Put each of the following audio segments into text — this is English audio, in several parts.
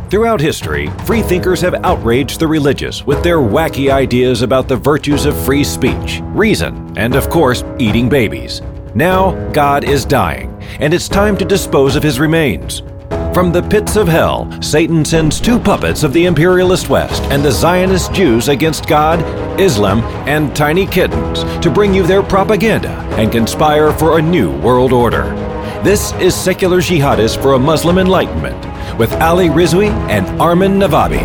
Throughout history, freethinkers have outraged the religious with their wacky ideas about the virtues of free speech, reason, and of course, eating babies. Now, God is dying, and it's time to dispose of his remains. From the pits of hell, Satan sends two puppets of the imperialist West and the Zionist Jews against God, Islam, and tiny kittens to bring you their propaganda and conspire for a new world order. This is Secular Jihadists for a Muslim Enlightenment with Ali Rizvi and Armin Navabi.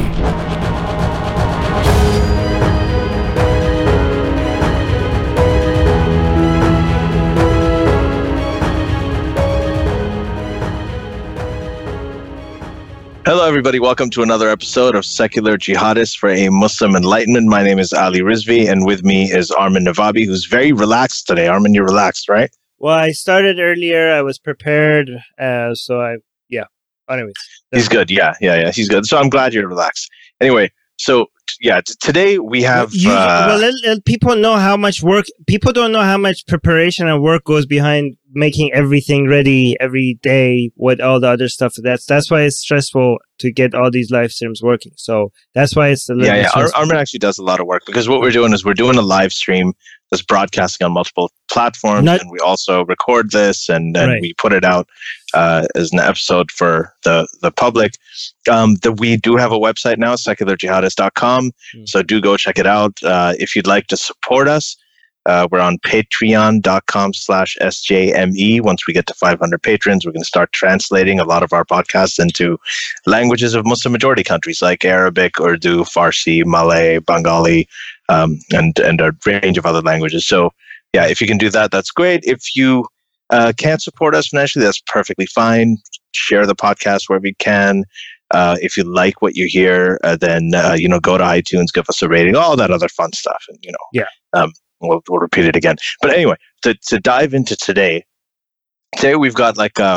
Hello, everybody. Welcome to another episode of Secular Jihadists for a Muslim Enlightenment. My name is Ali Rizvi, and with me is Armin Navabi, who's very relaxed today. Armin, you're relaxed, right? Well, I started earlier. I was prepared. Anyways. He's good. Yeah. He's good. So I'm glad you're relaxed. Anyway, today we have... people know how much work... People don't know how much preparation and work goes behind making everything ready every day with all the other stuff. That's why it's stressful to get all these live streams working. So that's why it's a little stressful. Armin actually does a lot of work because what we're doing is we're doing a live stream that's broadcasting on multiple platforms, and we also record this and we put it out as an episode for the public. We do have a website now, secularjihadist.com. So do go check it out. If you'd like to support us, we're on patreon.com/SJME. Once we get to 500 patrons, we're going to start translating a lot of our podcasts into languages of Muslim majority countries like Arabic, Urdu, Farsi, Malay, Bengali, and a range of other languages. So yeah, if you can do that, that's great. If you can't support us financially, that's perfectly fine. Share the podcast wherever you can. If you like what you hear, then go to iTunes, give us a rating, all that other fun stuff, and We'll repeat it again. But anyway, to dive into today we've got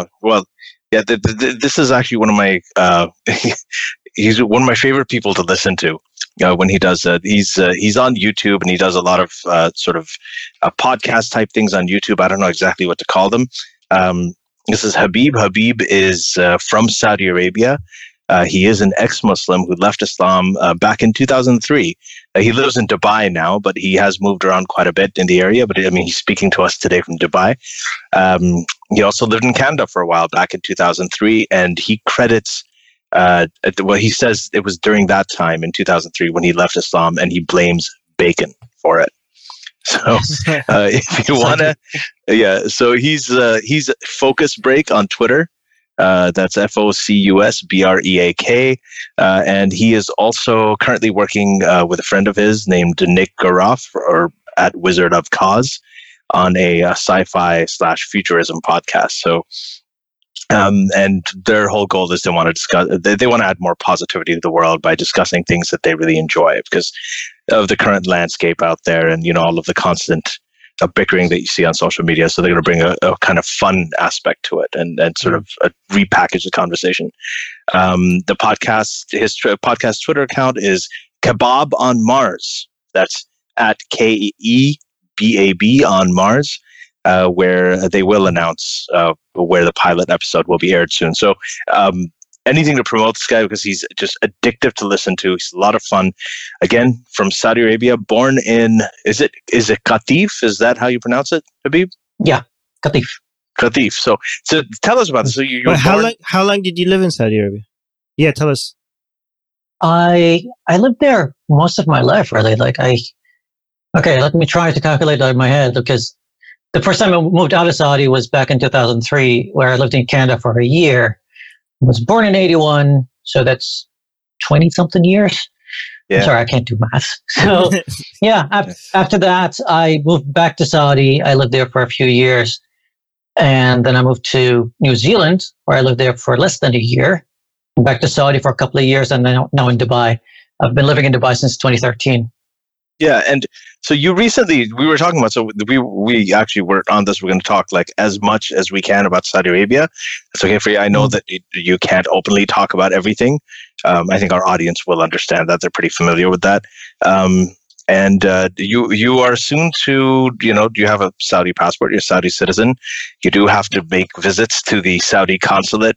this is actually one of my he's one of my favorite people to listen to when he does he's on YouTube, and he does a lot of podcast type things on YouTube. I don't know exactly what to call them. This is Habib. Habib is from Saudi Arabia. He is an ex-Muslim who left Islam back in 2003. He lives in Dubai now, but he has moved around quite a bit in the area. But he's speaking to us today from Dubai. He also lived in Canada for a while back in 2003, and he credits, he says it was during that time in 2003 when he left Islam, and he blames bacon for it. So if you want to, so he's Focus Break on Twitter. That's FOCUSBREAK. And he is also currently working with a friend of his named Nick Garoff, or at Wizard of Cause, on a sci-fi/futurism podcast. So, and their whole goal is they want to discuss, they want to add more positivity to the world by discussing things that they really enjoy because of the current landscape out there and, all of the constant bickering that you see on social media. So they're going to bring a kind of fun aspect to it and sort of repackage the conversation. The podcast, his podcast Twitter account is Kebab on Mars. That's at KEBAB on Mars, where they will announce where the pilot episode will be aired soon. So anything to promote this guy because he's just addictive to listen to. He's a lot of fun. Again, from Saudi Arabia, born in, is it Qatif? Is that how you pronounce it, Habib? Yeah, Qatif. Qatif. So tell us about this. So how long did you live in Saudi Arabia? Yeah, tell us. I lived there most of my life, really. Let me try to calculate that in my head because the first time I moved out of Saudi was back in 2003, where I lived in Canada for a year. I was born in 81, so that's 20-something years. Yeah. I'm sorry, I can't do math. So, after that, I moved back to Saudi. I lived there for a few years. And then I moved to New Zealand, where I lived there for less than a year. Back to Saudi for a couple of years, and then now in Dubai. I've been living in Dubai since 2013. Yeah, and so we were talking about, so we actually were on this, we're going to talk as much as we can about Saudi Arabia. It's okay for you. I know that you can't openly talk about everything. I think our audience will understand that. They're pretty familiar with that. And you are soon to, you have a Saudi passport, you're a Saudi citizen. You do have to make visits to the Saudi consulate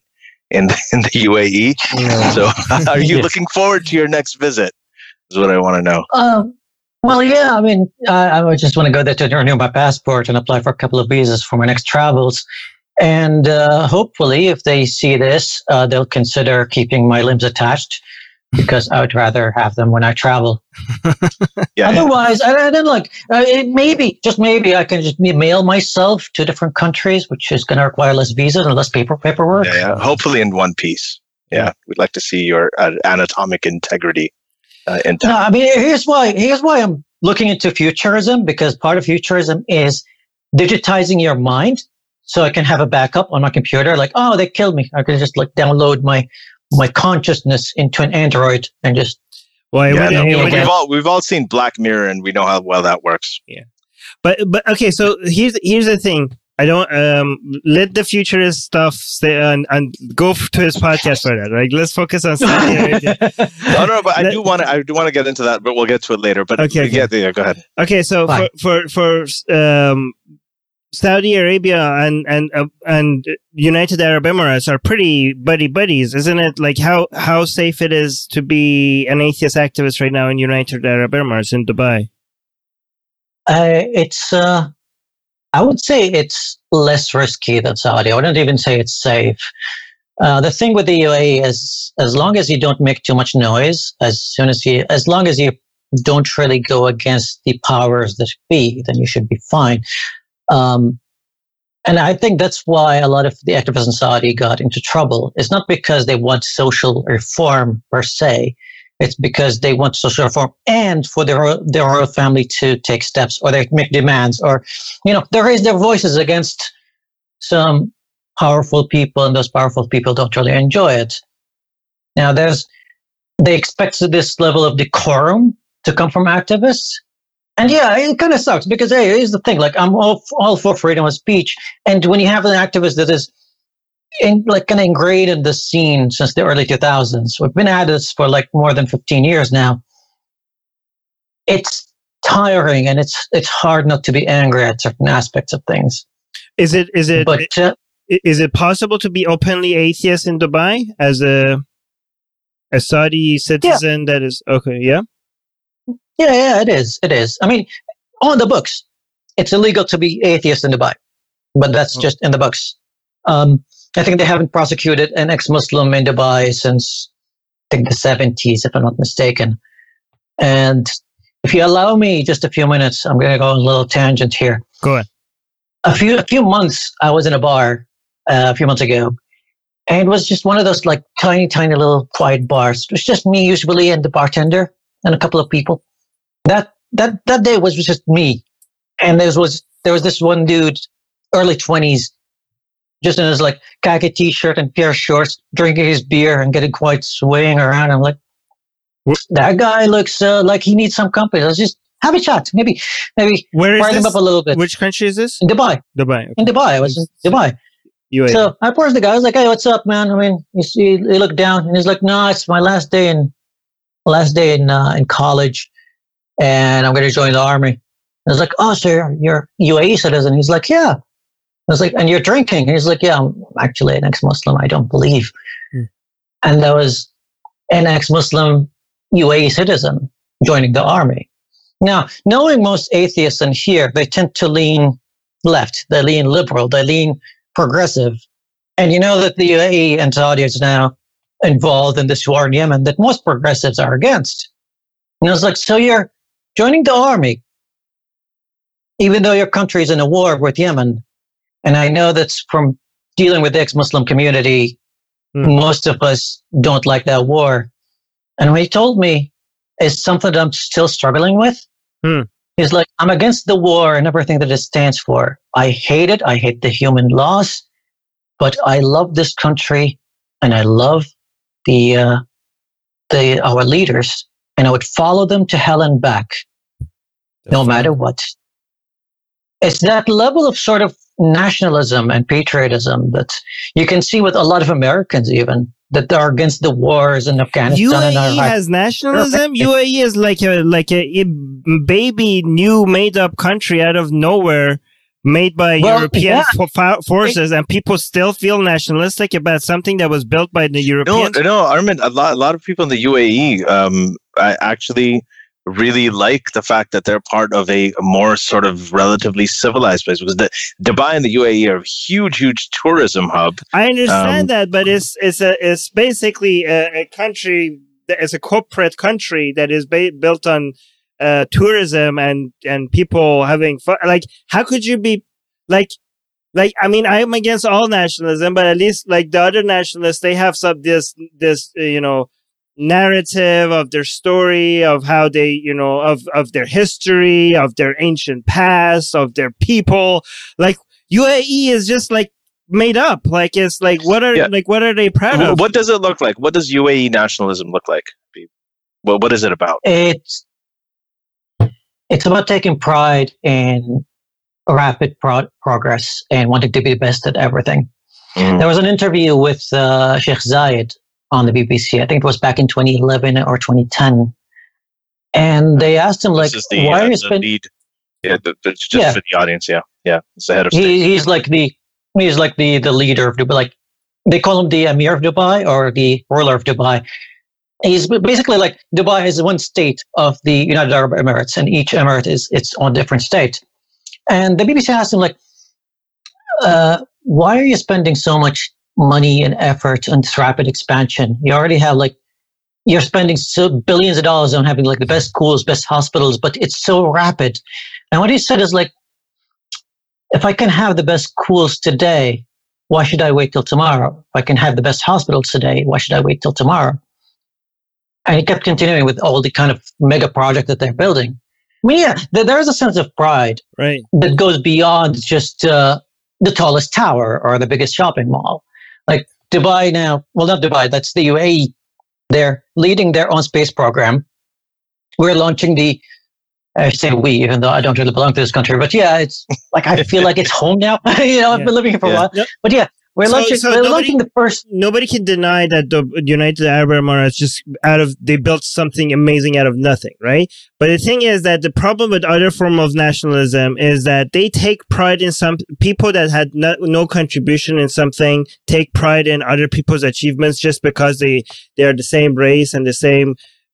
in the UAE. No. So, are you looking forward to your next visit? Is what I want to know. Well, yeah. I mean, I would just want to go there to renew my passport and apply for a couple of visas for my next travels. And hopefully, if they see this, they'll consider keeping my limbs attached, because I would rather have them when I travel. Otherwise, I don't like. Maybe, just maybe, I can just mail myself to different countries, which is going to require less visas and less paperwork. Yeah. Hopefully, in one piece. Yeah, we'd like to see your anatomic integrity. No, I mean, here's why I'm looking into futurism, because part of futurism is digitizing your mind, so I can have a backup on my computer. Like, oh, they killed me. I can just like download my consciousness into an Android and just. Well, we've all seen Black Mirror, and we know how well that works. Yeah, but okay. So here's the thing. I don't let the futurist stuff stay and go to his podcast for that. Right? Let's focus on Saudi Arabia. No, but I do want to get into that, but we'll get to it later. But okay. Yeah, go ahead. Okay, so for Saudi Arabia and United Arab Emirates are pretty buddies, isn't it? Like how safe it is to be an atheist activist right now in United Arab Emirates in Dubai? I would say it's less risky than Saudi. I wouldn't even say it's safe. The thing with the UAE is, as long as you don't make too much noise, as long as you don't really go against the powers that be, then you should be fine. And I think that's why a lot of the activists in Saudi got into trouble. It's not because they want social reform per se. It's because they want social reform and for their royal family to take steps, or they make demands, or, they raise their voices against some powerful people, and those powerful people don't really enjoy it. Now, they expect this level of decorum to come from activists. And yeah, it kind of sucks because, hey, here's the thing. Like, I'm all for freedom of speech. And when you have an activist that is kind of ingrained in the scene since the early 2000s. We've been at this for like more than 15 years now. It's tiring, and it's hard not to be angry at certain aspects of things. Is it possible to be openly atheist in Dubai as a Saudi citizen? Yeah. That is okay. Yeah. Yeah, it is. It is. I mean, on the books, it's illegal to be atheist in Dubai, but that's just in the books. I think they haven't prosecuted an ex-Muslim in Dubai since, I think, the 70s, if I'm not mistaken. And if you allow me just a few minutes, I'm going to go on a little tangent here. Go ahead. A few months, I was in a bar a few months ago, and it was just one of those like tiny little quiet bars. It was just me usually and the bartender and a couple of people. That day was just me, and there was this one dude, early 20s. Just in his like khaki t-shirt and pair of shorts, drinking his beer and getting quite swaying around. I'm like, that guy looks like he needs some company. Let's just have a chat. Maybe where is fire him up a little bit. Which country is this? In Dubai. Okay. In Dubai. I was in Dubai. UAE. So I approached the guy. I was like, hey, what's up, man? I mean, he looked down and he's like, no, it's my last day in college, and I'm going to join the army. I was like, oh, so you're UAE citizen? He's like, yeah. I was like, and you're drinking? And he's like, yeah, I'm actually an ex-Muslim. I don't believe. And there was an ex-Muslim UAE citizen joining the army. Now, knowing most atheists in here, they tend to lean left. They lean liberal. They lean progressive. And you know that the UAE and Saudi is now involved in this war in Yemen that most progressives are against. And I was like, so you're joining the army, even though your country is in a war with Yemen. And I know that's from dealing with the ex-Muslim community. Most of us don't like that war. And what he told me is something that I'm still struggling with. He's like, I'm against the war and everything that it stands for. I hate it. I hate the human loss. But I love this country, and I love our leaders, and I would follow them to hell and back, no matter what. It's that level of sort of nationalism and patriotism that you can see with a lot of Americans, even that are against the wars in Afghanistan. UAE and Iraq. Has nationalism. UAE is like a baby new made up country out of nowhere, made by European forces, and people still feel nationalistic about something that was built by the Europeans? No, Armin, a lot of people in the UAE actually really like the fact that they're part of a more sort of relatively civilized place, because Dubai and the UAE are a huge tourism hub. I understand that, but it's basically a country that is a corporate country that is built on tourism and people having fun. Like, how could you be like? I mean, I'm against all nationalism, but at least like the other nationalists, they have this narrative of their story, of how they, of their history, of their ancient past, of their people. Like UAE is just like made up. Like, it's like, what are they proud of? What does it look like? What does UAE nationalism look like? Well, what is it about? It's about taking pride in rapid progress and wanting to be the best at everything. There was an interview with Sheikh Zayed on the BBC. I think it was back in 2011 or 2010. And they asked him, like, why are you spending... for the audience, yeah. It's the head of state. He's like the leader of Dubai. Like, they call him the Emir of Dubai or the ruler of Dubai. He's basically like, Dubai is one state of the United Arab Emirates, and each emirate is its own different state. And the BBC asked him, like, why are you spending so much money and effort on this rapid expansion? You already have, like, you're spending billions of dollars on having like the best schools, best hospitals, but it's so rapid. And what he said is, like, if I can have the best schools today, why should I wait till tomorrow? If I can have the best hospitals today, why should I wait till tomorrow? And he kept continuing with all the kind of mega project that they're building. I mean, yeah, there is a sense of pride, right, that goes beyond just the tallest tower or the biggest shopping mall. Like Dubai now, well, not Dubai, that's the UAE. They're leading their own space program. We're launching I say we, even though I don't really belong to this country, but yeah, it's like, I feel like it's home now. I've been living here for a while. Yep. But yeah, we're launching the first. Nobody can deny that the United Arab Emirates they built something amazing out of nothing, right? But the thing is that the problem with other form of nationalism is that they take pride in some people that had no contribution in something, take pride in other people's achievements just because they are the same race and the same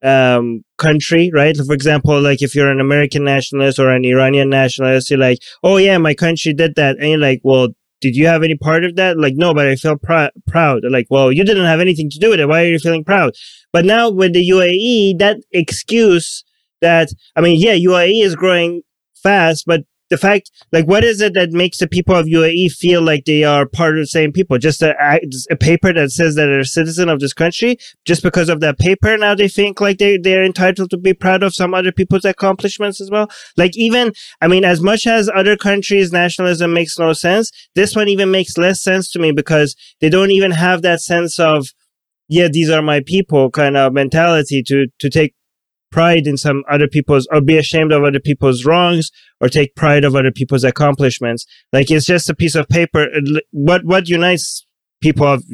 country, right? For example, like if you're an American nationalist or an Iranian nationalist, you're like, oh yeah, my country did that. And you're like, well, did you have any part of that? Like, no, but I feel proud. Like, well, you didn't have anything to do with it. Why are you feeling proud? But now with the UAE, that excuse that, I mean, yeah, UAE is growing fast, but the fact, like, what is it that makes the people of UAE feel like they are part of the same people? Just a paper that says that they're a citizen of this country. Just because of that paper, now they think like they're entitled to be proud of some other people's accomplishments as well. Like, even, I mean, as much as other countries' nationalism makes no sense, this one even makes less sense to me because they don't even have that sense of, yeah, these are my people kind of mentality to take pride in some other people's, or be ashamed of other people's wrongs, or take pride of other people's accomplishments. Like, it's just a piece of paper. What unites people of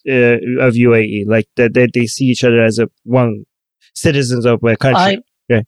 UAE? Like that they see each other as one citizens of a country.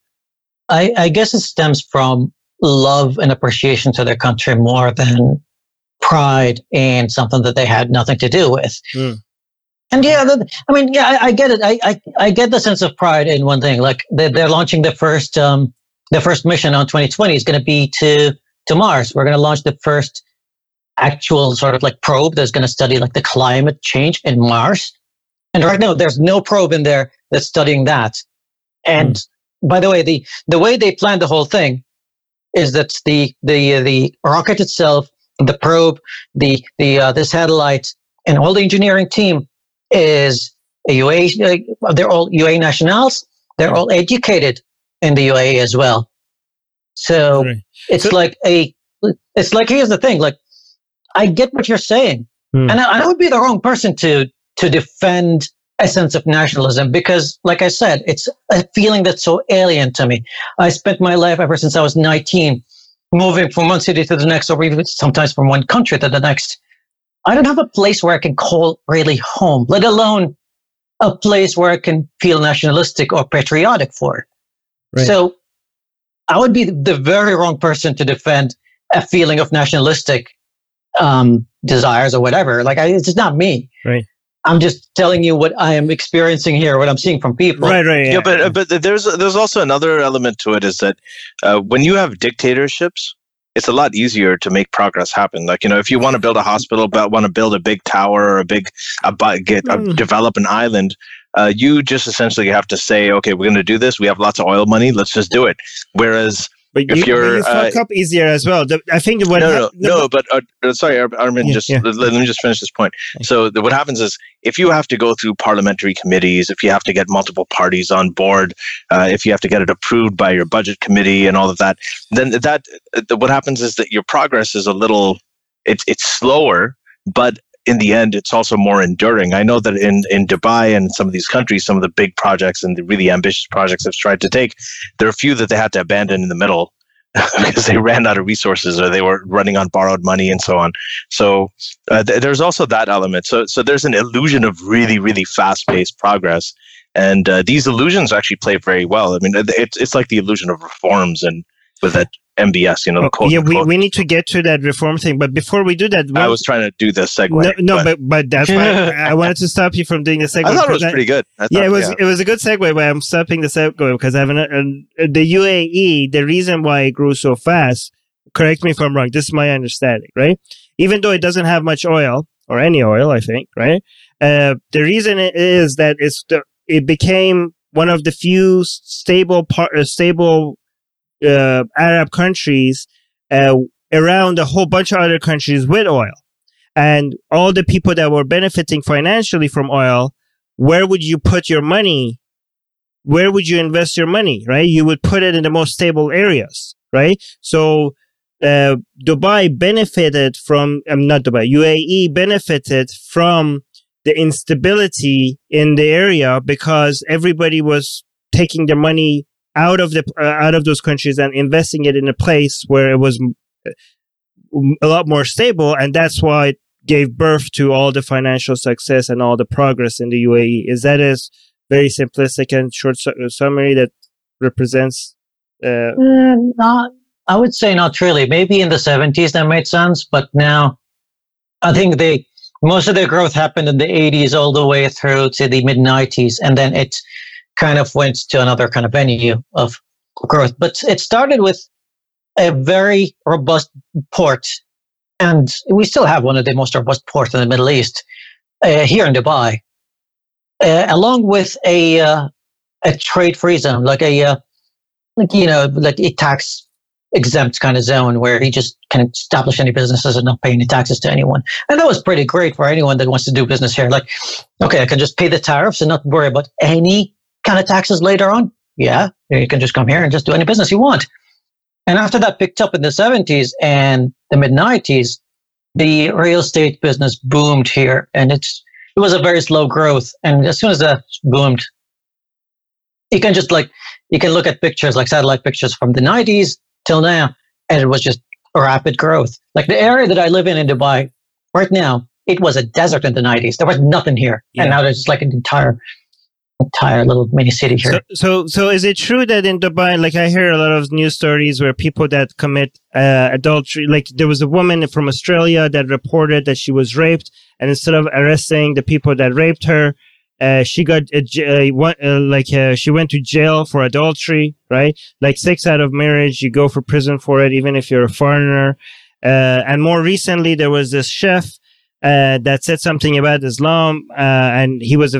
I guess it stems from love and appreciation to their country more than pride in something that they had nothing to do with. And yeah, I get it. I get the sense of pride in one thing. Like they're launching the first mission on 2020 is going to be to Mars. We're going to launch the first actual sort of like probe that's going to study like the climate change in Mars. And right now, there's no probe in there that's studying that. And by the way, the way they planned the whole thing is that the rocket itself, the probe, the satellite, and all the engineering team is a UAE. They're all UAE nationals. They're all educated in the UAE as well. So it's like here's the thing. Like, I get what you're saying, and I would be the wrong person to defend a sense of nationalism because, like I said, it's a feeling that's so alien to me. I spent my life ever since I was 19 moving from one city to the next, or even sometimes from one country to the next. I don't have a place where I can call really home, let alone a place where I can feel nationalistic or patriotic for. Right. So I would be the very wrong person to defend a feeling of nationalistic desires or whatever. Like, it's not me. Right. I'm just telling you what I am experiencing here, what I'm seeing from people. Right. Yeah, but there's also another element to it, is that when you have dictatorships, it's a lot easier to make progress happen. Like, if you want to build a hospital, but want to build a big tower or develop an island, you just essentially have to say, okay, we're going to do this. We have lots of oil money. Let's just do it. Whereas but you fuck up easier as well. I think what sorry, Armin, let me just finish this point. So what happens is, if you have to go through parliamentary committees, if you have to get multiple parties on board, if you have to get it approved by your budget committee and all of that, then what happens is that your progress is it's slower, but in the end, it's also more enduring. I know that in Dubai and some of these countries, some of the big projects and the really ambitious projects I've tried to take, there are a few that they had to abandon in the middle because they ran out of resources or they were running on borrowed money and so on. So there's also that element. So there's an illusion of really, really fast-paced progress. And these illusions actually play very well. I mean, it's like the illusion of reforms and with that MBS, the quote. Yeah, we need to get to that reform thing, but before we do that, I was trying to do the segue. But that's why I wanted to stop you from doing the segue. I thought it was pretty good. It was a good segue, but I'm stopping the segue because I have the UAE. The reason why it grew so fast, correct me if I'm wrong, this is my understanding, right? Even though it doesn't have much oil or any oil, I think, right? The reason is that it became one of the few stable Arab countries around a whole bunch of other countries with oil. And all the people that were benefiting financially from oil, where would you put your money? Where would you invest your money, right? You would put it in the most stable areas, right? So Dubai benefited from, UAE benefited from the instability in the area because everybody was taking their money out of those countries and investing it in a place where it was a lot more stable, and that's why it gave birth to all the financial success and all the progress in the UAE. Is that a very simplistic and short summary that represents? Not, I would say not really. Maybe in the 70s that made sense, but now I think most of their growth happened in the 80s all the way through to the mid 90s, and then it kind of went to another kind of venue of growth. But it started with a very robust port, and we still have one of the most robust ports in the Middle East here in Dubai, along with a trade-free zone, like a tax exempt kind of zone where he just can establish any businesses and not pay any taxes to anyone. And that was pretty great for anyone that wants to do business here. Like, okay, I can just pay the tariffs and not worry about any kind of taxes later on. Yeah, you can just come here and just do any business you want. And after that picked up in the 70s and the mid 90s, the real estate business boomed here, and it was a very slow growth. And as soon as that boomed, you can look at pictures, like satellite pictures from the 90s till now, and it was just a rapid growth. Like the area that I live in Dubai right now, it was a desert in the 90s. There was nothing here. Yeah. And now there's just like an entire little mini city here. So is it true that in Dubai, like I hear a lot of news stories where people that commit adultery, like there was a woman from Australia that reported that she was raped, and instead of arresting the people that raped her, she got she went to jail for adultery, right? Like sex out of marriage, you go for prison for it, even if you're a foreigner. And more recently, there was this chef that said something about Islam, and he was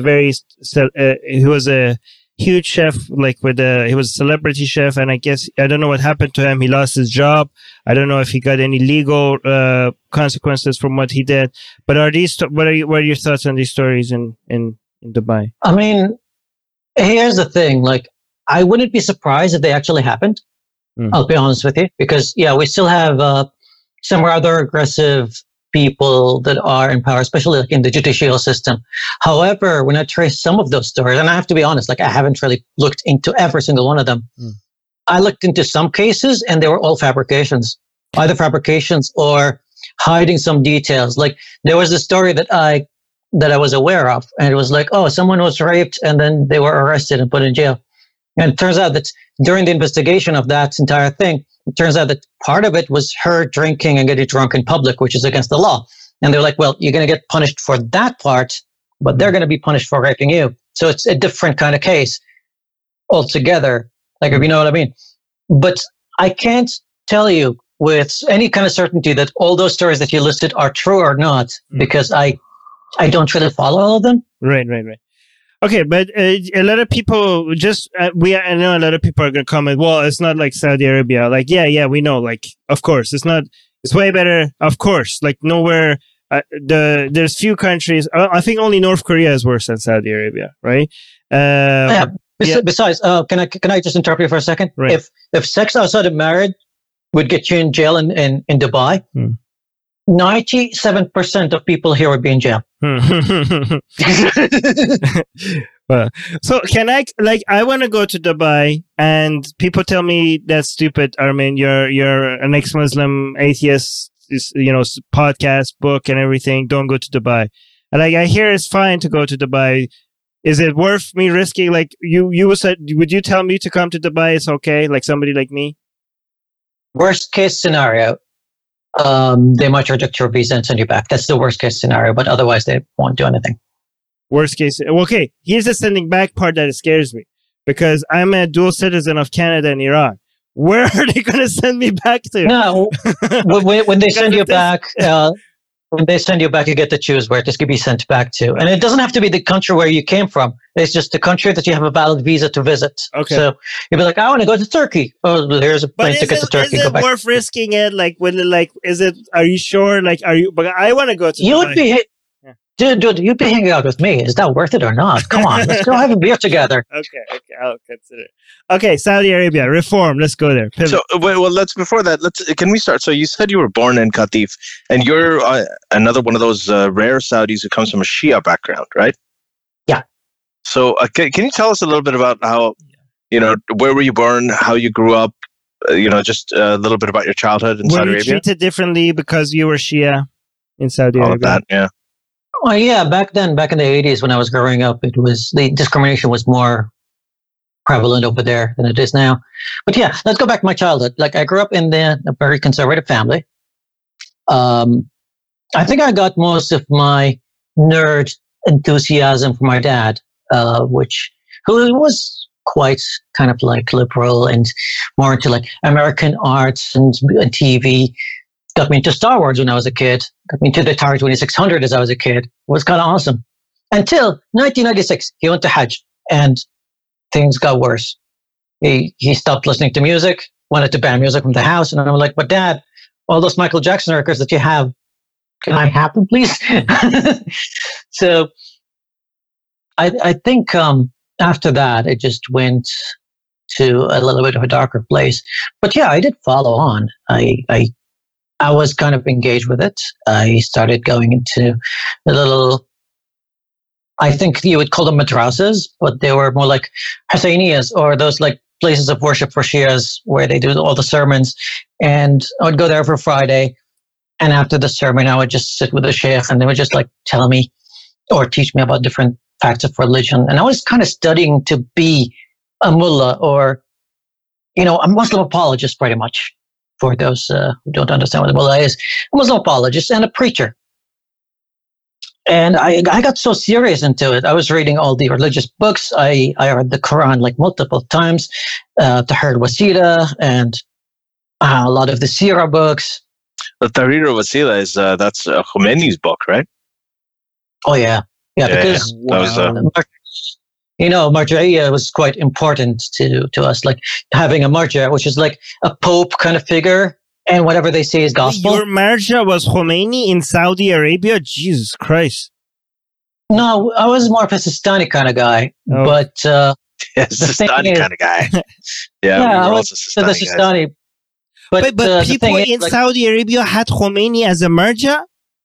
a huge chef, he was a celebrity chef, and I guess, I don't know what happened to him. He lost his job. I don't know if he got any legal consequences from what he did. But what are your thoughts on these stories in Dubai? I mean, here's the thing. Like, I wouldn't be surprised if they actually happened. I'll be honest with you, because we still have some rather aggressive people that are in power, especially like in the judicial system. However, when I trace some of those stories, and I have to be honest, like I haven't really looked into every single one of them. I looked into some cases and they were all fabrications, either fabrications or hiding some details. Like there was a story that I was aware of, and it was like, oh, someone was raped and then they were arrested and put in jail. And it turns out that during the investigation of that entire thing, it turns out that part of it was her drinking and getting drunk in public, which is against the law. And they're like, well, you're going to get punished for that part, but they're going to be punished for raping you. So it's a different kind of case altogether. Like, if you know what I mean. But I can't tell you with any kind of certainty that all those stories that you listed are true or not, because I don't really follow all of them. Right. Okay, but a lot of people I know a lot of people are going to comment, well, it's not like Saudi Arabia. Like, yeah, we know. Like, of course, it's way better. Of course, like nowhere. There's few countries. I think only North Korea is worse than Saudi Arabia, right? Besides, can I just interrupt you for a second? Right. If sex outside of marriage would get you in jail in Dubai, 97% of people here would be in jail. Well, so can I want to go to Dubai, and people tell me that's stupid, Armin. You're an ex-Muslim atheist, podcast, book, and everything. Don't go to Dubai. And I hear it's fine to go to Dubai. Is it worth me risking? Like you said, would you tell me to come to Dubai? It's okay, like somebody like me. Worst case scenario, they might reject your visa and send you back. That's the worst case scenario, but otherwise they won't do anything. Worst case. Okay, here's the sending back part that scares me, because I'm a dual citizen of Canada and Iran. Where are they going to send me back to? No, when they send you back, you get to choose where this could be sent back to, and it doesn't have to be the country where you came from. It's just the country that you have a valid visa to visit. Okay. So you'll be like, I want to go to Turkey. Oh, here's a plane ticket to Turkey. Is it worth risking it? Like, are you sure? Like, but I want to go to. You would be. Dude, you'd be hanging out with me. Is that worth it or not? Come on, let's go have a beer together. Okay, I'll consider it. Okay, Saudi Arabia, reform. Let's go there. Pivot. So, before that, can we start? So you said you were born in Qatif, and you're another one of those rare Saudis who comes from a Shia background, right? Yeah. So can you tell us a little bit about how, where were you born, how you grew up, just a little bit about your childhood in Saudi Arabia? Were you treated differently because you were Shia in Saudi Arabia? All of that, yeah. Oh yeah, back in the 80s when I was growing up, the discrimination was more prevalent over there than it is now. But yeah, let's go back to my childhood. Like, I grew up in a very conservative family. I think I got most of my nerd enthusiasm from my dad, who was quite kind of like liberal and more into like American arts and TV. Got me into Star Wars when I was a kid. Got me into the Atari 2600 as I was a kid. It was kind of awesome. Until 1996, he went to Hajj and things got worse. He stopped listening to music, wanted to ban music from the house. And I'm like, but Dad, all those Michael Jackson records that you have, can I have them, please? So I think after that, it just went to a little bit of a darker place. But yeah, I did follow on. I was kind of engaged with it. I started going into a little, I think you would call them madrasas, but they were more like Hussainiyas, or those like places of worship for Shias where they do all the sermons. And I would go there for Friday. And after the sermon, I would just sit with the sheikh and they would just like tell me or teach me about different facts of religion. And I was kind of studying to be a mullah, or, a Muslim apologist pretty much. For those who don't understand what a mullah is, a Muslim apologist and a preacher. And I got so serious into it. I was reading all the religious books. I read the Quran like multiple times, Tahrir Wasila, and a lot of the Sirah books. The Tahrir Wasila is that's Khomeini's book, right? Oh yeah, because marja'iyya was quite important to us, like having a marja, which is like a pope kind of figure, and whatever they say is gospel. Your marja was Khomeini in Saudi Arabia? Jesus Christ. No, I was more of a Sistani kind of guy, but Sistani kind of guy. I was the Sistani. But people in Saudi Arabia had Khomeini as a marja?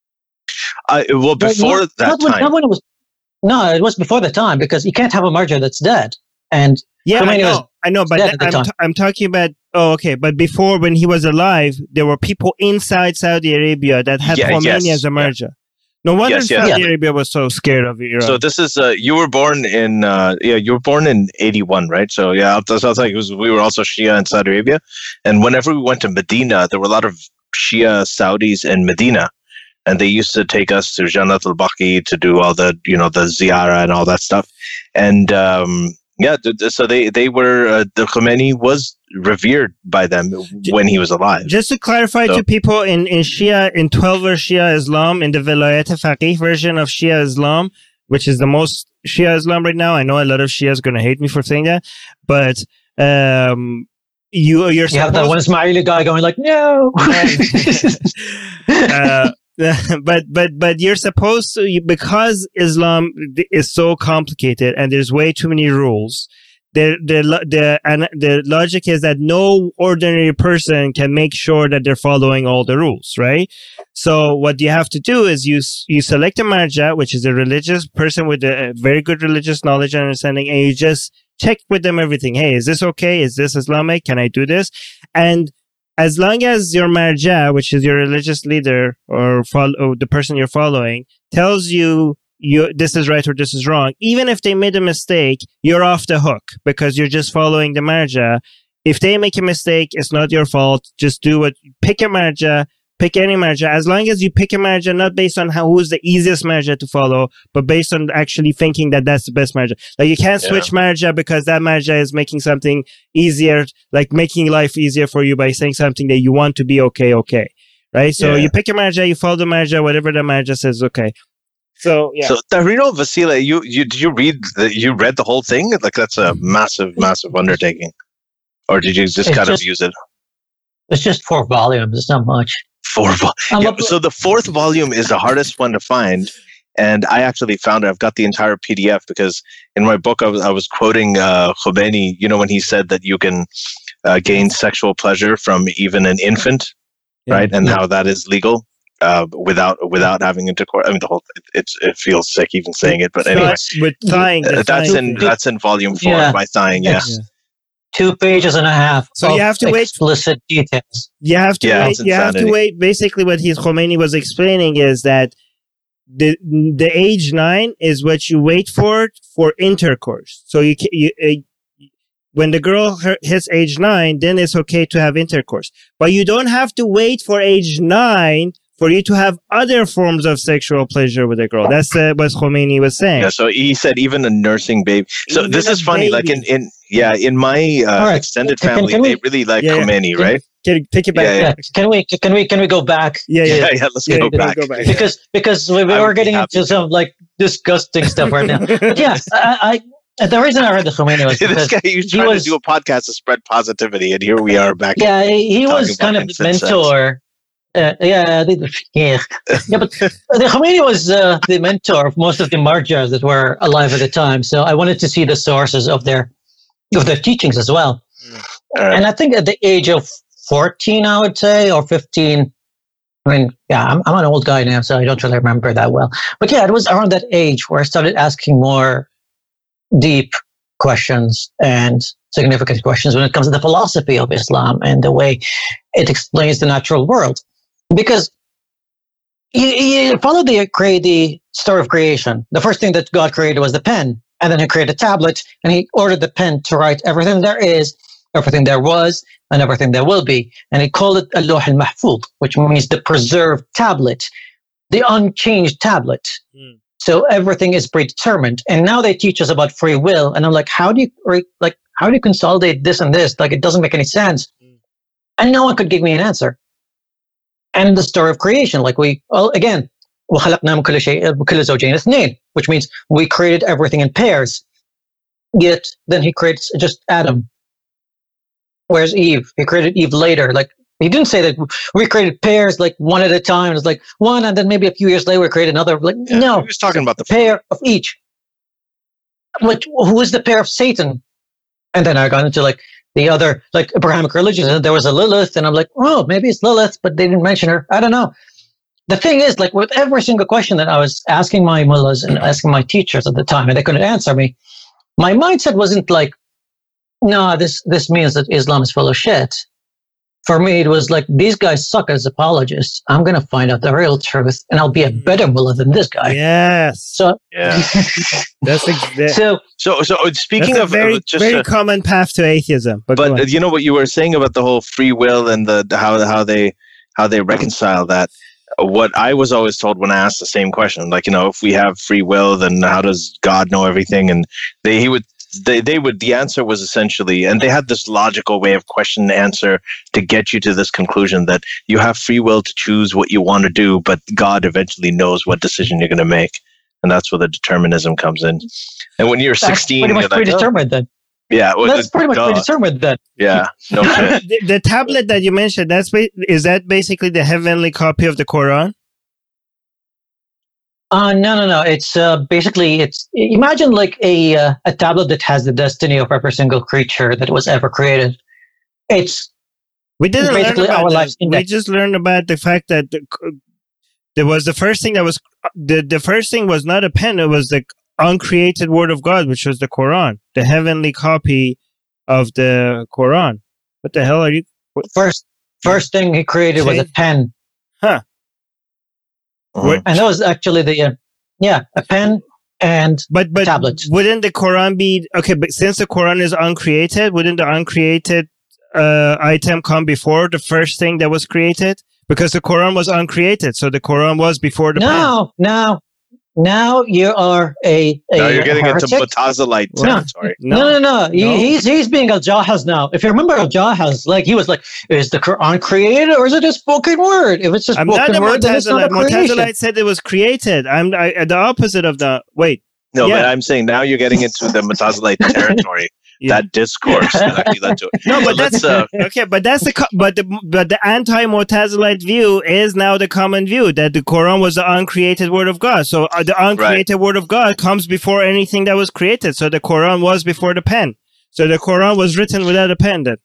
Before that time. Not when it was. No, it was before the time, because you can't have a marja that's dead. And yeah, I know, but I'm talking about. Oh, okay, but before, when he was alive, there were people inside Saudi Arabia that had Khomeini as a marja. No wonder Yes, Saudi Arabia was so scared of Iran. So this is you were born in you were born in 81, right? So yeah, I'll tell you, we were also Shia in Saudi Arabia, and whenever we went to Medina, there were a lot of Shia Saudis in Medina, and they used to take us to Jannat al-Baqi to do all the the ziyara and all that stuff, and so they were the Khomeini was revered by them when he was alive. Just to clarify to people, in Shia, in 12-er Shia Islam, in the Vilayat Faqih version of Shia Islam, which is the most Shia Islam right now. I know a lot of Shias are going to hate me for saying that, but you have that one Ismaili guy going like, no. But you're supposed to, because Islam is so complicated and there's way too many rules. The logic is that no ordinary person can make sure that they're following all the rules, right? So what you have to do is you select a marja, which is a religious person with a very good religious knowledge and understanding, and you just check with them everything. Hey, is this okay? Is this Islamic? Can I do this? And as long as your marja, which is your religious leader or the person you're following, tells you this is right or this is wrong, even if they made a mistake, you're off the hook because you're just following the marja. If they make a mistake, it's not your fault. Just pick a marja, pick any marja. As long as you pick a marja, not based on who's the easiest marja to follow, but based on actually thinking that that's the best marja. Like you can't switch marja because that marja is making something easier, like making life easier for you by saying something that you want to be okay. Right? So you pick a marja, you follow the marja, whatever the marja says, okay. So Tahrir Vasila, you read the whole thing? Like that's a massive undertaking, or did you just use it? It's just 4 volumes. It's not much. 4 volumes. So the 4th volume is the hardest one to find, and I actually found it. I've got the entire PDF because in my book I was quoting Khomeini. When he said that you can gain sexual pleasure from even an infant, right? And how that is legal. Without having intercourse. I mean, the whole it feels sick even saying it, but anyway, with tying, that's in volume 4 by tying. Yeah. 2.5 pages. So you have to wait. Explicit details. You have to wait. You have to wait. Basically, what Khomeini was explaining is that the age 9 is what you wait for intercourse. So when the girl hits age 9, then it's okay to have intercourse, but you don't have to wait for age 9 for you to have other forms of sexual pleasure with a girl. That's what Khomeini was saying. Yeah, so he said even a nursing baby. So this is funny. Baby. Like in my extended family, they really like Khomeini, right? Take it back. Yeah. Can we go back? Yeah. Let's go back. Because we were getting into some like disgusting stuff right now. The reason I read the Khomeini was because this guy, he was trying to do a podcast to spread positivity, and here we are back. Yeah, he was kind of the mentor. But the Khomeini was the mentor of most of the marjas that were alive at the time. So I wanted to see the sources of their teachings as well. And I think at the age of 14, I would say, or 15. I mean, I'm an old guy now, so I don't really remember that well. But it was around that age where I started asking more deep questions and significant questions when it comes to the philosophy of Islam and the way it explains the natural world. Because you follow the story of creation. The first thing that God created was the pen, and then he created a tablet, and he ordered the pen to write everything there is, everything there was, and everything there will be. And he called it Al-Lawh al-Mahfuz, which means the preserved tablet, the unchanged tablet. So everything is predetermined. And now they teach us about free will. And I'm like, how do you consolidate this and this? Like, it doesn't make any sense. And no one could give me an answer. And the story of creation, again, وَخَلَقْنَا مِنْ كُلِّ زَوْجَيْنِ اثْنَيْنِ, which means we created everything in pairs. Yet then he creates just Adam. Where's Eve? He created Eve later. Like, he didn't say that we created pairs like one at a time. It's like one, and then maybe a few years later we created another. Like, no, he was talking about the pair of each. Like, who is the pair of Satan? And then I got into like the other like Abrahamic religions, and there was a Lilith, and I'm like, oh, maybe it's Lilith, but they didn't mention her. I don't know. The thing is, like, with every single question that I was asking my mullahs and asking my teachers at the time, and they couldn't answer me, my mindset wasn't like, no, this means that Islam is full of shit. for me, it was like, these guys suck as apologists. I'm going to find out the real truth, and I'll be a better mullah than this guy. Yes. So, that's so speaking that's of very common path to atheism. But you know what you were saying about the whole free will and the how they reconcile that. What I was always told when I asked the same question, like, if we have free will, then how does God know everything? And the answer was essentially, and they had this logical way of question and answer to get you to this conclusion that you have free will to choose what you want to do, but God eventually knows what decision you're going to make. And that's where the determinism comes in. And when you're 16, pretty much predetermined then. Yeah, well, that's pretty much predetermined then. Yeah, no shit. The tablet that you mentioned, is that basically the heavenly copy of the Quran? No. It's basically, imagine like a tablet that has the destiny of every single creature that was ever created. We didn't basically learn about our lives. We just learned about the fact that there was the first thing that was the first thing was not a pen; it was the uncreated word of God, which was the Quran, the heavenly copy of the Quran. What the hell are you? First thing he created was a pen. Huh. And that was actually a pen and but tablets. Wouldn't the Quran be okay? But since the Quran is uncreated, wouldn't the uncreated item come before the first thing that was created? Because the Quran was uncreated, so the Quran was before the pen. Now you are now you're getting into Mutazilite territory. No. He's being Al-Jahaz now. If you remember Al-Jahaz, like he was like, is the Quran created or is it a spoken word? If it's a spoken word, then it's not a creation. Mutazilite said it was created. I'm the opposite of the wait. No, but I'm saying now you're getting into the Mutazilite territory. That discourse that actually led to it. No, but that's okay. But that's the anti-Mutazilite view is now the common view that the Quran was the uncreated word of God. So the uncreated word of God comes before anything that was created. So the Quran was before the pen. So the Quran was written without a pen. Then.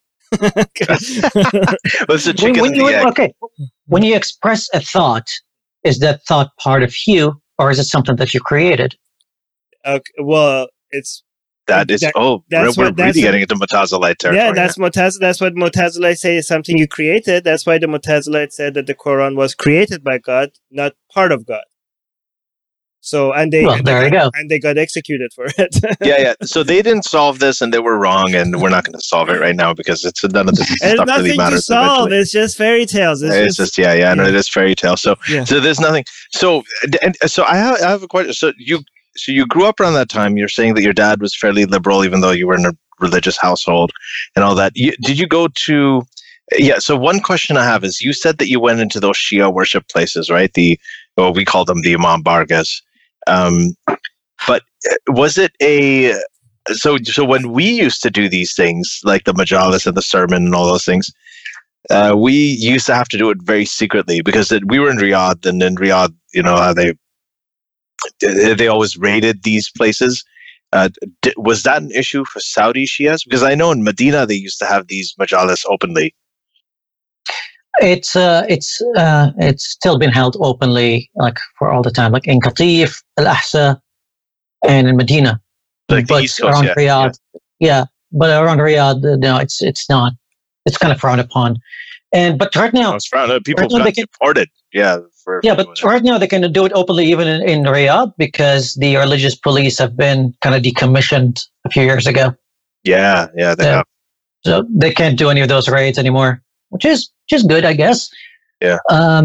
When you express a thought, is that thought part of you, or is it something that you created? Okay. Well, it's. We're really getting into Mutazilite territory. Yeah, that's what Mutazilite say is something you created. That's why the Mutazilite said that the Quran was created by God, not part of God. So, there you go. And they got executed for it. Yeah. So they didn't solve this, and they were wrong, and we're not going to solve it right now because none of this stuff really matters. To solve. Eventually. It's just fairy tales. No, it is fairy tales. So there's nothing. So I have a question. So you grew up around that time. You're saying that your dad was fairly liberal, even though you were in a religious household and all that. Did you go to? Yeah. So one question I have is, you said that you went into those Shia worship places, right? We call them the Imam Bargas. But was it so when we used to do these things, like the majalis and the sermon and all those things, we used to have to do it very secretly because we were in Riyadh, and in Riyadh, you know how they always raided these places. Was that an issue for Saudi Shias? Because I know in Medina they used to have these majalis openly. It's still been held openly, like for all the time, like in Qatif, Al Ahsa, and in Medina. Like the East Coast, around Riyadh, but around Riyadh, no, it's not. It's kind of frowned upon. But right now, it's frowned. People got deported. But right now they can do it openly even in Riyadh because the religious police have been kind of decommissioned a few years ago. Yeah, they have. So they can't do any of those raids anymore, which is good, I guess. Yeah.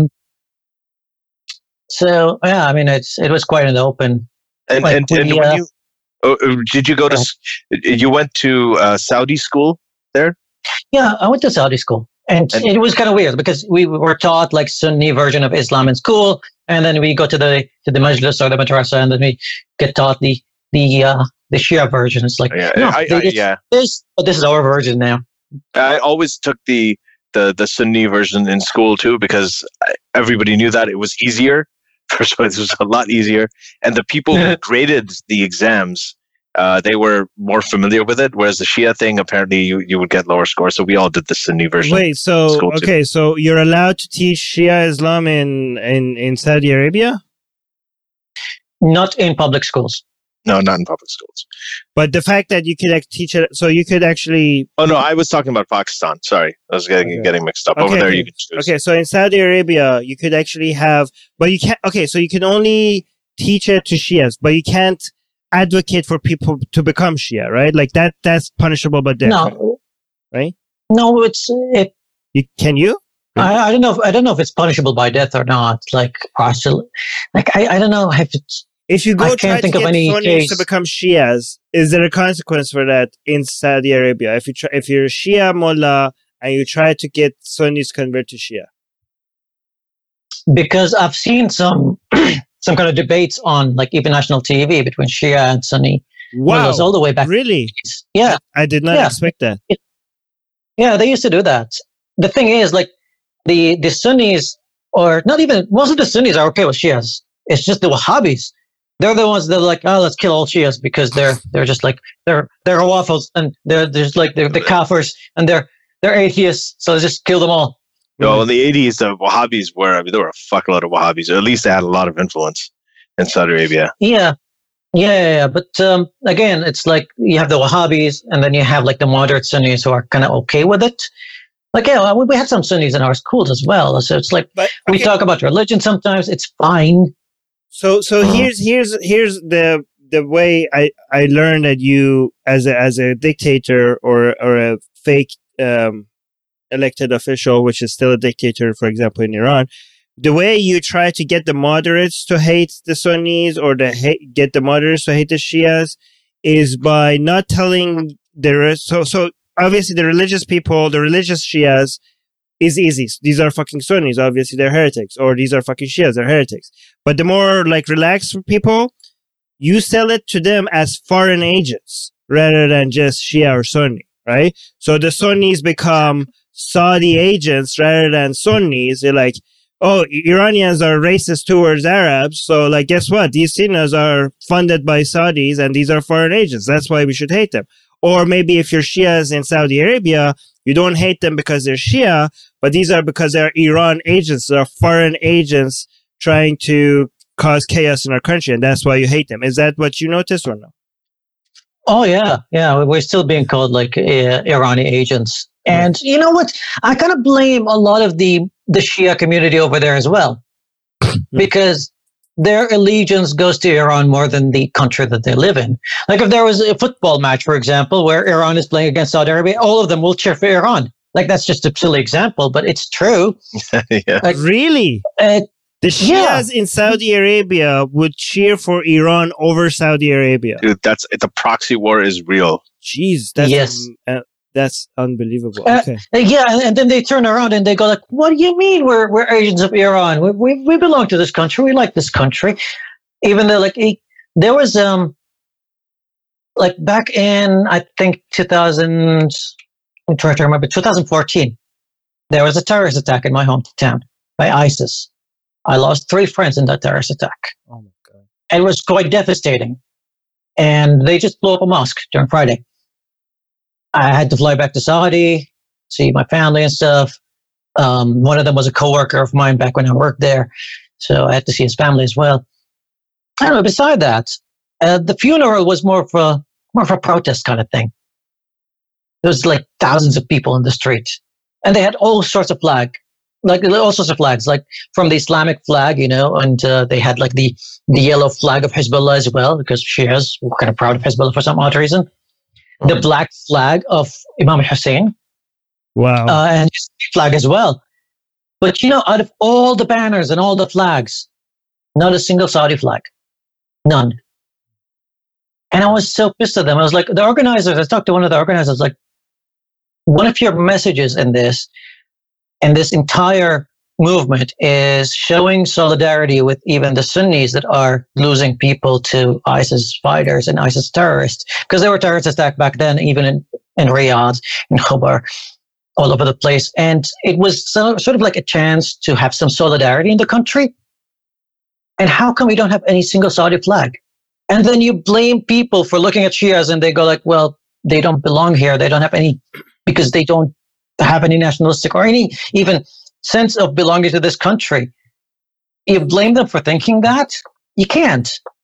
So I mean, it was quite in the open. And did you go to? You went to Saudi school there? Yeah, I went to Saudi school. And it was kind of weird because we were taught like Sunni version of Islam in school, and then we go to the majlis or the madrasa, and then we get taught the Shia version. It's like this is our version now. I always took the Sunni version in school too because everybody knew that it was easier. First of all, it was a lot easier, and the people who graded the exams. They were more familiar with it, whereas the Shia thing, apparently you would get lower scores. So we all did the Sunni version. Wait, so you're allowed to teach Shia Islam in Saudi Arabia? Not in public schools. No, not in public schools. But the fact that you could teach it, so you could actually. Oh no, I was talking about Pakistan. Sorry, I was getting mixed up. Over there, you can choose. Okay, so in Saudi Arabia, you could actually have, but you can't. Okay, so you can only teach it to Shias, but you can't advocate for people to become Shia, right? Like that's punishable by death. No, right? No, Can you? I don't know. I don't know if it's punishable by death or not. Like partially, like I don't know if it's. If you go I try can't think to of get any Sunnis case to become Shias, is there a consequence for that in Saudi Arabia? If you're a Shia mullah and you try to get Sunnis to convert to Shia, because I've seen some kind of debates on like even national TV between Shia and Sunni. Wow, all the way back. Really? Yeah, I did not expect that. Yeah, they used to do that. The thing is, like the Sunnis, or not even most of the Sunnis are okay with Shias. It's just the Wahhabis. They're the ones that are like, oh, let's kill all Shias because they're just like they're waffles and they're just like they're the kafirs and they're atheists. So just kill them all. No, in the 80s, the Wahhabis there were a fuckload of Wahhabis. Or at least they had a lot of influence in Saudi Arabia. Yeah. But again, it's like you have the Wahhabis and then you have like the moderate Sunnis who are kind of okay with it. Like, yeah, we have some Sunnis in our schools as well. So it's like we talk about religion sometimes. It's fine. So here's the way I learned that you as a dictator or a fake elected official, which is still a dictator, for example, in Iran, the way you try to get the moderates to hate the Sunnis or get the moderates to hate the Shias is by not telling so obviously the religious people, the religious Shias, is easy. These are fucking Sunnis. Obviously, they're heretics. Or these are fucking Shias. They're heretics. But the more like relaxed people, you sell it to them as foreign agents rather than just Shia or Sunni, right? So the Sunnis become Saudi agents rather than Sunnis. They're like, oh, Iranians are racist towards Arabs. So like, guess what? These Sunnis are funded by Saudis and these are foreign agents. That's why we should hate them. Or maybe if you're Shias in Saudi Arabia, you don't hate them because they're Shia, but these are because they're Iran agents. They're foreign agents trying to cause chaos in our country, and that's why you hate them. Is that what you noticed or no? Oh, yeah. Yeah, we're still being called like Irani agents. And you know what? I kind of blame a lot of the Shia community over there as well, because their allegiance goes to Iran more than the country that they live in. Like if there was a football match, for example, where Iran is playing against Saudi Arabia, all of them will cheer for Iran. Like that's just a silly example, but it's true. Yeah. Like, really? The Shias in Saudi Arabia would cheer for Iran over Saudi Arabia. Dude, the proxy war is real. Jeez, that's unbelievable. Okay. Yeah, and then they turn around and they go like, "What do you mean we're agents of Iran? We belong to this country. We like this country." Even though like there was like back in I think 2000, I'm trying to remember 2014, there was a terrorist attack in my hometown by ISIS. I lost 3 friends in that terrorist attack. Oh my god! It was quite devastating, and they just blew up a mosque during Friday. I had to fly back to Saudi, see my family and stuff. One of them was a coworker of mine back when I worked there, so I had to see his family as well. I don't know. Beside that, the funeral was more of a protest kind of thing. There was like thousands of people in the street, and they had all sorts of flags, like from the Islamic flag, and they had like the yellow flag of Hezbollah as well, because Shias were kind of proud of Hezbollah for some odd reason. The black flag of Imam Hussein. Wow. And his flag as well. But out of all the banners and all the flags, not a single Saudi flag. None. And I was so pissed at them. I was like, the organizers, I talked to one of the organizers, like, one of your messages in this entire movement is showing solidarity with even the Sunnis that are losing people to ISIS fighters and ISIS terrorists, because there were terrorist attacks back then, even in Riyadh, in Khobar, all over the place. And it was sort of like a chance to have some solidarity in the country. And how come we don't have any single Saudi flag? And then you blame people for looking at Shias and they go like, well, they don't belong here. They don't have any, because they don't have any nationalistic or any even sense of belonging to this country. You blame them for thinking that? You can't.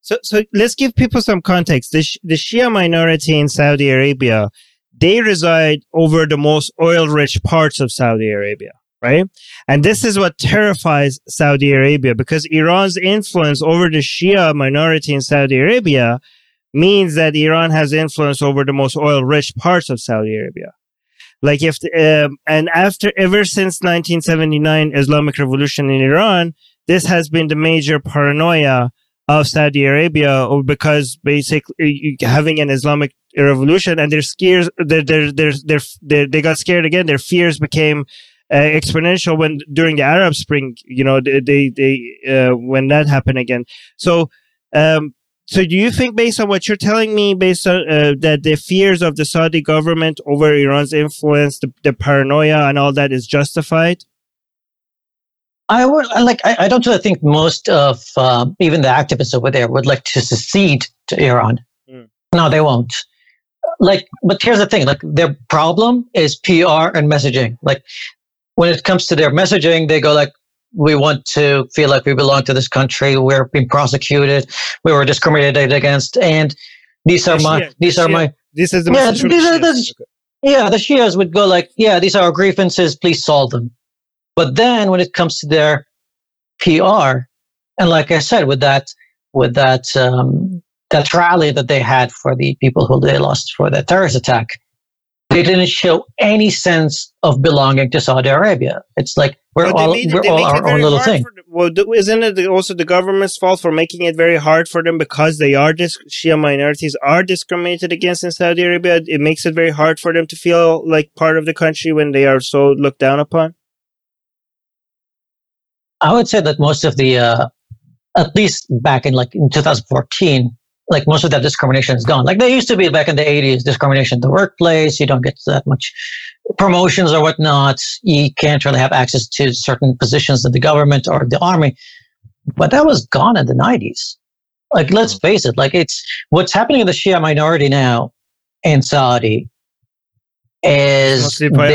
So let's give people some context. The Shia minority in Saudi Arabia, they reside over the most oil-rich parts of Saudi Arabia, right? And this is what terrifies Saudi Arabia, because Iran's influence over the Shia minority in Saudi Arabia means that Iran has influence over the most oil-rich parts of Saudi Arabia. Like ever since 1979 Islamic Revolution in Iran, this has been the major paranoia of Saudi Arabia, because basically having an Islamic revolution, and they're scared, they got scared again. Their fears became exponential during the Arab Spring. You know, when that happened again. So do you think, based on what you're telling me, based on that the fears of the Saudi government over Iran's influence, the paranoia and all that is justified? I don't really think most of even the activists over there would like to secede to Iran. No, they won't. But here's the thing: their problem is PR and messaging. Like, when it comes to their messaging, they go like, "We want to feel like we belong to this country. We're being prosecuted. We were discriminated against, and these is the message. The Shias would go like, yeah, these are our grievances. Please solve them. But then when it comes to their PR, and like I said, with that rally that they had for the people who they lost for the terrorist attack, they didn't show any sense of belonging to Saudi Arabia. It's like we're all our own little thing. Isn't it also the government's fault for making it very hard for them, because they are Shia minorities are discriminated against in Saudi Arabia? It makes it very hard for them to feel like part of the country when they are so looked down upon. I would say that most of the, at least back in 2014, most of that discrimination is gone. Like, there used to be back in the 80s, discrimination in the workplace. You don't get that much promotions or whatnot. You can't really have access to certain positions in the government or the army. But that was gone in the 90s. Like, let's face it. Like, it's what's happening in the Shia minority now in Saudi is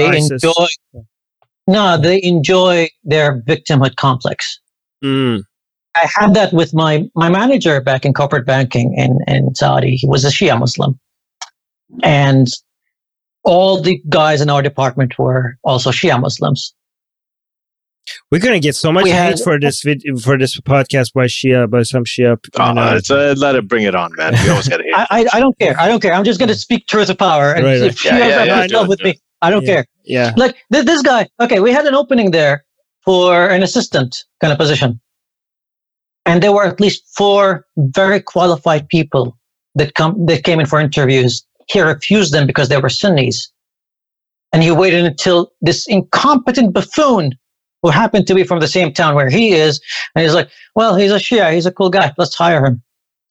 they enjoy their victimhood complex. I had that with my manager back in corporate banking in Saudi. He was a Shia Muslim. And all the guys in our department were also Shia Muslims. We're going to get so much hate for this podcast by some Shia. Let it bring it on, man. We always got to hate. I don't care. I'm just going to speak truth of power. And if Shias are in love with me, I don't care. Yeah. Like this guy. Okay, we had an opening there for an assistant kind of position. And there were at least 4 very qualified people that came in for interviews. He refused them because they were Sunnis. And he waited until this incompetent buffoon, who happened to be from the same town where he is, and he's like, well, he's a Shia, he's a cool guy, let's hire him.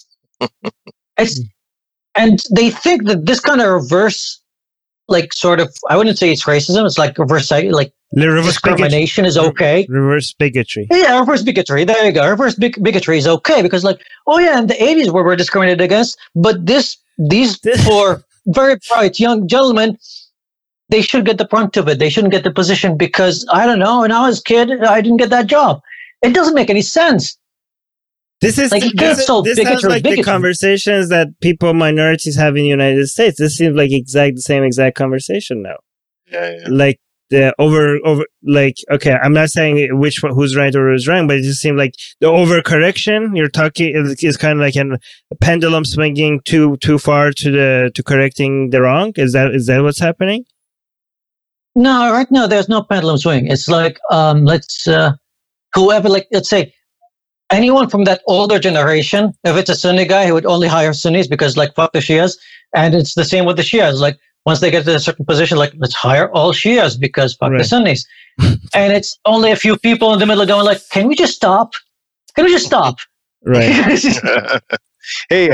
And they think that this kind of reverse, I wouldn't say it's racism, it's like reverse discrimination is okay. Reverse bigotry. Yeah, reverse bigotry. There you go. Reverse bigotry is okay because, in the 80s we were discriminated against, but these 4 very bright young gentlemen, they should get the brunt of it. They shouldn't get the position because, I don't know, when I was a kid, I didn't get that job. It doesn't make any sense. This sounds like the conversations that minorities have in the United States. This seems like the same exact conversation now. Yeah. Like the okay, I'm not saying who's right or who's wrong, but it just seemed like the overcorrection you're talking is kind of like a pendulum swinging too far to correcting the wrong. Is that what's happening? No, right now there's no pendulum swing. It's like let's say anyone from that older generation, if it's a Sunni guy, he would only hire Sunnis because fuck the Shias. And it's the same with the Shias. Once they get to a certain position, let's hire all Shias because fuck the Sunnis. And it's only a few people in the middle going can we just stop? Can we just stop? Right. Hey,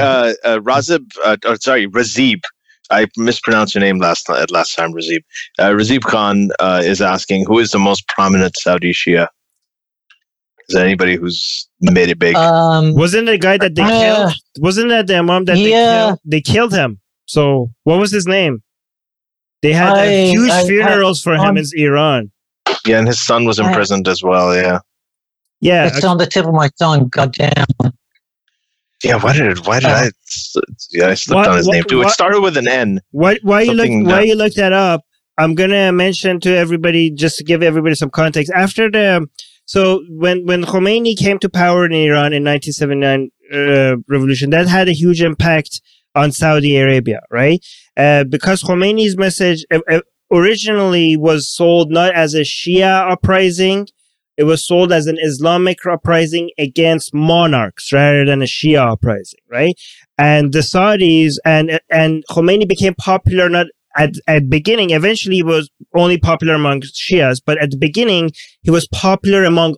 Razib. I mispronounced your name last time, Razib. Razib Khan is asking, who is the most prominent Saudi Shia? Is there anybody who's made it big? Wasn't the guy that they killed? Wasn't that the imam that they killed him? So what was his name? They had huge funerals for him in Iran. Yeah, and his son was imprisoned as well. Yeah. Yeah. It's on the tip of my tongue. Goddamn. Yeah, why did I? Yeah, I slipped on his name too. It started with an N. Why you look that up? I'm gonna mention to everybody, just to give everybody some context. So when Khomeini came to power in Iran in 1979 revolution, that had a huge impact on Saudi Arabia, right? Because Khomeini's message originally was sold not as a Shia uprising. It was sold as an Islamic uprising against monarchs rather than a Shia uprising, right? And the Saudis and Khomeini became popular not at beginning. Eventually, he was only popular among Shias, but at the beginning, he was popular among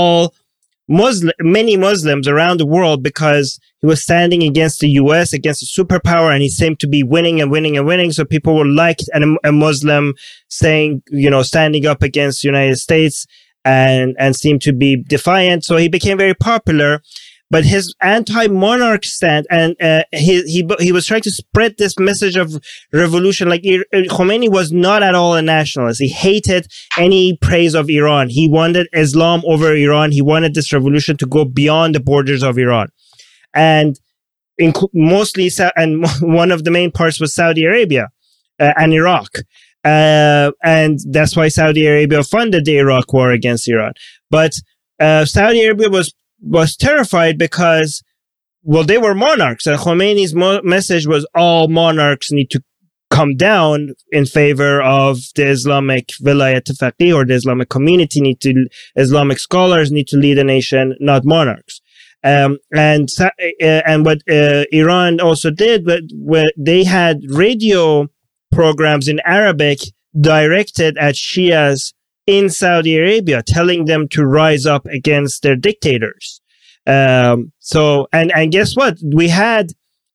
many Muslims around the world because he was standing against the U.S., against a superpower, and he seemed to be winning and winning and winning. So people were like a Muslim standing up against the United States and seemed to be defiant. So he became very popular. But his anti-monarch stand, and he was trying to spread this message of revolution. Like Khomeini was not at all a nationalist. He hated any praise of Iran. He wanted Islam over Iran. He wanted this revolution to go beyond the borders of Iran, and mostly. And one of the main parts was Saudi Arabia and Iraq, and that's why Saudi Arabia funded the Iraq war against Iran. But Saudi Arabia was terrified because, well, they were monarchs, and Khomeini's message was all monarchs need to come down in favor of the Islamic Vilayat al-Faqih, or the Islamic community Islamic scholars need to lead a nation, not monarchs. And what Iran also did, they had radio programs in Arabic directed at Shias in Saudi Arabia, telling them to rise up against their dictators. So guess what? We had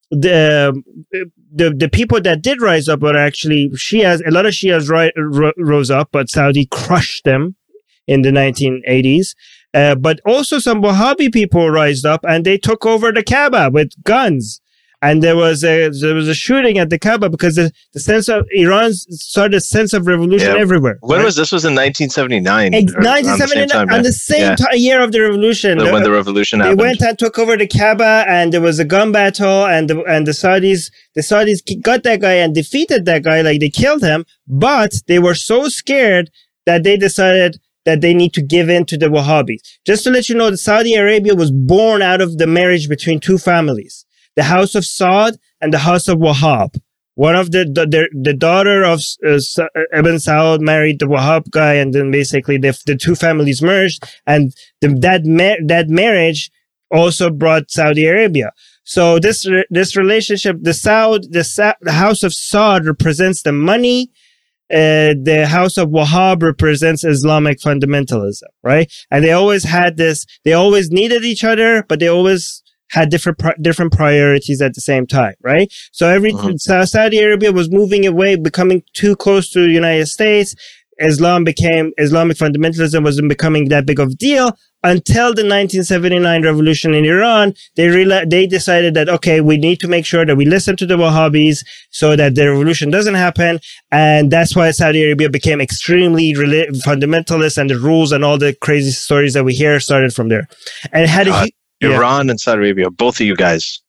the people that did rise up were actually Shias. A lot of Shias rose up, but Saudi crushed them in the 1980s. But also some Wahhabi people rised up and they took over the Kaaba with guns. And there was a shooting at the Kaaba because the sense of Iran started a sense of revolution everywhere. When was this? Was in 1979. 1979, on the same year of the revolution. When the revolution happened, they went and took over the Kaaba, and there was a gun battle, and the Saudis got that guy and defeated that guy, like they killed him. But they were so scared that they decided that they need to give in to the Wahhabis. Just to let you know, Saudi Arabia was born out of the marriage between two families. The House of Saud and the House of Wahhab. One of the daughter of Ibn Saud married the Wahhab guy, and then basically the two families merged, and that marriage also brought Saudi Arabia. So this relationship, the House of Saud represents the money. The House of Wahhab represents Islamic fundamentalism, right? And they always had this. They always needed each other, but they always had different priorities at the same time, right? So Saudi Arabia was moving away, becoming too close to the United States. Islamic fundamentalism wasn't becoming that big of a deal until the 1979 revolution in Iran. They decided that, okay, we need to make sure that we listen to the Wahhabis so that the revolution doesn't happen. And that's why Saudi Arabia became extremely fundamentalist, and the rules and all the crazy stories that we hear started from there. And it had Iran and Saudi Arabia, both of you guys.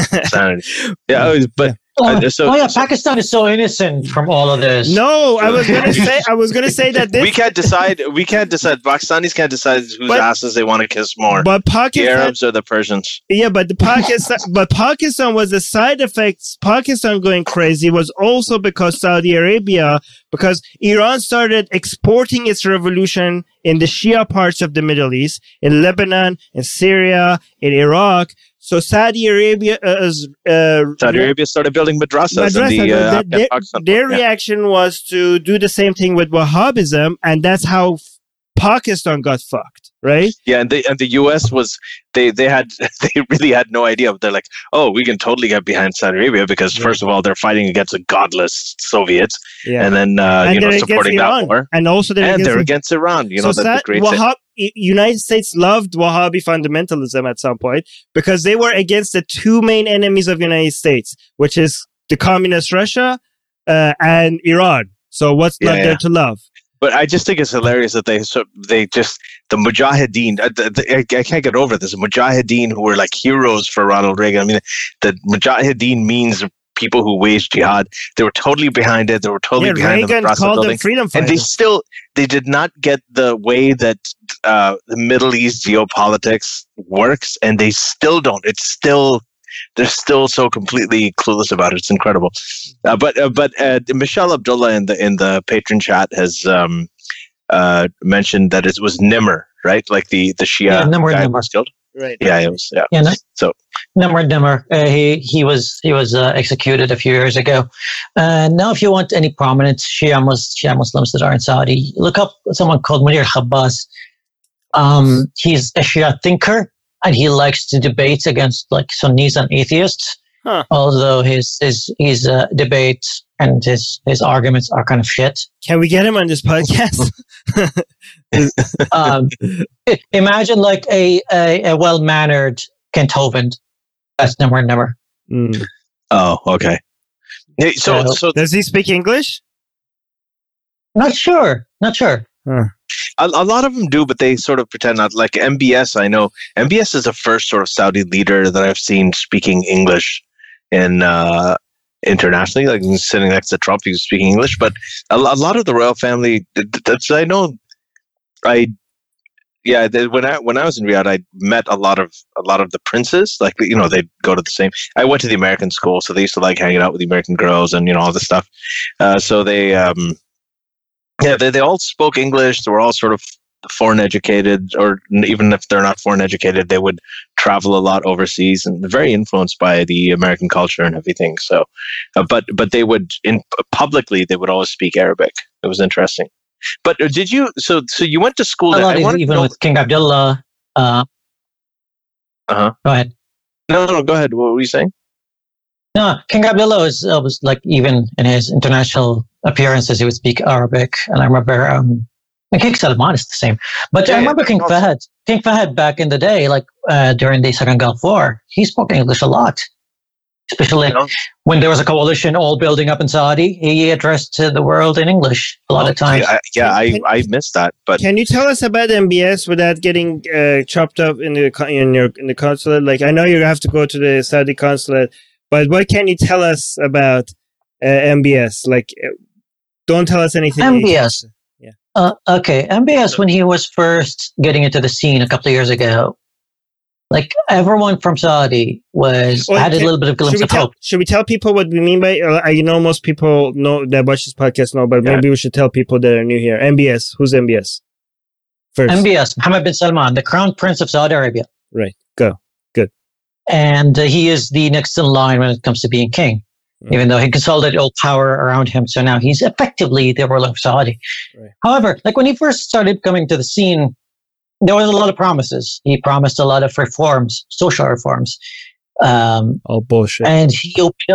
Pakistan is so innocent from all of this. No, I was gonna say that we can't decide. Pakistanis can't decide whose asses they want to kiss more. But Pakistan, the Arabs or the Persians. Yeah, but Pakistan was the side effects. Pakistan going crazy was also because Saudi Arabia, because Iran started exporting its revolution in the Shia parts of the Middle East, in Lebanon, in Syria, in Iraq. So Saudi Arabia started building madrasas. Their reaction was to do the same thing with Wahhabism, and that's how Pakistan got fucked, right? Yeah, and the US was they really had no idea. They're like, oh, we can totally get behind Saudi Arabia because first of all, they're fighting against a godless Soviets, and then supporting that war, and also they're against Iran. You know, that's the great thing. United States loved Wahhabi fundamentalism at some point because they were against the two main enemies of the United States, which is the communist Russia and Iran. So what's not there to love? But I just think it's hilarious that Mujahideen. I can't get over this. Mujahideen, who were like heroes for Ronald Reagan. I mean, the Mujahideen means people who waged jihad. They were totally behind it. They were totally behind Reagan the called them freedom fighters. And they did not get the way that the Middle East geopolitics works, and they still don't. They're still so completely clueless about it. It's incredible. But Michelle Abdullah in the patron chat has mentioned that it was Nimr, right? Like the Shia guy who was killed. Right. Yeah, it was. Yeah. So Nimr. He was executed a few years ago. Now, if you want any prominent Shia Muslims that are in Saudi, look up someone called Munir Khabbas. He's a Shia thinker, and he likes to debate against like Sunnis and atheists. Huh. Although his debate and his arguments are kind of shit. Can we get him on this podcast? Imagine like a well-mannered Kent Hovind. That's Nimr. Mm. Oh, okay. So does he speak English? Not sure. Huh. A lot of them do, but they sort of pretend not. Like MBS, I know MBS is the first sort of Saudi leader that I've seen speaking English in internationally. Like sitting next to Trump, he was speaking English. But a lot of the royal family, I know. When I was in Riyadh, I met a lot of the princes. Like they'd go to the same. I went to the American school, so they used to like hanging out with the American girls and all this stuff. So they. They all spoke English. They were all sort of foreign educated, or even if they're not foreign educated, they would travel a lot overseas and very influenced by the American culture and everything. So, but they would publicly they would always speak Arabic. It was interesting. But did you? So you went to school there? Even with King Abdullah. Go ahead. No, go ahead. What were you saying? No, King Abdullah was like, even in his international appearances, he would speak Arabic. And I remember, King Salman is the same. But I remember King Fahd back in the day, like during the Second Gulf War, he spoke English a lot. Especially when there was a coalition all building up in Saudi, he addressed the world in English a lot of times. I missed that. But can you tell us about MBS without getting chopped up in the consulate? Like, I know you have to go to the Saudi consulate, but what can you tell us about MBS? Like, don't tell us anything. MBS. Yeah. Okay. MBS, when he was first getting into the scene a couple of years ago, like everyone from Saudi had a little bit of glimpse of hope. Should we tell people what we mean by? Most people know that watch this podcast know, but maybe we should tell people that are new here. MBS. Who's MBS? First. MBS, Mohammed bin Salman, the Crown Prince of Saudi Arabia. Right. Go. Good. And he is the next in line when it comes to being king, even though he consolidated all power around him. So now he's effectively the ruler of Saudi. Right. However, like when he first started coming to the scene, there was a lot of promises. He promised a lot of reforms, social reforms. Bullshit. And he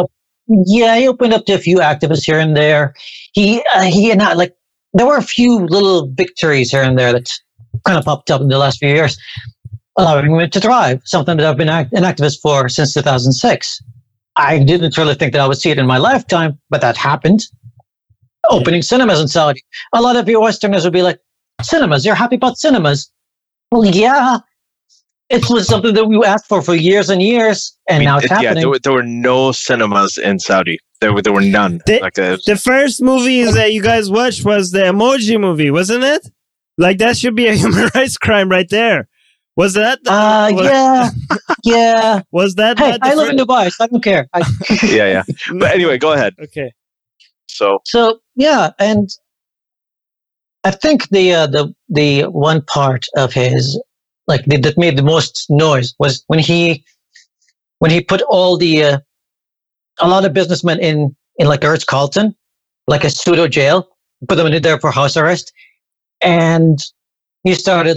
opened up to a few activists here and there. There were a few little victories here and there that kind of popped up in the last few years, allowing him to thrive, something that I've been an activist for since 2006. I didn't really think that I would see it in my lifetime, but that happened. Opening cinemas in Saudi. A lot of your Westerners would be like, cinemas, you're happy about cinemas? Well, yeah. It was something that we asked for years and years, and now it's happening. Yeah, there were no cinemas in Saudi. There were none. The first movies that you guys watched was the Emoji movie, wasn't it? Like, that should be a human rights crime right there. Was that? Yeah. Was that? Hey, I live in Dubai, so I don't care. Yeah. But anyway, go ahead. Okay. So yeah, and I think the one part of his that made the most noise was when he put all a lot of businessmen in like Ritz-Carlton, like a pseudo jail, put them in there for house arrest, and he started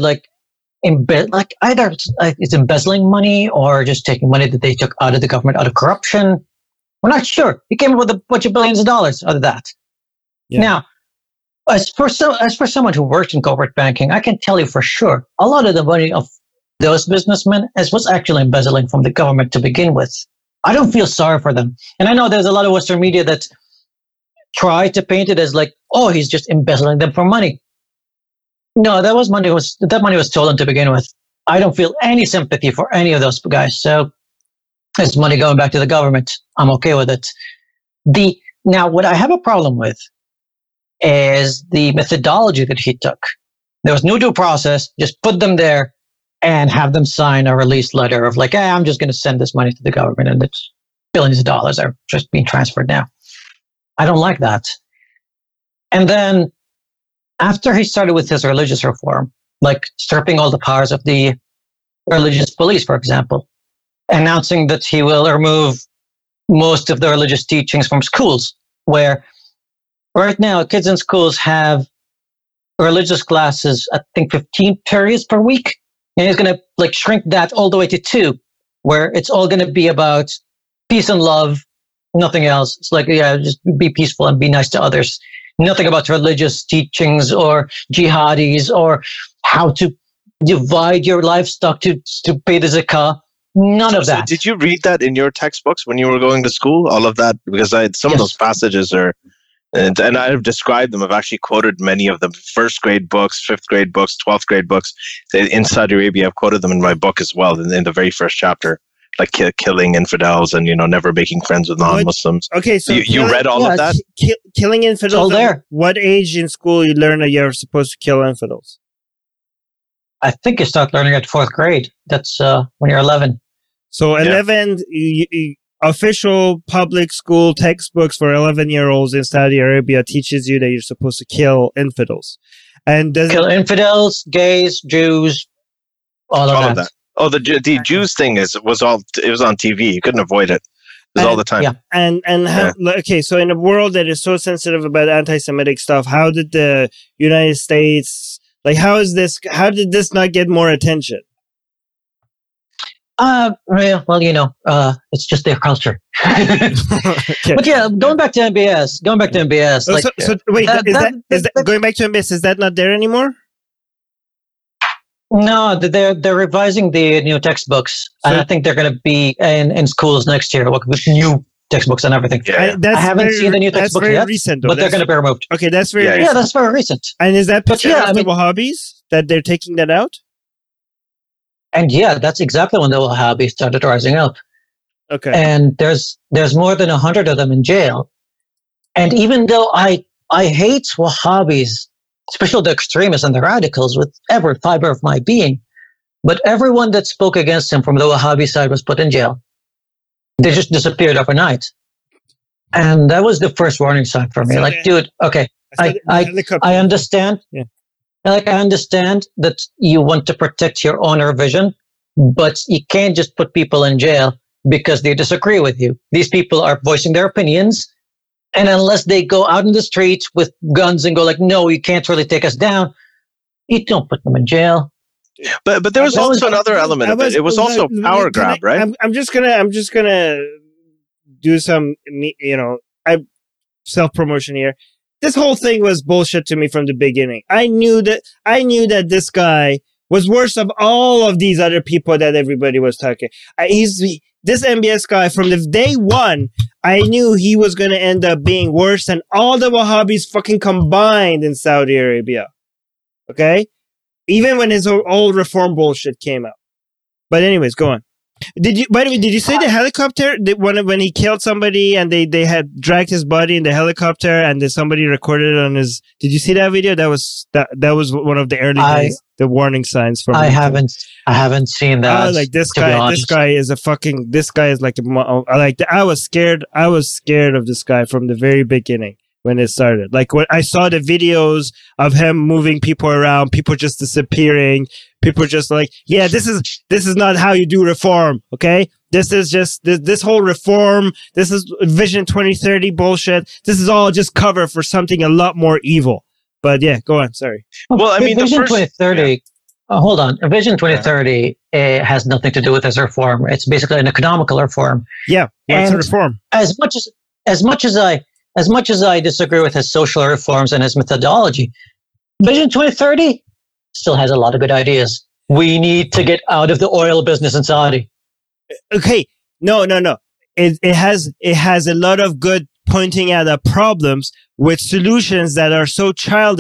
either it's embezzling money or just taking money that they took out of the government out of corruption. We're not sure. He came up with a bunch of billions of dollars out of that. Yeah. Now, as for someone who worked in corporate banking, I can tell you for sure, a lot of the money of those businessmen was actually embezzling from the government to begin with. I don't feel sorry for them. And I know there's a lot of Western media that try to paint it as like, oh, he's just embezzling them for money. No, that money was stolen to begin with. I don't feel any sympathy for any of those guys. So it's money going back to the government. I'm okay with it. Now, what I have a problem with is the methodology that he took. There was no due process. Just put them there and have them sign a release letter of like, I'm just going to send this money to the government, and it's billions of dollars are just being transferred now. I don't like that. And then after he started with his religious reform, like stripping all the powers of the religious police, for example, announcing that he will remove most of the religious teachings from schools, where right now kids in schools have religious classes, I think 15 periods per week. And he's going to like shrink that all the way to 2, where it's all going to be about peace and love, nothing else. It's like, just be peaceful and be nice to others. Nothing about religious teachings or jihadis or how to divide your livestock to pay the zakah. None of that. So did you read that in your textbooks when you were going to school? All of that? Because some of those passages are, and I've described them. I've actually quoted many of them. 1st grade books, 5th grade books, 12th grade books. In Saudi Arabia, I've quoted them in my book as well, in the very first chapter. Like killing infidels and, never making friends with non-Muslims. Okay, so you read all of that? Killing infidels. All there. What age in school you learn that you're supposed to kill infidels? I think you start learning at 4th grade. That's when you're 11. So 11, official public school textbooks for 11-year-olds in Saudi Arabia teaches you that you're supposed to kill infidels. And kill infidels, gays, Jews, all of that. Oh, the Jews thing was on TV. You couldn't avoid it. It was all the time. Yeah. Okay, so in a world that is so sensitive about anti-Semitic stuff, how did the United States, how did this not get more attention? Well, it's just their culture. Okay. But yeah, going back to MBS. Wait, going back to MBS, is that not there anymore? No, they're revising the new textbooks, and I think they're going to be in schools next year with new textbooks and everything. Yeah. I haven't seen the new textbooks yet, recent, but they're going to be removed. Okay, that's very recent. Yeah, that's very recent. And is that the Wahhabis that they're taking that out? And yeah, that's exactly when the Wahhabis started rising up. Okay, and there's more than 100 of them in jail. And even though I hate Wahhabis, especially the extremists and the radicals, with every fiber of my being, but everyone that spoke against him from the Wahhabi side was put in jail. They just disappeared overnight. And that was the first warning sign for me. Dude, okay, I understand. Yeah. I understand that you want to protect your honor vision, but you can't just put people in jail because they disagree with you. These people are voicing their opinions. And unless they go out in the streets with guns and go like, no, you can't really take us down, you don't put them in jail. But there was also another element of it. It was also a power grab, right? I'm just gonna do some, self-promotion here. This whole thing was bullshit to me from the beginning. I knew that this guy was worse of all of these other people that everybody was talking. This MBS guy, from the day one, I knew he was going to end up being worse than all the Wahhabis fucking combined in Saudi Arabia. Okay? Even when his old reform bullshit came out. But anyways, go on. By the way, did you see the helicopter when he killed somebody and they had dragged his body in the helicopter and then somebody recorded it on his? Did you see that video? That was one of the early days, the warning signs from. I haven't seen that. This guy is like I was scared. I was scared of this guy from the very beginning. When it started, like when I saw the videos of him moving people around, people just disappearing, people just like, yeah, this is not how you do reform. Okay. This is just this whole reform. This is Vision 2030 bullshit. This is all just cover for something a lot more evil. But yeah, go on. Sorry. Well, I mean, Vision 2030. Hold on. Vision 2030 has nothing to do with this reform. It's basically an economical reform. Yeah. It's a reform. As much as I disagree with his social reforms and his methodology, Vision 2030 still has a lot of good ideas. We need to get out of the oil business in Saudi. Okay. No. It has a lot of good pointing out the problems with solutions that are so childish.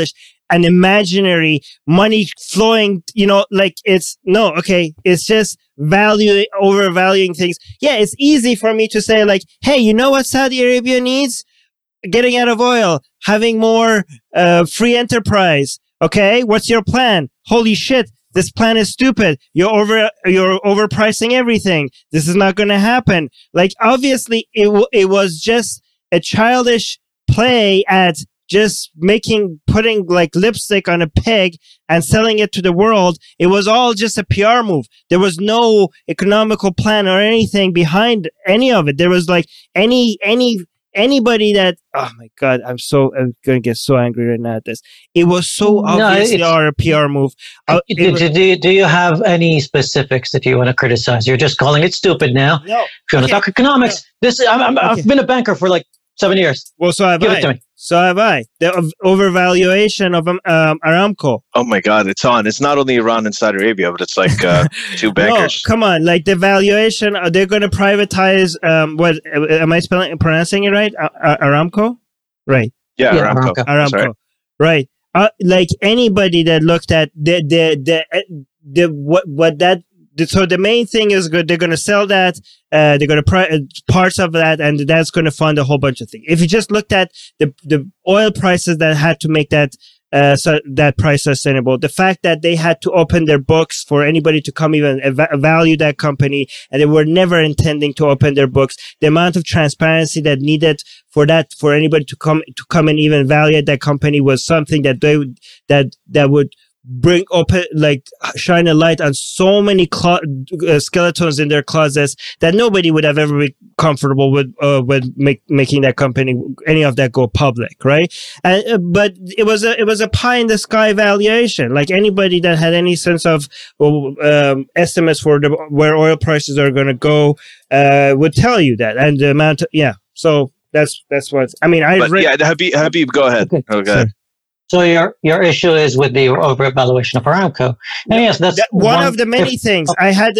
an imaginary money flowing, it's just overvaluing things. Yeah, it's easy for me to say like, hey, you know what Saudi Arabia needs? Getting out of oil, having more free enterprise. Okay, what's your plan? Holy shit, this plan is stupid. You're overpricing everything. This is not going to happen. Like, obviously, it was just a childish play at just putting like lipstick on a pig and selling it to the world. It was all just a PR move. There was no economical plan or anything behind any of it. There was like anybody that, oh my God, I'm going to get so angry right now at this. It was so obviously a PR move. Do you have any specifics that you want to criticize? You're just calling it stupid now. No. If you want to talk economics, I've been a banker for like 7 years. Well, so have Give I. it to me. So have I. The overvaluation of Aramco. Oh my God, it's on. It's not only Iran and Saudi Arabia, but it's like two bankers. No, come on. Like the valuation, they're going to privatize, what, am I pronouncing it right? Aramco? Right. Yeah, Aramco. Aramco. Right. Like anybody that looked at so the main thing is good. They're going to sell that. They're going to parts of that, and that's going to fund a whole bunch of things. If you just looked at the oil prices that had to make that price sustainable, the fact that they had to open their books for anybody to come even value that company, and they were never intending to open their books, the amount of transparency that needed for anybody to come and even value that company was something that that would bring open, like, shine a light on so many skeletons in their closets that nobody would have ever been comfortable with making that company, any of that, go public, right? But it was a pie in the sky valuation. Like anybody that had any sense of estimates for where oil prices are going to go would tell you that, and the amount. So that's what I mean. Habib, go ahead. Okay. Oh, go ahead. So your issue is with the overvaluation of Aramco, and yes, that's one of the many things. I can.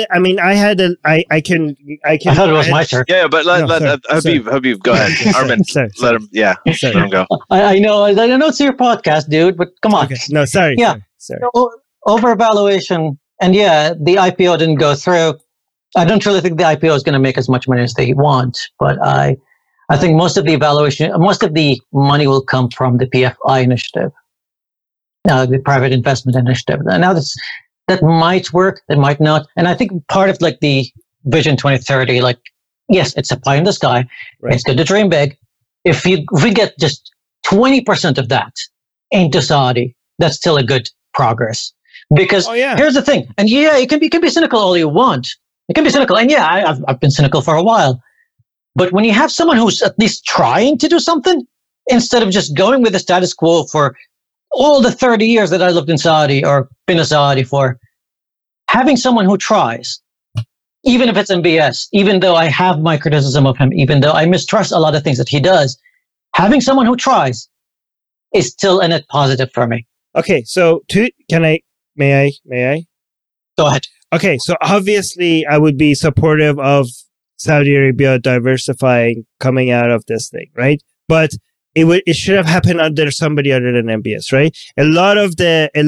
I thought it was my turn. Yeah, but Habib, go ahead. Armin, let him. Yeah, let him go. I know it's your podcast, dude, but come on. Okay. No, sorry. Yeah, sorry. Overvaluation, and the IPO didn't go through. I don't really think the IPO is going to make as much money as they want, but I think most of the money will come from the PFI initiative, the private investment initiative. And now that might work, it might not. And I think part of like the Vision 2030, like, yes, it's a pie in the sky. Right. It's good to dream big. If we get just 20% of that into Saudi, that's still a good progress. Because here's the thing, and you can be cynical all you want. You can be cynical, and I've been cynical for a while. But when you have someone who's at least trying to do something, instead of just going with the status quo for all the 30 years that I lived in Saudi or been a Saudi for, having someone who tries, even if it's MBS, even though I have my criticism of him, even though I mistrust a lot of things that he does, having someone who tries is still a net positive for me. Okay, so may I? Go ahead. Okay, so obviously I would be supportive of Saudi Arabia diversifying coming out of this thing, right? But it should have happened under somebody other than MBS, right? A lot of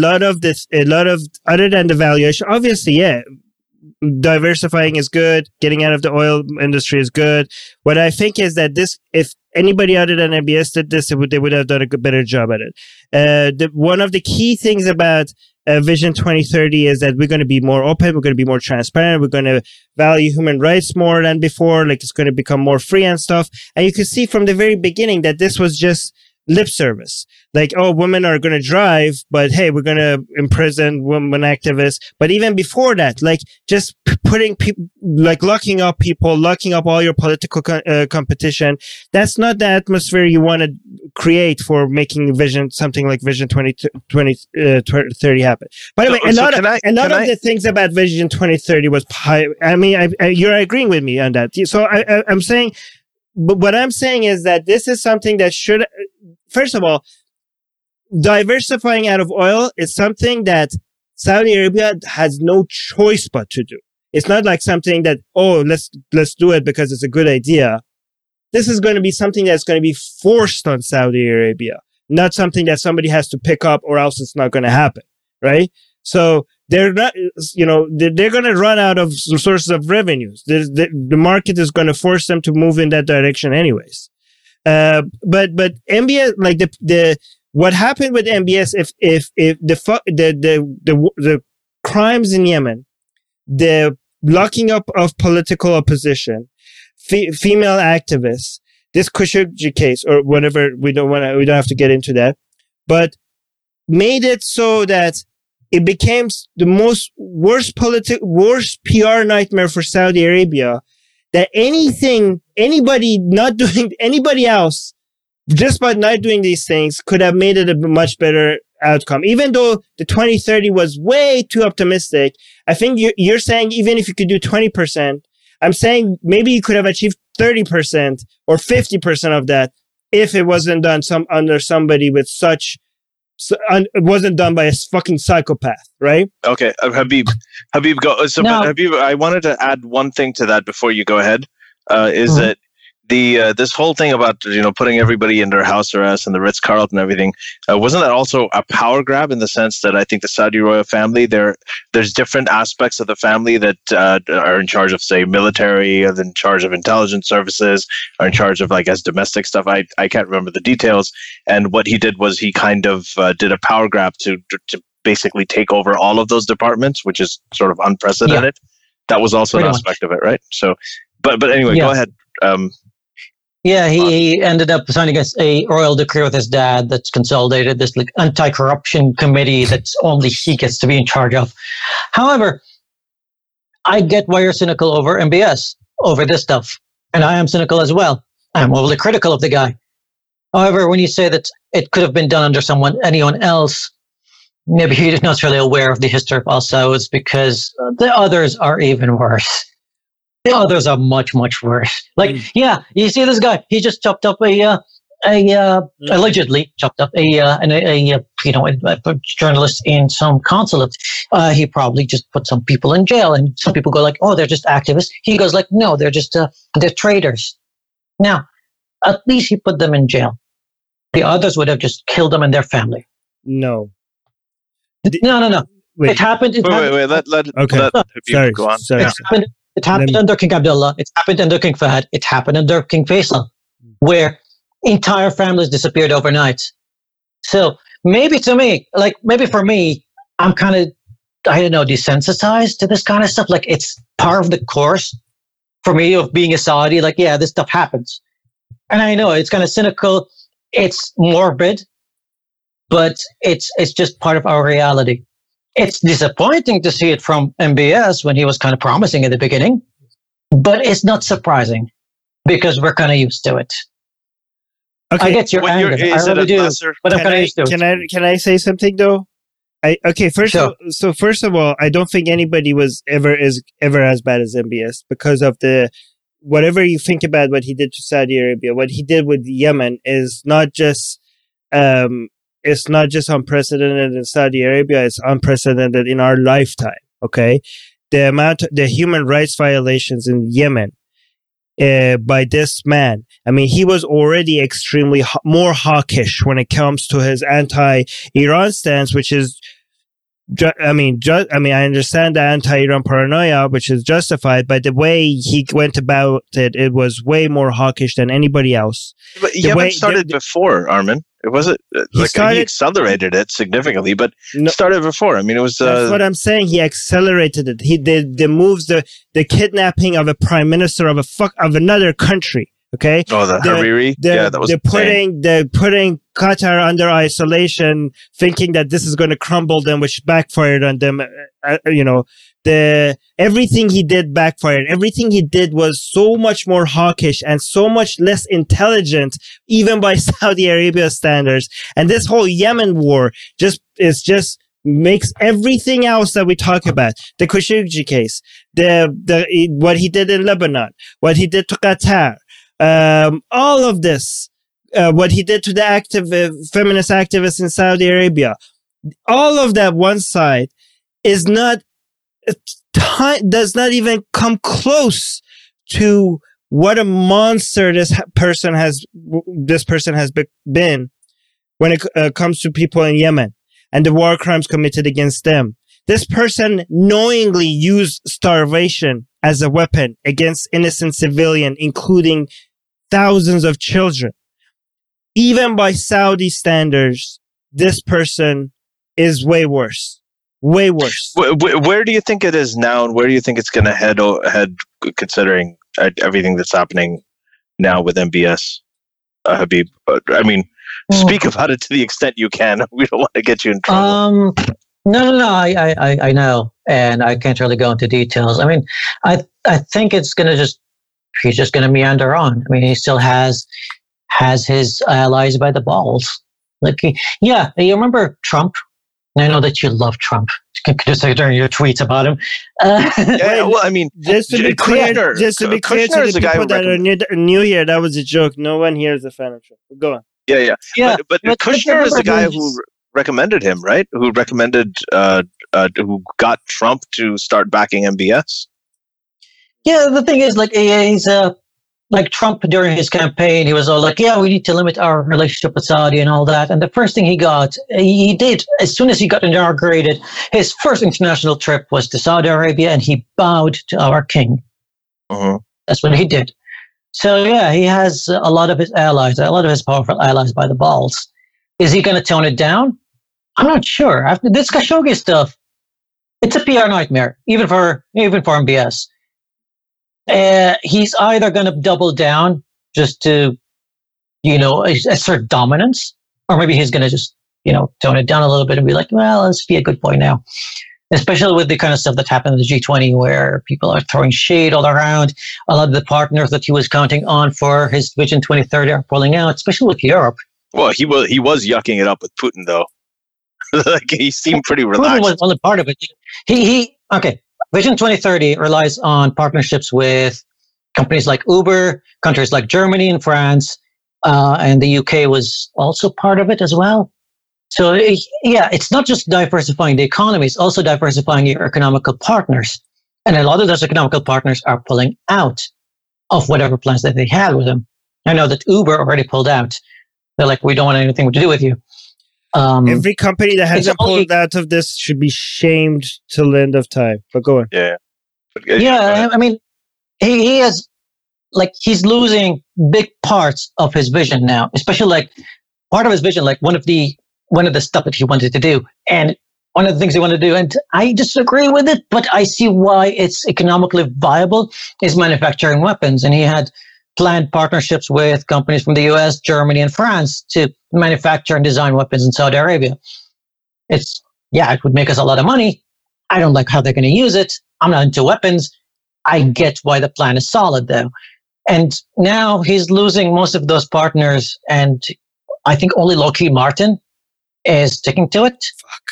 other than the valuation, obviously, diversifying is good. Getting out of the oil industry is good. What I think is that if anybody other than MBS did this, they would have done a better job at it. One of the key things about Vision 2030 is that we're going to be more open, we're going to be more transparent, we're going to value human rights more than before, like it's going to become more free and stuff. And you can see from the very beginning that this was just lip service. Like, oh, women are going to drive, but hey, we're going to imprison women activists. But even before that, like just putting people, like locking up people, locking up all your political competition. That's not the atmosphere you want to create for making something like Vision 2030 happen. By the way, a lot of the things about Vision 2030 was, you're agreeing with me on that. So I'm saying, but what I'm saying is that this is something that should, first of all, diversifying out of oil is something that Saudi Arabia has no choice but to do. It's not like something that, let's do it because it's a good idea. This is going to be something that's going to be forced on Saudi Arabia not something that somebody has to pick up, or else it's not going to happen, right? So they're not, they're going to run out of sources of revenues. The market is going to force them to move in that direction anyways. But MBS, like what happened with MBS, if the crimes in Yemen, the locking up of political opposition, female activists, this Khashoggi case or whatever, we don't have to get into that, but made it so that it became the worst PR nightmare for Saudi Arabia, that anybody else, just by not doing these things, could have made it a much better outcome. Even though the 2030 was way too optimistic, I think you're saying even if you could do 20%, I'm saying maybe you could have achieved 30% or 50% of that if it wasn't done under somebody with such. It wasn't done by a fucking psychopath, right? Okay, Habib, go. So, no. Habib, I wanted to add one thing to that before you go ahead. Is that this whole thing about putting everybody under house arrest and the Ritz-Carlton and everything, wasn't that also a power grab in the sense that I think the Saudi royal family, there's different aspects of the family that are in charge of, say, military, are in charge of intelligence services, are in charge of, I guess, domestic stuff. I can't remember the details. And what he did was he kind of did a power grab to basically take over all of those departments, which is sort of unprecedented. Yeah. That was also an aspect of it, right? So, but anyway, go ahead. He ended up signing a royal decree with his dad that's consolidated this like anti-corruption committee that's only he gets to be in charge of. However, I get why you're cynical over MBS, over this stuff. And I am cynical as well. I'm overly critical of the guy. However, when you say that it could have been done under anyone else, maybe you're not necessarily aware of the history of Al Sauds, because the others are even worse. The others are much, much worse. Like, you see this guy, he just chopped up allegedly chopped up a journalist in some consulate. He probably just put some people in jail, and some people go like, oh, they're just activists. He goes like, no, they're just, they're traitors. Now, at least he put them in jail. The others would have just killed them and their family. No. No. Wait. It happened. Wait. Let Sorry. Go on. Sorry. It happened under King Abdullah. It happened under King Fahd. It happened under King Faisal, where entire families disappeared overnight. So maybe for me, I'm kind of, desensitized to this kind of stuff. Like, it's part of the course for me of being a Saudi. Like, yeah, this stuff happens. And I know it's kind of cynical. It's morbid, but it's just part of our reality. It's disappointing to see it from MBS when he was kind of promising in the beginning, but it's not surprising because we're kind of used to it. Okay. I get your anger. I really do, but I'm kind of used to it. Can I say something though? First of all, I don't think anybody was ever as bad as MBS because of whatever you think about what he did to Saudi Arabia. What he did with Yemen is not just it's not just unprecedented in Saudi Arabia, it's unprecedented in our lifetime, okay? The human rights violations in Yemen by this man, I mean, he was already extremely more hawkish when it comes to his anti-Iran stance, which is, I understand the anti-Iran paranoia, which is justified, but the way he went about it, it was way more hawkish than anybody else. But Yemen started before, Armin. It wasn't he accelerated it significantly, but started before. I mean, it was. That's what I'm saying. He accelerated it. He did the moves, the kidnapping of a prime minister of another country. Okay. Oh, the Hariri. That was. They're putting Qatar under isolation, thinking that this is going to crumble them, which backfired on them. Everything he did backfired. Everything he did was so much more hawkish and so much less intelligent, even by Saudi Arabia standards. And this whole Yemen war just makes everything else that we talk about, the Khashoggi case, what he did in Lebanon, what he did to Qatar, all of this, what he did to the feminist activists in Saudi Arabia, all of that one side does not even come close to what a monster this person has been when it comes to people in Yemen and the war crimes committed against them. This person knowingly used starvation as a weapon against innocent civilians, including thousands of children. Even by Saudi standards, this person is way worse. Way worse. Where do you think it is now, and where do you think it's going to head considering everything that's happening now with MBS? Habib, I mean, speak about it to the extent you can. We don't want to get you in trouble. No. I know, and I can't really go into details. I mean, I think it's going to he's just going to meander on. I mean, he still has his allies by the balls. Like, you remember Trump? And I know that you love Trump, considering your tweets about him. Well, I mean, just to be clear to the people that are new here, that was a joke. No one here is a fan of Trump. Go on. Yeah. But Kushner is the guy who recommended him, right? Who recommended, who got Trump to start backing MBS? Yeah, the thing is, like, he's like Trump during his campaign, he was all like, yeah, we need to limit our relationship with Saudi and all that. And the first thing he did, as soon as he got inaugurated, his first international trip was to Saudi Arabia, and he bowed to our king. Uh-huh. That's what he did. So, yeah, he has a lot of his powerful allies by the balls. Is he going to tone it down? I'm not sure. After this Khashoggi stuff, it's a PR nightmare, even for MBS. He's either going to double down just to, assert dominance, or maybe he's going to just, tone it down a little bit and be like, well, let's be a good boy now. Especially with the kind of stuff that happened at the G20, where people are throwing shade all around. A lot of the partners that he was counting on for his Vision 2030 are pulling out, especially with Europe. Well, he was yucking it up with Putin, though. Like, he seemed pretty relaxed. Putin was only part of it. Okay. Vision 2030 relies on partnerships with companies like Uber, countries like Germany and France, and the UK was also part of it as well. So, it's not just diversifying the economy, it's also diversifying your economical partners. And a lot of those economical partners are pulling out of whatever plans that they had with them. I know that Uber already pulled out. They're like, we don't want anything to do with you. Every company that hasn't pulled out of this should be shamed till the end of time. But go on. Yeah. I mean, he has, like, he's losing big parts of his vision now, especially like part of his vision, like one of the stuff that he wanted to do, and one of the things he wanted to do, and I disagree with it, but I see why it's economically viable, is manufacturing weapons, and he had planned partnerships with companies from the US, Germany, and France to manufacture and design weapons in Saudi Arabia. It would make us a lot of money. I don't like how they're going to use it. I'm not into weapons. I get why the plan is solid, though. And now he's losing most of those partners, and I think only Lockheed Martin is sticking to it.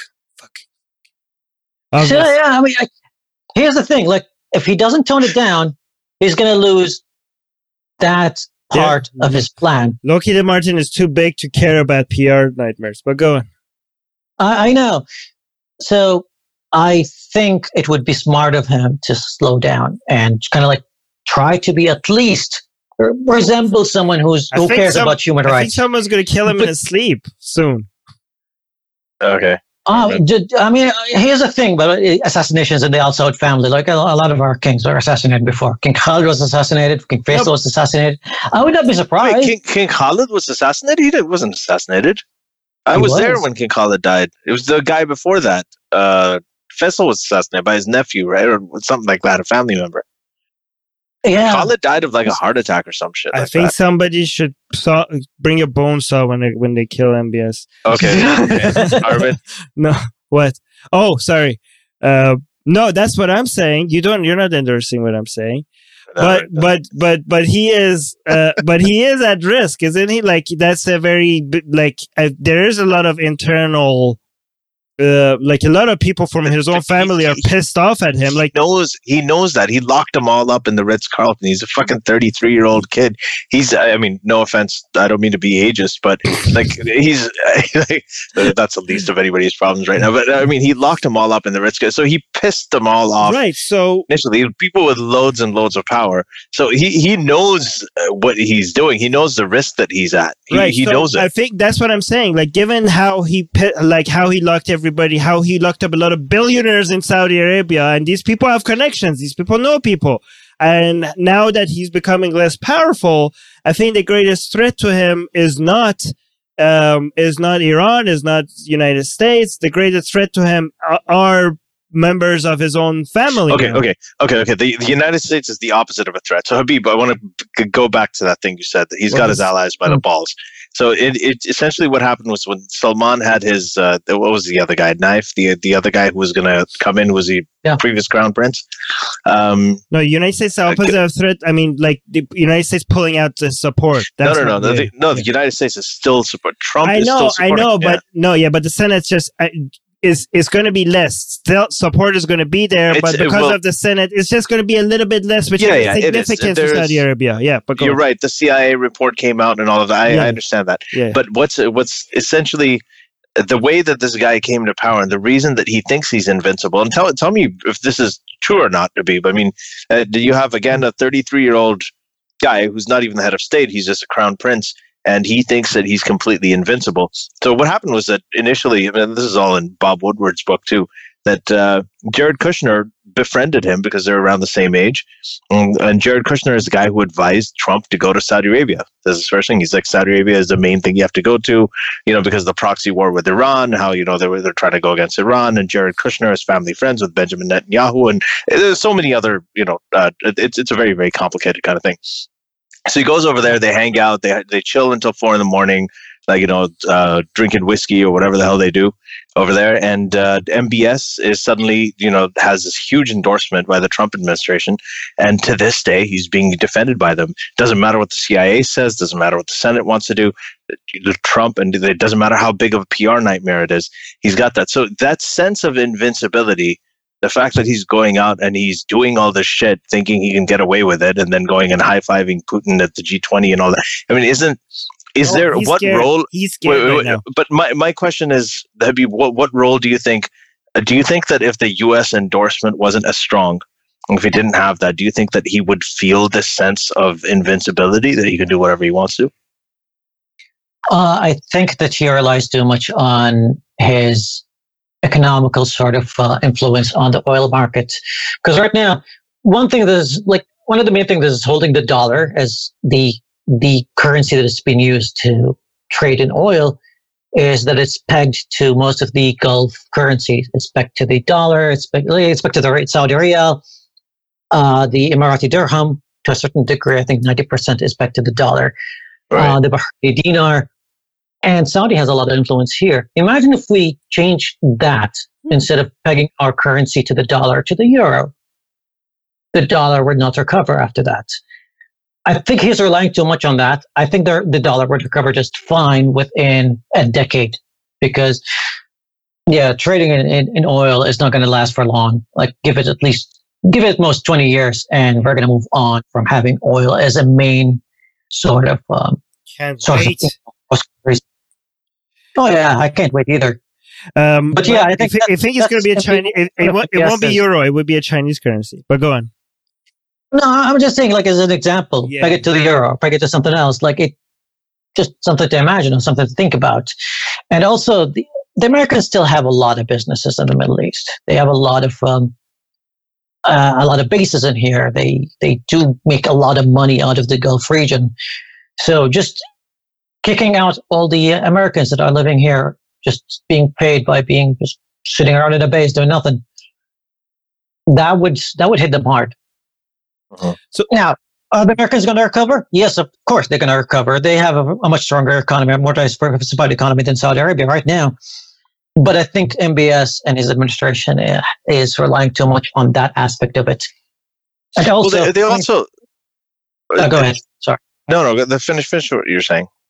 Fuck. So, I mean, here's the thing. Like, if he doesn't tone it down, he's going to lose that part of his plan. Lockheed Martin is too big to care about PR nightmares, but go on. I know. So I think it would be smart of him to slow down and kind of like try to be at least resemble someone who cares about human rights. I think someone's going to kill him in his sleep soon. Okay. I mean, here's the thing about assassinations in the Al Saud family. Like, a lot of our kings were assassinated before. King Khalid was assassinated. King Faisal was assassinated. I would not be surprised. Wait, King Khalid was assassinated? He wasn't assassinated. I was there when King Khalid died. It was the guy before that. Faisal was assassinated by his nephew, right? Or something like that, a family member. Yeah. Khalid died of like a heart attack or some shit. I think somebody should bring a bone saw when they kill MBS. Okay. Arvid? No, what? Oh, sorry. No, that's what I'm saying. You're not endorsing what I'm saying. But he is at risk, isn't he? Like, that's a very, like, there is a lot of internal like a lot of people from his own family are pissed off at him. Like he knows that he locked them all up in the Ritz-Carlton. He's a fucking 33-year-old kid. I mean, no offense, I don't mean to be ageist, but like he's that's the least of anybody's problems right now. But I mean, he locked them all up in the Ritz-Carlton, so he pissed them all off. Right. So initially, people with loads and loads of power. So he knows what he's doing. He knows the risk that he's at. He knows it. I think that's what I'm saying. Like, given how he locked everybody, how he locked up a lot of billionaires in Saudi Arabia, and these people have connections. These people know people. And now that he's becoming less powerful, I think the greatest threat to him is not Iran, is not United States. The greatest threat to him are members of his own family. Okay. The United States is the opposite of a threat. So Habib, I want to go back to that thing you said, that he's got his allies by the balls. So it essentially what happened was when Salman had his what was the other guy, Naif, the other guy who was going to come in, was he previous crown prince? No, United States opposite of threat. I mean, like the United States pulling out the support. That's the United States is still support. Trump is still supporting. But the Senate's just is going to be less. Still, support is going to be there, but because of the Senate, it's just going to be a little bit less, which is significant to Saudi Arabia. Yeah, but you're right. The CIA report came out and all of that. I understand that. Yeah. But what's essentially the way that this guy came to power and the reason that he thinks he's invincible, and tell me if this is true or not, Habib. I mean, do you have, again, a 33-year-old guy who's not even the head of state, he's just a crown prince, and he thinks that he's completely invincible. So what happened was that initially, I mean, this is all in Bob Woodward's book too, that Jared Kushner befriended him because they're around the same age. And Jared Kushner is the guy who advised Trump to go to Saudi Arabia. That's his first thing. He's like, Saudi Arabia is the main thing you have to go to, because of the proxy war with Iran, how, they're trying to go against Iran. And Jared Kushner is family friends with Benjamin Netanyahu. And there's so many other, it's a very, very complicated kind of thing. So he goes over there, they hang out, they chill until 4 a.m, drinking whiskey or whatever the hell they do over there. And MBS is suddenly, has this huge endorsement by the Trump administration. And to this day, he's being defended by them. Doesn't matter what the CIA says, doesn't matter what the Senate wants to do. Trump, and it doesn't matter how big of a PR nightmare it is, he's got that. So that sense of invincibility, the fact that he's going out and he's doing all this shit, thinking he can get away with it, and then going and high-fiving Putin at the G20 and all that. I mean, he's scared. Role? He's scared right now. But my question is, Habib, what role do you think that if the U.S. endorsement wasn't as strong, if he didn't have that, do you think that he would feel this sense of invincibility, that he can do whatever he wants to? I think that he relies too much on his economical sort of influence on the oil market. Because right now, one of the main things that is holding the dollar as the currency that is being used to trade in oil is that it's pegged to most of the Gulf currencies. It's pegged to the dollar, it's pegged to the Saudi Riyal, the Emirati dirham, to a certain degree. I think 90% is pegged to the dollar, right. The Bahraini dinar. And Saudi has a lot of influence here. Imagine if we change that instead of pegging our currency to the dollar, to the euro. The dollar would not recover after that. I think he's relying too much on that. I think the dollar would recover just fine within a decade because, trading in oil is not going to last for long. Like, give it at most 20 years and we're going to move on from having oil as a main sort of, Can't wait. Oh yeah, I can't wait either. But yeah, I think it's going to be a Chinese. It won't be euro. It would be a Chinese currency. But go on. No, I'm just saying, like as an example, peg it to the euro, peg it to something else. Like it, just something to imagine or something to think about. And also, the Americans still have a lot of businesses in the Middle East. They have a lot of bases in here. They do make a lot of money out of the Gulf region. So just kicking out all the Americans that are living here, just being paid by being just sitting around in a base doing nothing, that would hit them hard. Uh-huh. So now, are the Americans going to recover? Yes, of course they're going to recover. They have a much stronger economy, a more diversified economy than Saudi Arabia right now. But I think MBS and his administration is relying too much on that aspect of it. And also, well, they also go ahead. Sorry. No. Finish what you're saying.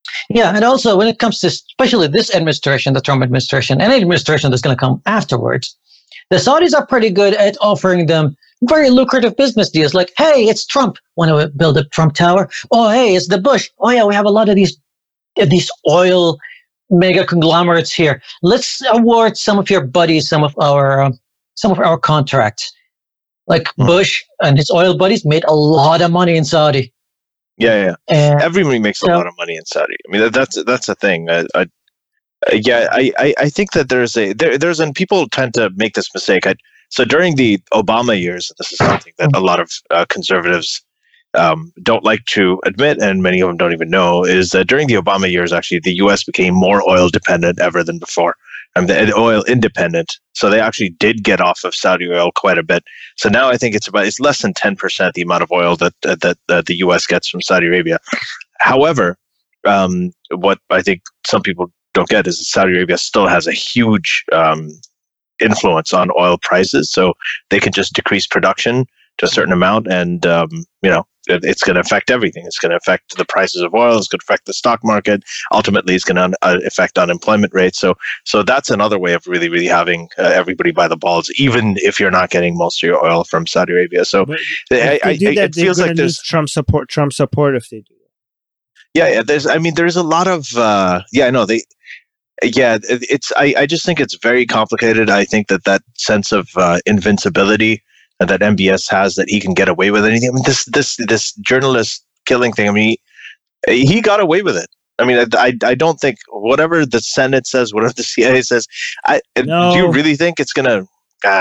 Yeah, and also when it comes to especially this administration, the Trump administration, any administration that's going to come afterwards, the Saudis are pretty good at offering them very lucrative business deals. Like, hey, it's Trump. Want to build a Trump Tower? Oh, hey, it's the Bush. Oh, yeah, we have a lot of these oil mega conglomerates here. Let's award some of your buddies some of our contracts. Like Bush and his oil buddies made a lot of money in Saudi. Yeah. Everybody makes a lot of money in Saudi. I mean, that's the thing. I think that there's and people tend to make this mistake. So during the Obama years, this is something that a lot of conservatives don't like to admit, and many of them don't even know, is that during the Obama years, actually, the U.S. became more oil dependent ever than before. Oil independent. So they actually did get off of Saudi oil quite a bit. So now I think it's less than 10% the amount of oil that the U.S. gets from Saudi Arabia. However, what I think some people don't get is that Saudi Arabia still has a huge influence on oil prices. So they can just decrease production to a certain amount, and it's going to affect everything. It's going to affect the prices of oil. It's going to affect the stock market. Ultimately, it's going to affect unemployment rates. So that's another way of really, really having everybody by the balls, even if you're not getting most of your oil from Saudi Arabia. So it feels like there's Trump support if they do that. Yeah. There's a lot of I know they. Yeah, I just think it's very complicated. I think that sense of invincibility that MBS has, that he can get away with anything. I mean, this journalist killing thing, I mean, he got away with it. I mean, I don't think whatever the Senate says, whatever the CIA says, do you really think it's going to...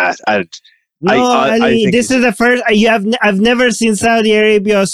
Ali, this is the first. I've never seen Saudi Arabia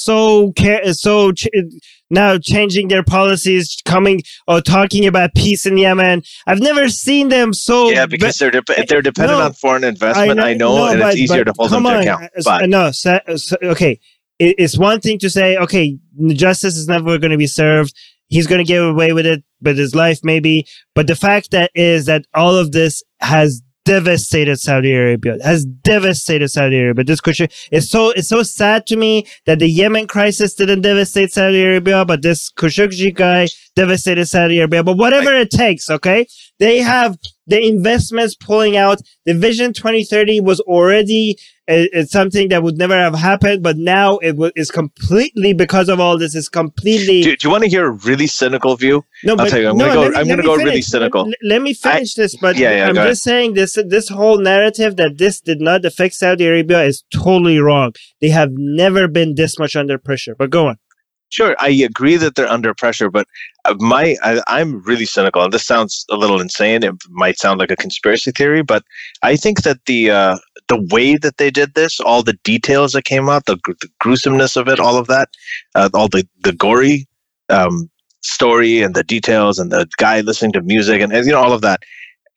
now changing their policies, coming or talking about peace in Yemen. I've never seen them so. Yeah, because they're dependent on foreign investment. I know, and it's easier to hold them to account. But okay, it's one thing to say, okay, justice is never going to be served. He's going to get away with it, but his life maybe. But the fact that all of this has devastated Saudi Arabia. This question is so sad to me that the Yemen crisis didn't devastate Saudi Arabia, but this Khashoggi guy devastated Saudi Arabia. But whatever it takes, okay? They have the investments pulling out. The Vision 2030 was already it's something that would never have happened, but now is completely, because of all this, is completely... Do you want to hear a really cynical view? No, but I'll tell you, I'm going to go really cynical. Let me finish this, but I'm just saying this whole narrative that this did not affect Saudi Arabia is totally wrong. They have never been this much under pressure, but go on. Sure, I agree that they're under pressure, but I'm really cynical, and this sounds a little insane. It might sound like a conspiracy theory, but I think that the way that they did this, all the details that came out, the gruesomeness of it, all of that, all the gory story and the details and the guy listening to music and all of that.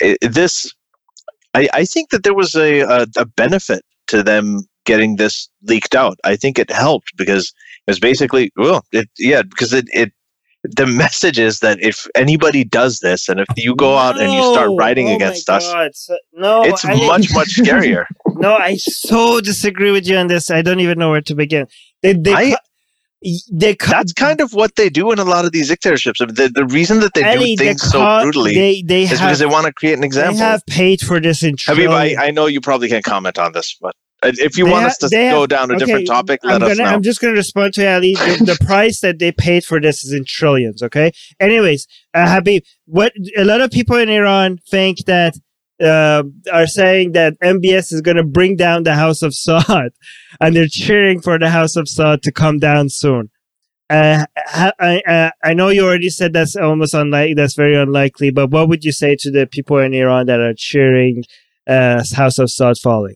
I think that there was a benefit to them getting this leaked out. I think it helped because it was basically, the message is that if anybody does this, and if you go out and you start writing against us, it's much scarier. No, I so disagree with you on this. I don't even know where to begin. That's kind of what they do in a lot of these dictatorships. The reason that they do things so brutally is because they want to create an example. They have paid for this in Habib, I know you probably can't comment on this, but if you want us to go down a different topic, let us know. I'm just going to respond to Ali. The price that they paid for this is in trillions, okay? Anyways, Habib, what a lot of people in Iran think that are saying that MBS is going to bring down the House of Saud, and they're cheering for the House of Saud to come down soon. I know you already said that's almost unlikely. That's very unlikely. But what would you say to the people in Iran that are cheering House of Saud falling?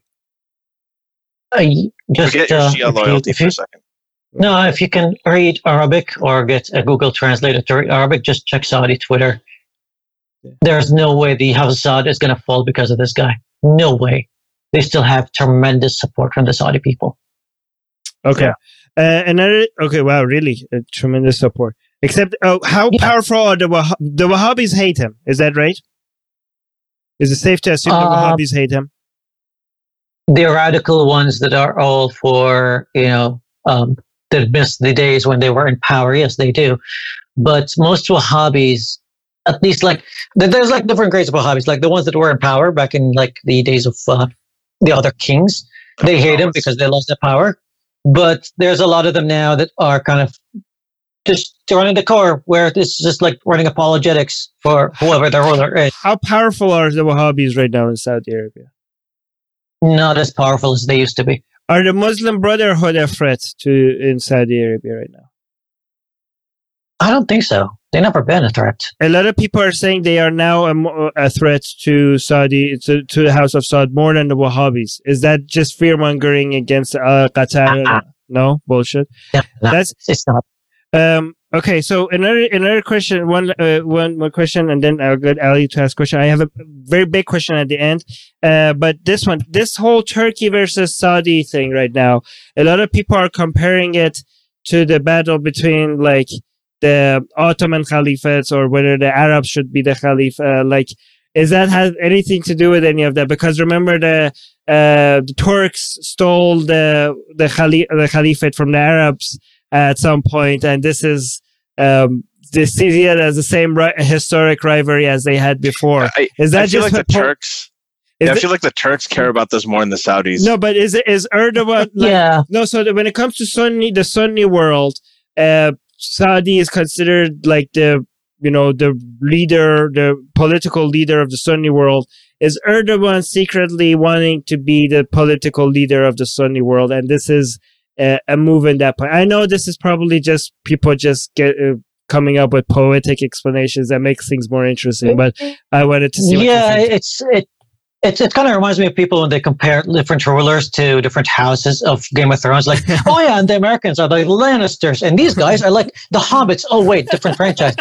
Forget your Shia loyalty for a second. No, if you can read Arabic or get a Google translator to read Arabic, just check Saudi Twitter. There's no way the House of Saud is going to fall because of this guy. No way. They still have tremendous support from the Saudi people. Okay. Wow, really? Tremendous support. Except, how powerful are the Wahhabis hate him? Is that right? Is it safe to assume the Wahhabis hate him? The radical ones that are all for, that miss the days when they were in power. Yes, they do. but most Wahhabis, at least like there's like different grades of Wahhabis, like the ones that were in power back in like the days of the other kings. They hate him because they lost their power. But there's a lot of them now that are kind of just running the core, where it's just like running apologetics for whoever the ruler is. How powerful are the Wahhabis right now in Saudi Arabia? Not as powerful as they used to be. Are the Muslim Brotherhood a threat in Saudi Arabia right now? I don't think so. They've never been a threat. A lot of people are saying they are now a threat to Saudi, to the House of Saud more than the Wahhabis. Is that just fear mongering against Qatar? No, bullshit. Yeah, no, it's not. Okay, so another question, one more question, and then I'll get Ali to ask a question. I have a very big question at the end, but this whole Turkey versus Saudi thing right now, a lot of people are comparing it to the battle between like the Ottoman Caliphates, or whether the Arabs should be the Khalifa. Is that has anything to do with any of that? Because remember the Turks stole the Caliphate from the Arabs at some point, and this is they see it as the same historic rivalry as they had before. I feel like the Turks. I feel like the Turks care about this more than the Saudis. No, but is Erdogan? Yeah. No, so when it comes to the Sunni world, Saudi is considered like the leader, the political leader of the Sunni world. Is Erdogan secretly wanting to be the political leader of the Sunni world? And this is a move in that point. I know this is probably just people just coming up with poetic explanations that makes things more interesting, but I wanted to see. It kind of reminds me of people when they compare different rulers to different houses of Game of Thrones. Like, oh yeah, and the Americans are the Lannisters, and these guys are like the Hobbits. Oh wait, different franchise.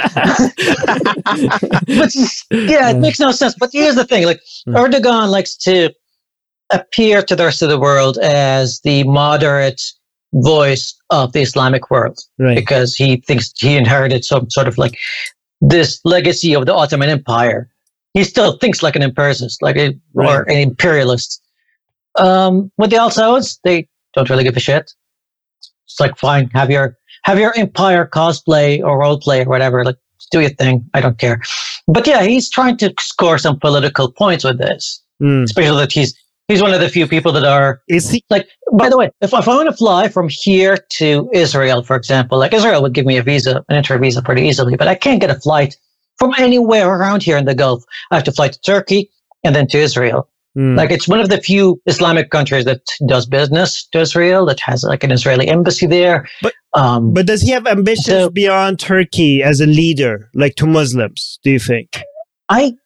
But yeah, it makes no sense. But here's the thing: like Erdogan likes to appear to the rest of the world as the moderate voice of the Islamic world, right? Because he thinks he inherited some sort of like this legacy of the Ottoman Empire. He still thinks like an empiricist, or an imperialist. With the Al Sauds, they don't really give a shit. It's like, fine, have your empire cosplay or role play or whatever. Like, do your thing. I don't care. But yeah, he's trying to score some political points with this. Especially that he's one of the few people that are. Is he? Like, by the way, if I want to fly from here to Israel, for example, like Israel would give me an entry visa pretty easily, but I can't get a flight from anywhere around here in the Gulf. I have to fly to Turkey and then to Israel. Like, it's one of the few Islamic countries that does business to Israel, that has like an Israeli embassy there. But does he have ambitions beyond Turkey as a leader, like to Muslims, do you think? I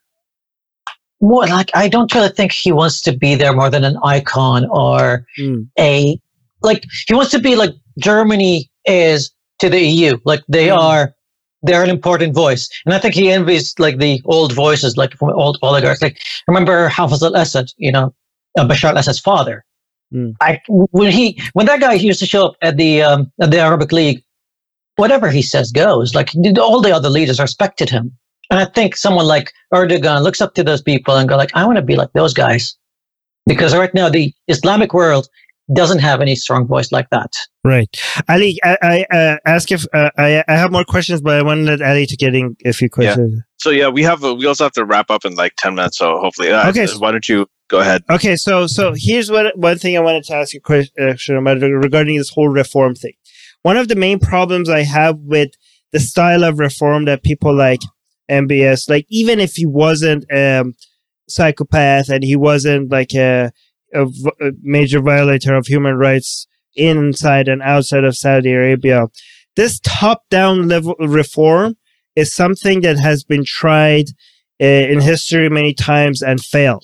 don't really think he wants to be there more than an icon or he wants to be like Germany is to the EU. Like they're an important voice. And I think he envies like the old voices, like from old oligarchs. Like, remember Hafez al-Assad, Bashar al-Assad's father. When that guy used to show up at the Arabic League, whatever he says goes. Like, all the other leaders respected him. And I think someone like Erdogan looks up to those people and go like, I want to be like those guys. Because right now the Islamic world doesn't have any strong voice like that. Right. Ali, I ask if I have more questions, but I want to let Ali to get in a few questions. Yeah. So yeah, we also have to wrap up in like 10 minutes. So hopefully, okay. Why don't you go ahead? Okay. So here's one thing I wanted to ask you a question about regarding this whole reform thing. One of the main problems I have with the style of reform that people like MBS, like even if he wasn't psychopath and he wasn't like a major violator of human rights inside and outside of Saudi Arabia, this top-down level reform is something that has been tried in history many times and failed.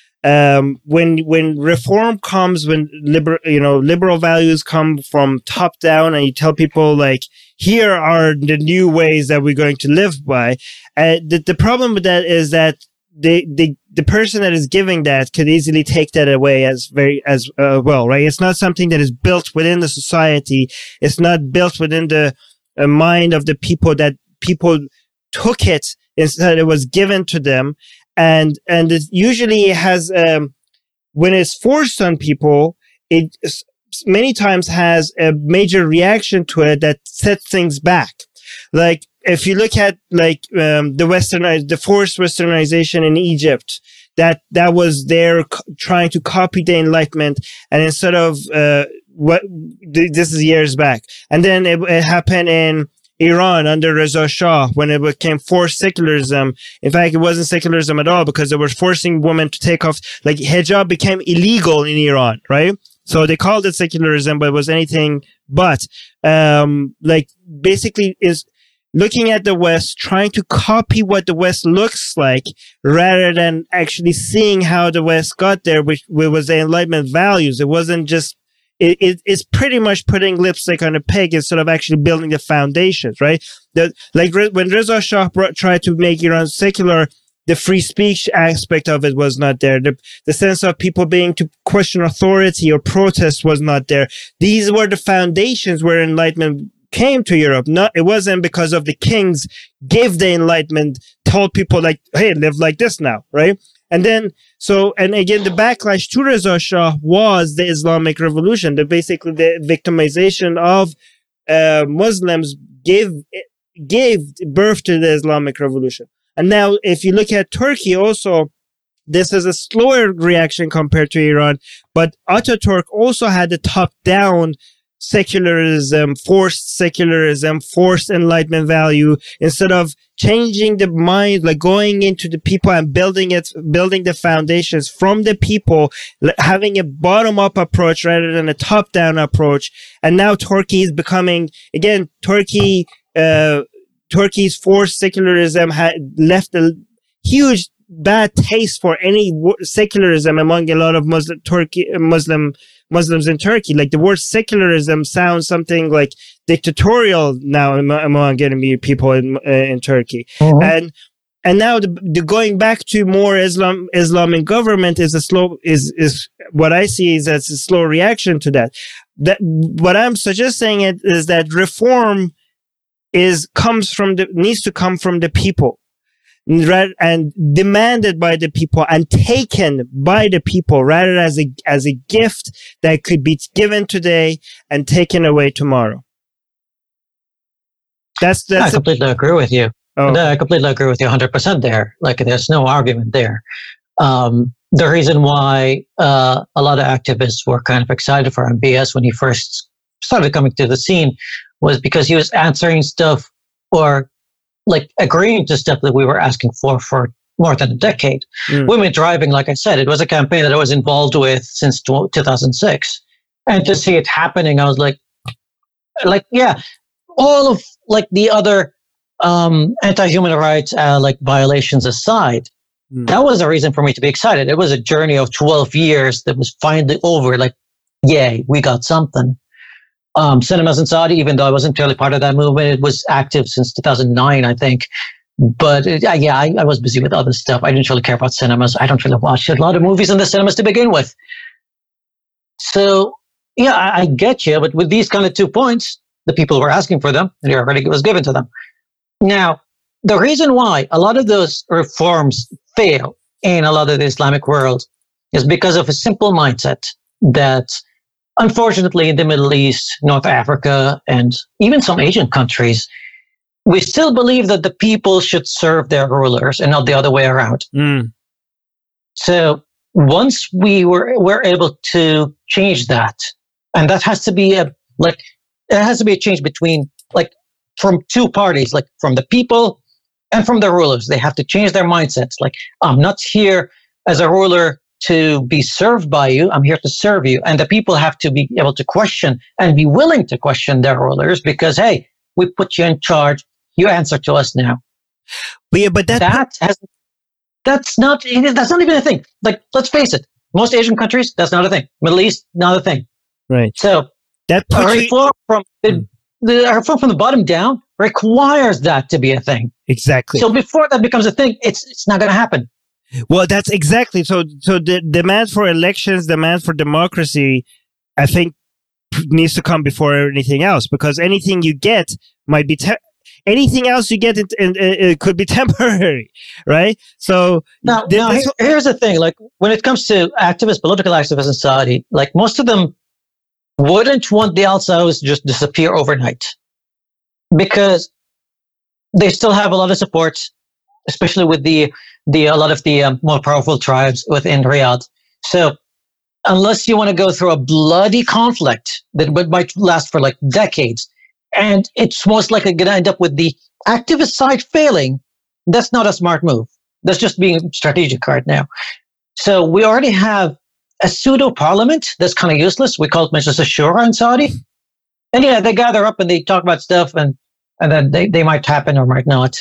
When reform comes, when liberal values come from top down, and you tell people like, here are the new ways that we're going to live by. The problem with that is that the person that is giving that could easily take that away as well, right? It's not something that is built within the society. It's not built within the mind of the people, that people took it instead it was given to them. And it usually has, when it's forced on people, it many times has a major reaction to it that sets things back. Like, if you look at like the forced westernization in Egypt, that was there trying to copy the Enlightenment, and instead of this is years back, and then it happened in Iran under Reza Shah when it became forced secularism. In fact, it wasn't secularism at all because they were forcing women to take off, like hijab became illegal in Iran, right? So they called it secularism, but it was anything but. Like basically is looking at the West, trying to copy what the West looks like rather than actually seeing how the West got there, which was the Enlightenment values. It wasn't just, it's pretty much putting lipstick on a pig instead of actually building the foundations, right? Like when Reza Shah tried to make Iran secular, the free speech aspect of it was not there. The sense of people being to question authority or protest was not there. These were the foundations where Enlightenment came to Europe. It wasn't because of the kings gave the Enlightenment, told people like, hey, live like this now, right? And then, and again, the backlash to Reza Shah was the Islamic Revolution. Basically the victimization of Muslims gave birth to the Islamic Revolution. And now, if you look at Turkey also, this is a slower reaction compared to Iran, but Ataturk also had a top-down secularism, forced Enlightenment value, instead of changing the mind, like going into the people and building the foundations from the people, having a bottom-up approach rather than a top-down approach. And now Turkey is becoming, again, Turkey's forced secularism had left a huge bad taste for any secularism among a lot of Muslims in Turkey. Like the word secularism sounds something like dictatorial now among enemy people in Turkey. Mm-hmm. And now the going back to more Islamic government is what I see is as a slow reaction to that. That what I'm suggesting is that reform needs to come from the people, and demanded by the people and taken by the people, rather as a gift that could be given today and taken away tomorrow. That's I completely agree with you. I completely agree with you 100% there. Like there's no argument there. The reason why a lot of activists were kind of excited for MBS when he first started coming to the scene was because he was answering stuff or like agreeing to stuff that we were asking for more than a decade. Women driving, like I said, it was a campaign that I was involved with since 2006. And to see it happening, I was like, yeah, all of like the other anti-human rights like violations aside, that was a reason for me to be excited. It was a journey of 12 years that was finally over. Like, yay, we got something. Cinemas in Saudi, even though I wasn't really part of that movement, it was active since 2009, I think. But I was busy with other stuff. I didn't really care about cinemas. I don't really watch a lot of movies in the cinemas to begin with. So, yeah, I get you. But with these kind of 2 points, the people were asking for them, and it already was given to them. Now, the reason why a lot of those reforms fail in a lot of the Islamic world is because of a simple mindset that, unfortunately, in the Middle East, North Africa, and even some Asian countries, we still believe that the people should serve their rulers and not the other way around. So once we're able to change that, and that has to be it has to be a change between from two parties, like from the people and from the rulers. They have to change their mindsets. Like, I'm not here as a ruler to be served by you. I'm here to serve you. And the people have to be able to question and be willing to question their rulers because, hey, we put you in charge. You answer to us now. But yeah, but that's not even a thing. Like, let's face it. Most Asian countries, that's not a thing. Middle East, not a thing. Right. So that reform from the bottom down requires that to be a thing. Exactly. So before that becomes a thing, it's not going to happen. Well, that's exactly. So the demand for elections, demand for democracy, I think needs to come before anything else, because anything you get might be anything else you get it could be temporary, right? So here's the thing: like when it comes to political activists in Saudi, like most of them wouldn't want the Al Saudis to just disappear overnight, because they still have a lot of support, especially with a lot of the more powerful tribes within Riyadh. So unless you want to go through a bloody conflict that might last for like decades, and it's most likely going to end up with the activist side failing, that's not a smart move. That's just being strategic right now. So we already have a pseudo parliament that's kind of useless. We call it Majlis al-Shura in Saudi. And yeah, they gather up and they talk about stuff, and then they might happen or might not.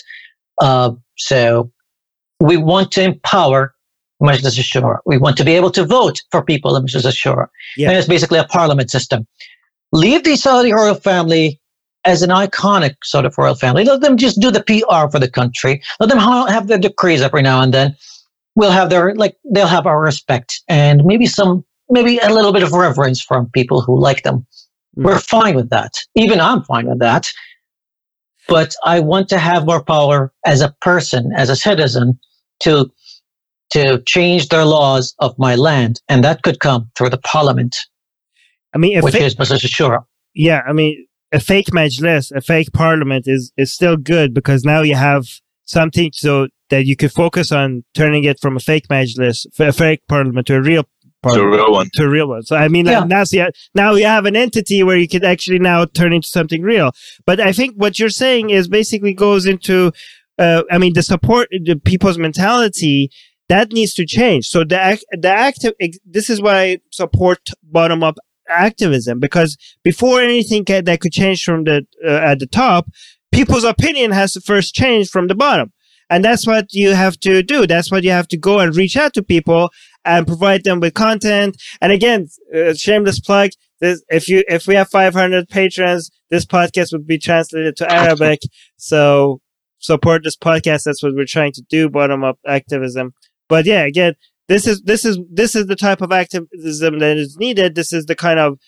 So we want to empower Majlis al-Shura. We want to be able to vote for people in Majlis al-Shura. Yeah. And it's basically a parliament system. Leave the Saudi royal family as an iconic sort of royal family. Let them just do the PR for the country. Let them have their decrees every now and then. They'll have our respect and maybe a little bit of reverence from people who like them. We're fine with that. Even I'm fine with that. But I want to have more power as a person, as a citizen, to change their laws of my land. And that could come through the parliament. I mean, which is Majlis al-Shura. Yeah, I mean, a fake majlis, a fake parliament is still good, because now you have something so that you could focus on turning it from a fake majlis, a fake parliament, to a real parliament. To a real one. So, I mean, now you have an entity where you could actually now turn into something real. But I think what you're saying is basically goes into, the support, the people's mentality, that needs to change. So this is why I support bottom-up activism, because before anything that could change from at the top, people's opinion has to first change from the bottom. And that's what you have to do. That's what you have to go and reach out to people and provide them with content. And again, shameless plug, if we have 500 patrons, this podcast would be translated to Arabic. So support this podcast. That's what we're trying to do, bottom-up activism. But yeah, again, this is the type of activism that is needed. This is the kind of,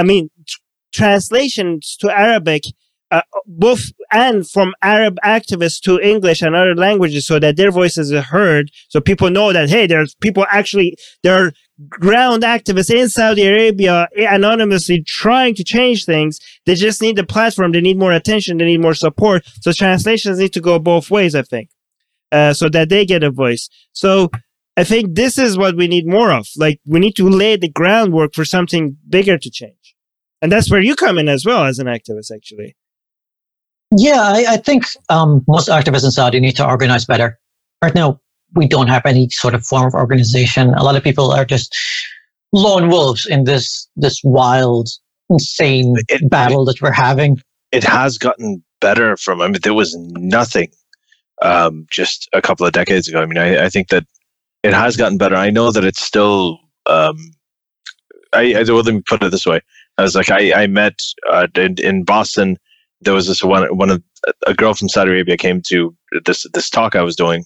translations to Arabic, both and from Arab activists to English and other languages, so that their voices are heard. So people know that, hey, there are ground activists in Saudi Arabia anonymously trying to change things. They just need the platform. They need more attention. They need more support. So translations need to go both ways, I think, so that they get a voice. So I think this is what we need more of. Like, we need to lay the groundwork for something bigger to change. And that's where you come in as well as an activist, actually. Yeah, I think most activists in Saudi need to organize better. Right now, we don't have any sort of form of organization. A lot of people are just lone wolves in this wild, insane battle that we're having. It has gotten better there was nothing just a couple of decades ago. I mean, I think that it has gotten better. I know that it's still, well, let me put it this way. I was like, I met in Boston, there was this a girl from Saudi Arabia came to this talk I was doing.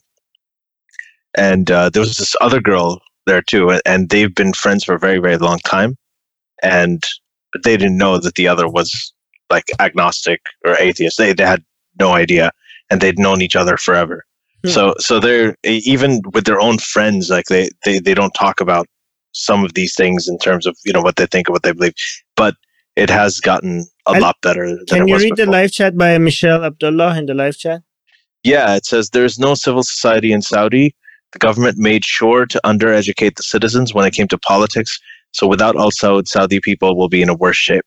And there was this other girl there too, and they've been friends for a very, very long time. And they didn't know that the other was like agnostic or atheist. They had no idea, and they'd known each other forever. So they're, even with their own friends, like they don't talk about some of these things in terms of, what they think or what they believe. But it has gotten a lot better than it was before. Can you read the live chat by Michelle Abdullah in the live chat? Yeah, it says, there's no civil society in Saudi. The government made sure to undereducate the citizens when it came to politics. So without Al Saud, Saudi people will be in a worse shape.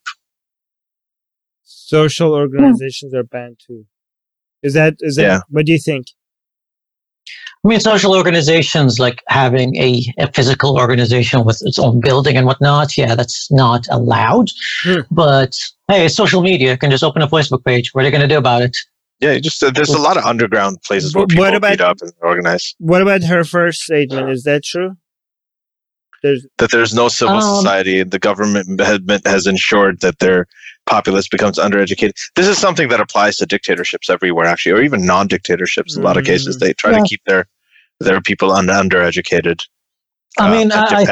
Social organizations are banned too. Is that? Yeah. What do you think? I mean, social organizations, like having a physical organization with its own building and whatnot, yeah, that's not allowed. But hey, social media can just open a Facebook page. What are they going to do about it? Yeah, there's a lot of underground places where people meet up and organize. What about her first statement? Is that true? There's no civil society, and the government has ensured that their populace becomes undereducated. This is something that applies to dictatorships everywhere, actually, or even non-dictatorships. In a lot of cases, they try to keep their people undereducated. I mean, I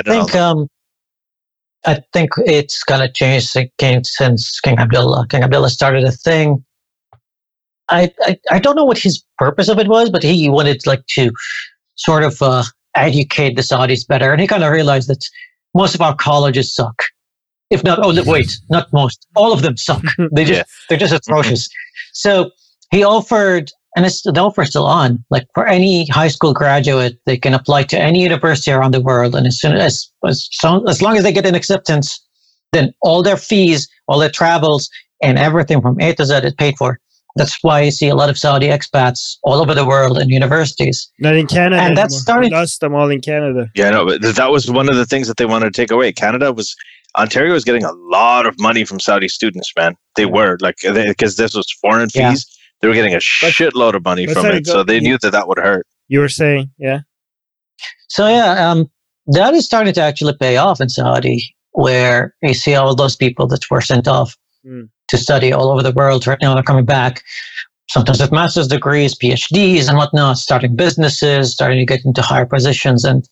think it's kind of changed since King Abdullah. King Abdullah started a thing. I don't know what his purpose of it was, but he wanted to sort of educate the Saudis better, and he kind of realized that most of our colleges suck. If not, not most, all of them suck. They're just atrocious. So he offered, and the offer's still on, like for any high school graduate, they can apply to any university around the world. And as long as they get an acceptance, then all their fees, all their travels, and everything from A to Z is paid for. That's why you see a lot of Saudi expats all over the world in universities. Not in Canada. And that's starting. We lost them all in Canada. Yeah, no, but that was one of the things that they wanted to take away. Ontario was getting a lot of money from Saudi students, man. They were, like, because this was foreign fees. Yeah. They were getting a shitload of money from it. So they knew that would hurt. You were saying, yeah. So, that is starting to actually pay off in Saudi, where you see all those people that were sent off to study all over the world right now are coming back, sometimes with master's degrees, PhDs and whatnot, starting businesses, starting to get into higher positions. And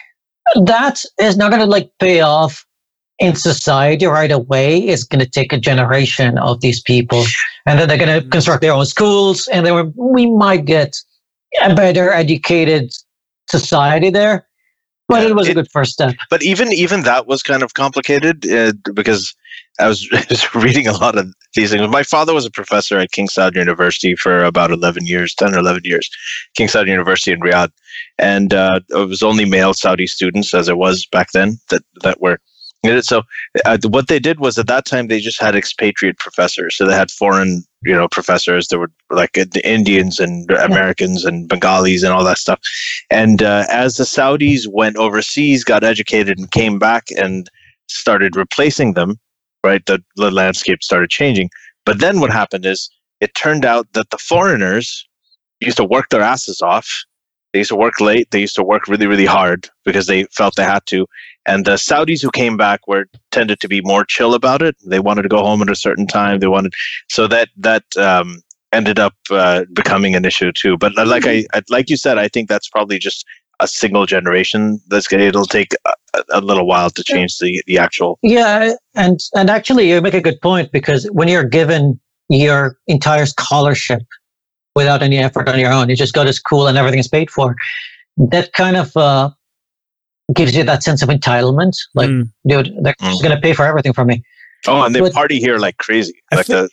that is not going to pay off in society right away. It's going to take a generation of these people, and then they're going to construct their own schools, and then we might get a better educated society there. But it was a good first step. But even that was kind of complicated because I was reading a lot of these things. My father was a professor at King Saud University for about 10 or 11 years, King Saud University in Riyadh. And it was only male Saudi students, as it was back then, that were in it. So what they did was, at that time, they just had expatriate professors. So they had foreign professors. There were like the Indians and Americans and Bengalis and all that stuff. And as the Saudis went overseas, got educated, and came back and started replacing them, right, the landscape started changing. But then what happened is, it turned out that the foreigners used to work their asses off. They used to work late. They used to work really, really hard because they felt they had to. And the Saudis who came back tended to be more chill about it. They wanted to go home at a certain time. So that ended up becoming an issue too. But like you said, I think that's probably just a single generation. It'll take a little while to change the actual. Yeah, and actually, you make a good point, because when you're given your entire scholarship without any effort on your own, you just go to school and everything is paid for. That kind of gives you that sense of entitlement. Like, dude, they're just going to pay for everything for me. Oh, and they party here like crazy. I think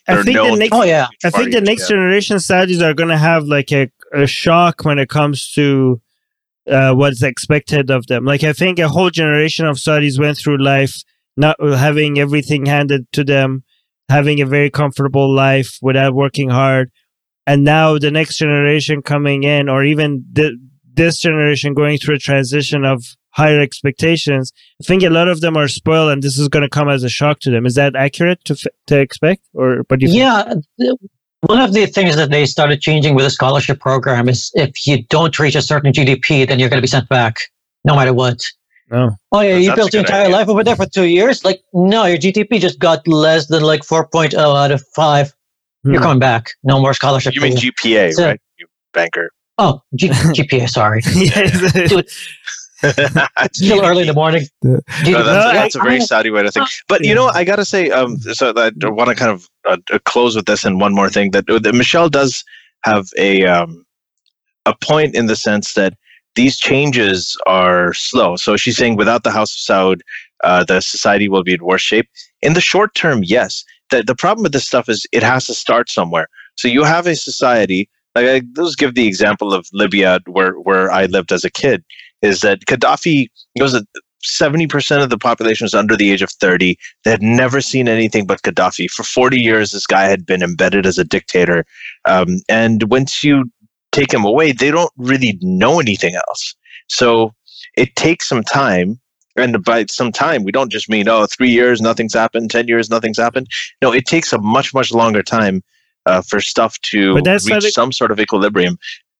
the next generation Saudis are going to have like a shock when it comes to what's expected of them. Like, I think a whole generation of Saudis went through life not having everything handed to them, having a very comfortable life without working hard. And now the next generation coming in, or even this generation going through a transition of higher expectations, I think a lot of them are spoiled, and this is going to come as a shock to them. Is that accurate to expect? Or what do you think? Yeah. One of the things that they started changing with the scholarship program is, if you don't reach a certain GDP, then you're going to be sent back, no matter what. Oh yeah, you built your entire life over there for 2 years? Like, no, your GDP just got less than 4.0 out of 5. You're coming back. No more scholarship. You mean GPA, right? You banker. Oh, GPA, sorry. Dude. It's still early in the morning. That's a very Saudi way to think. But I gotta say, so I want to kind of close with this and one more thing, that Michelle does have a point in the sense that these changes are slow. So she's saying, without the House of Saud, the society will be in worse shape. In the short term, yes. The problem with this stuff is, it has to start somewhere. So you have a society, like, let's give the example of Libya, where I lived as a kid, is that Gaddafi, 70% of the population was under the age of 30. They had never seen anything but Gaddafi. For 40 years, this guy had been embedded as a dictator. And once you take him away, they don't really know anything else. So it takes some time. And by some time, we don't just mean, 3 years, nothing's happened, 10 years, nothing's happened. No, it takes a much, much longer time for stuff to reach some sort of equilibrium.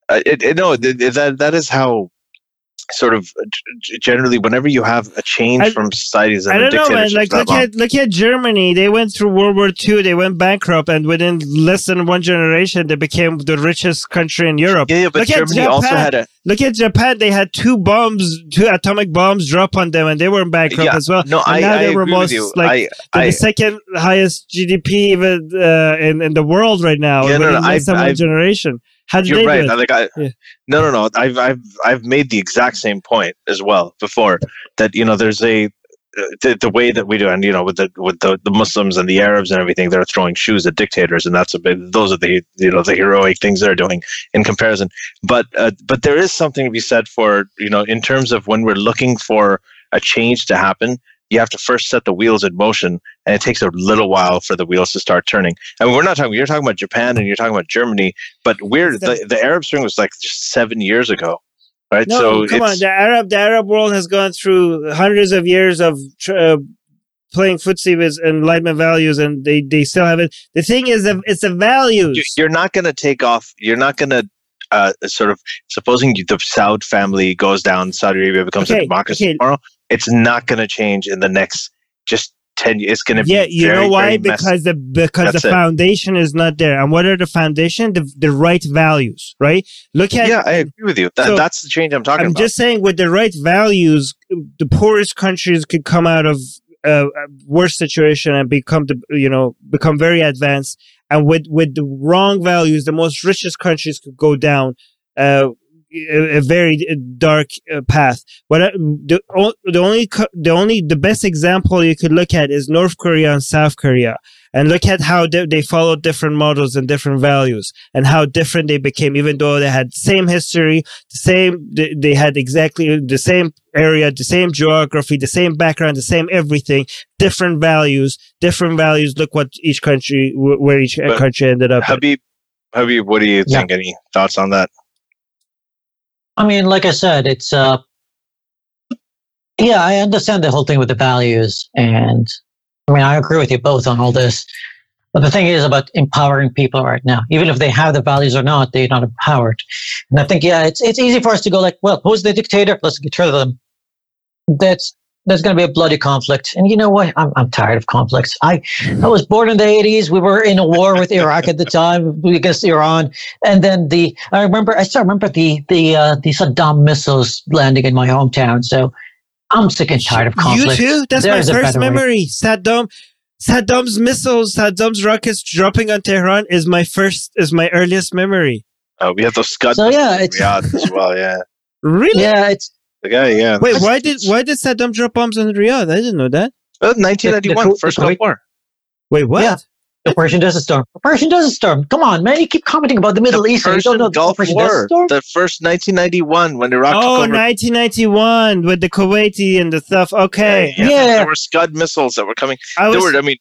That is how, sort of, generally, whenever you have a change from societies and I don't know, man. Like, look at Germany. They went through World War II. They went bankrupt, and within less than one generation, they became the richest country in Europe. Yeah, but Germany also had Look at Japan. They had two atomic bombs drop on them, and they were bankrupt as well. No, now I they were agree with you. The second highest GDP even in the world right now. Yeah, less than one generation. How did You're right. Yeah. No. I've made the exact same point as well before, that there's the way that we do, and with the Muslims and the Arabs and everything, they're throwing shoes at dictators, and that's those are the the heroic things they're doing in comparison. But there is something to be said for in terms of when we're looking for a change to happen. You have to first set the wheels in motion, and it takes a little while for the wheels to start turning. I mean, you're talking about Japan and you're talking about Germany, but the Arab Spring was like just 7 years ago, right? No, so come on, the Arab world has gone through hundreds of years of playing footsie with Enlightenment values, and they still have it. The thing is, it's the values. You're not going to take off. You're not going to sort of, supposing the Saud family goes down, Saudi Arabia becomes a democracy tomorrow. It's not going to change in the next just 10 years. It's going to be you know why? Because the foundation is not there. And what are the foundation? The right values, right? Look at I agree with you. That's the change I'm talking about. I'm just saying, with the right values, the poorest countries could come out of a worse situation and become very advanced. And with the wrong values, the most richest countries could go down a very dark path. The best example you could look at is North Korea and South Korea, and look at how they followed different models and different values, and how different they became. Even though they had same history, they had exactly the same area, the same geography, the same background, the same everything. Different values. Look what each country ended up. Habib, what do you think? Any thoughts on that? I mean, like I said, it's I understand the whole thing with the values, and I mean, I agree with you both on all this. But the thing is about empowering people right now. Even if they have the values or not, they're not empowered. And I think, it's easy for us to go like, well, who's the dictator? Let's get rid of them. There's going to be a bloody conflict. And you know what? I'm tired of conflicts. I was born in the 80s. We were in a war with Iraq at the time against Iran. And then I still remember the Saddam missiles landing in my hometown. So I'm sick and tired of conflict. You too? That's my first memory. Saddam's missiles, Saddam's rockets dropping on Tehran is my earliest memory. We have those Scud Riyadh as well, yeah. Really? Yeah, it's the guy, yeah. Wait, why did Saddam drop bombs on Riyadh? I didn't know that. 1991, first Gulf War. Wait, what? Yeah. Operation Desert Storm. Come on, man. You keep commenting about the Middle East. You don't know the Operation Desert Storm? The first 1991 when Iraq took over. 1991 with the Kuwaiti and the stuff. Okay. Yeah. There were Scud missiles that were coming. I was thinking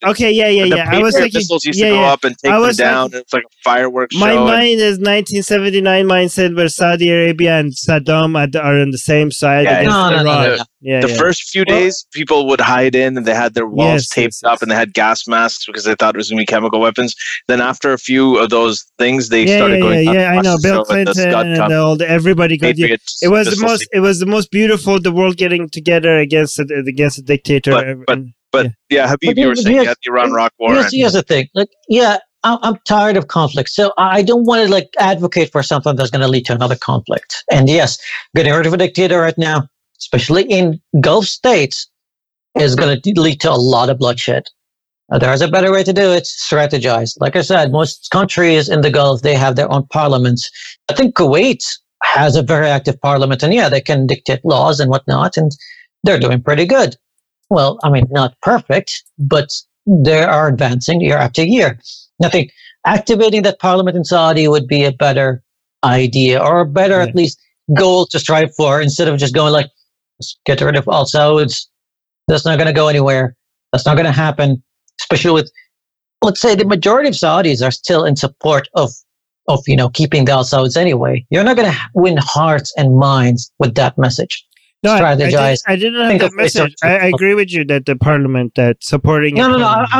missiles used to go up and take them down. It's like a fireworks show. My mind is 1979 mindset where Saudi Arabia and Saddam are on the same side against Iran. The first few days, people would hide in, and they had their walls taped up, and they had gas masks because they thought it was going to be chemical weapons. Then after a few of those things, they started going. I know. Bill Clinton and everybody got. It was the most beautiful. The world getting together against a dictator. Habib, you were saying you had the Iran-Iraq war. Here's the thing. I'm tired of conflict, so I don't want to advocate for something that's going to lead to another conflict. And yes, getting rid of a dictator right now, especially in Gulf states, is going to lead to a lot of bloodshed. There's a better way to do it. Strategize. Like I said, most countries in the Gulf, they have their own parliaments. I think Kuwait has a very active parliament, and they can dictate laws and whatnot, and they're doing pretty good. Well, I mean, not perfect, but they are advancing year after year. I think activating that parliament in Saudi would be a better idea, or a better at least goal to strive for, instead of just going let's get rid of all Sauds. That's not going to go anywhere. That's not going to happen. Especially with, let's say, the majority of Saudis are still in support of keeping the Al Sauds anyway. You're not going to win hearts and minds with that message. No, strategize. I didn't have that message. I agree with you that the parliament that supporting. No.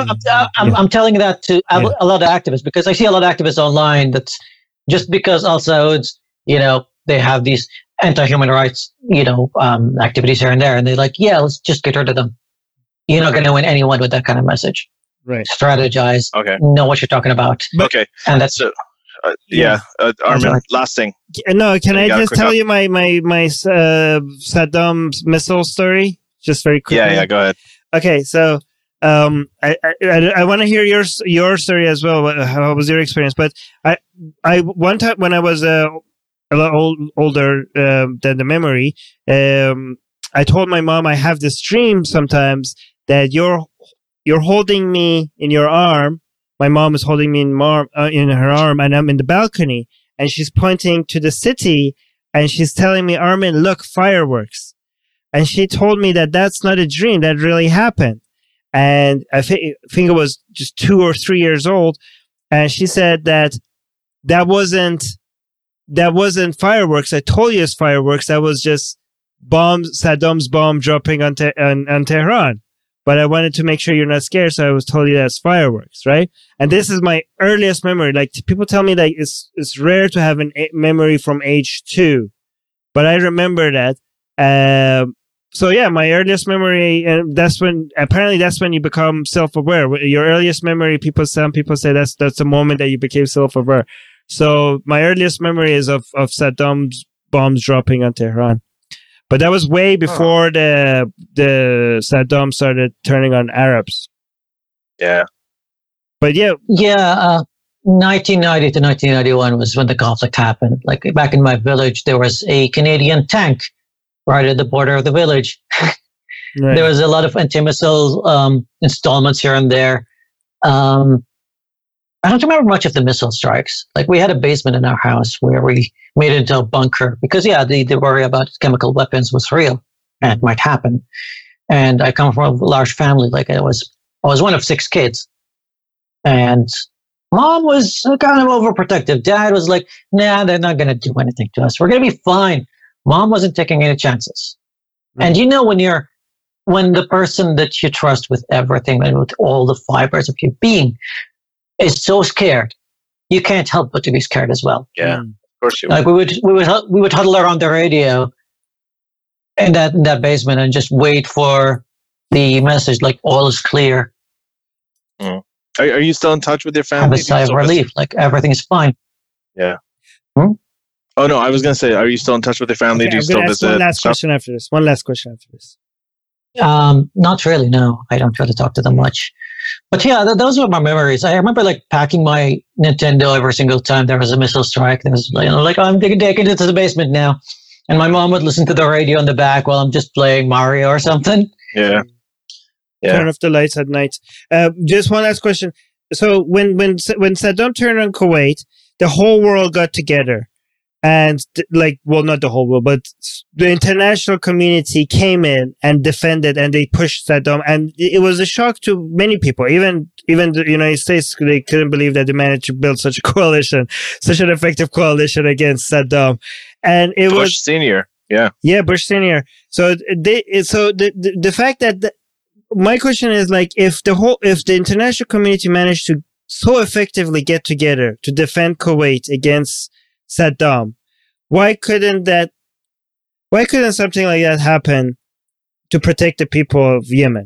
I'm telling that to a lot of activists, because I see a lot of activists online that's just because Al Sauds, they have these anti-human rights, activities here and there, and they're like, let's just get rid of them. You're not going to win anyone with that kind of message. Right. Strategize. Okay. Know what you're talking about. Okay. And that's Armin, last thing. No, can I just tell you my Saddam missile story? Just very quickly. Yeah, go ahead. Okay, so I want to hear your story as well. How was your experience? But I one time when I was a lot older than the memory, I told my mom I have this dream sometimes that you're holding me in your arm. My mom is holding me in her arm, and I'm in the balcony, and she's pointing to the city, and she's telling me, Armin, look, fireworks. And she told me that that's not a dream, that really happened. And I think it was just 2 or 3 years old. And she said that wasn't fireworks. I told you it's fireworks. That was just Saddam's bomb dropping on Tehran. But I wanted to make sure you're not scared, so I was told you that's fireworks, right? And this is my earliest memory. Like, people tell me that it's rare to have a memory from age 2, but I remember that. So yeah, my earliest memory, and that's when you become self-aware. Your earliest memory, some people say that's the moment that you became self-aware. So my earliest memory is of Saddam's bombs dropping on Tehran. But that was way before the Saddam started turning on Arabs. Yeah. But yeah. Yeah, 1990 to 1991 was when the conflict happened. Like, back in my village, there was a Canadian tank right at the border of the village. Right. There was a lot of anti-missile installments here and there. I don't remember much of the missile strikes. Like, we had a basement in our house where we made it into a bunker because, yeah, the worry about chemical weapons was real and it might happen. And I come from a large family. Like, I was one of 6 kids, and mom was kind of overprotective. Dad was like, nah, they're not going to do anything to us. We're going to be fine. Mom wasn't taking any chances. Mm-hmm. And you know, when the person that you trust with everything and with all the fibers of your being is so scared, you can't help but to be scared as well. Yeah, of course you would. Like, we would huddle around the radio in that basement and just wait for the message, like, all is clear. Mm. Are you still in touch with your family? Have a sigh of relief, like everything's fine. Yeah. Oh no, I was going to say, are you still in touch with your family? Okay, Do you still visit? One last question after this. Not really. No, I don't really talk to them much. But yeah, those were my memories. I remember, like, packing my Nintendo every single time there was a missile strike. There was, like, I'm taking it into the basement now, and my mom would listen to the radio in the back while I'm just playing Mario or something. Yeah. Turn off the lights at night. Just one last question. So when Saddam turned on Kuwait, the whole world got together. And not the whole world, but the international community came in and defended, and they pushed Saddam. And it was a shock to many people. Even the United States, they couldn't believe that they managed to build such a coalition, such an effective coalition against Saddam. And it Bush Senior. Yeah. Yeah, Bush Senior. So the fact that my question is, like, if the international community managed to so effectively get together to defend Kuwait against Saddam, why couldn't something like that happen to protect the people of Yemen?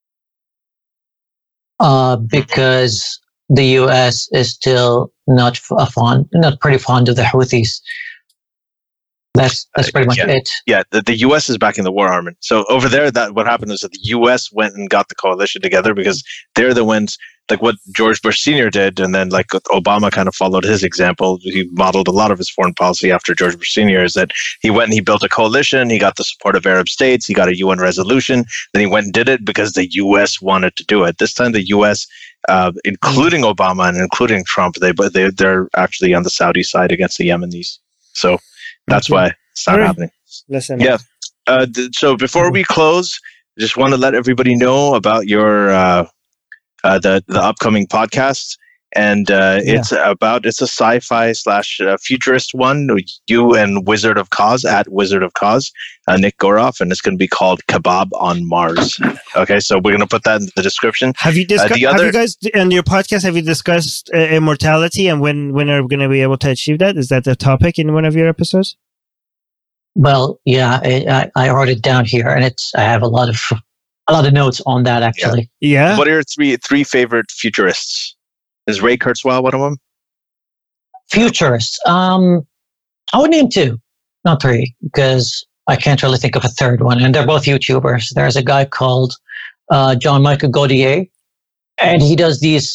Because the U.S. is still not pretty fond of the Houthis. That's pretty much it. Yeah, the U.S. is backing the war, Armin. So over there, what happened was that the U.S. went and got the coalition together because they're the ones, like what George Bush Sr. did, and then like Obama kind of followed his example. He modeled a lot of his foreign policy after George Bush Sr. Is that he went and he built a coalition. He got the support of Arab states. He got a UN resolution. Then he went and did it because the U.S. wanted to do it. This time, the U.S., including Obama and including Trump, they're actually on the Saudi side against the Yemenis. So that's why it's not happening. Listen. Yeah. So before we close, I just want to let everybody know about your the upcoming podcast, and it's a sci-fi / futurist one. You and Wizard of Cause at Wizard of Cause, Nick Goroff, and it's going to be called Kebab on Mars. Okay, so we're going to put that in the description. Have you guys in your podcast? Have you discussed immortality and when are we going to be able to achieve that? Is that the topic in one of your episodes? Well, yeah, I wrote it down here, and I have a lot of notes on that, actually. Yeah. What are your three favorite futurists? Is Ray Kurzweil one of them? Futurists. I would name 2, not 3, because I can't really think of a third one, and they're both YouTubers. There's a guy called Jean-Michel Gaudier, and he does these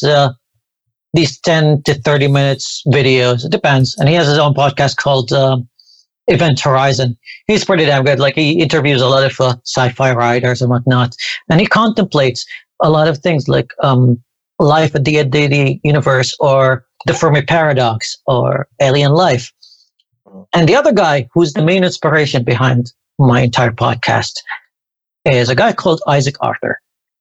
10 to 30 minutes videos. It depends, and he has his own podcast called Event Horizon. He's pretty damn good. Like he interviews a lot of sci-fi writers and whatnot, and he contemplates a lot of things like life at the end of the universe, or the Fermi paradox, or alien life. And the other guy who's the main inspiration behind my entire podcast is a guy called Isaac Arthur.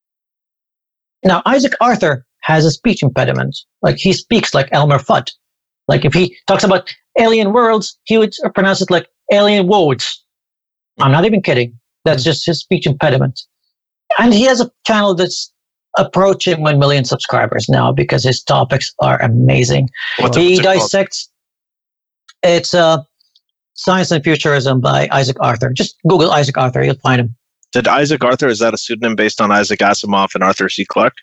Now, Isaac Arthur has a speech impediment. Like he speaks like Elmer Fudd. Like if he talks about alien worlds, he would pronounce it like alien worlds. I'm not even kidding. That's just his speech impediment. And he has a channel that's approaching 1 million subscribers now because his topics are amazing. He dissects. It's Science and Futurism by Isaac Arthur. Just Google Isaac Arthur, you'll find him. Did Isaac Arthur, is that a pseudonym based on Isaac Asimov and Arthur C. Clarke?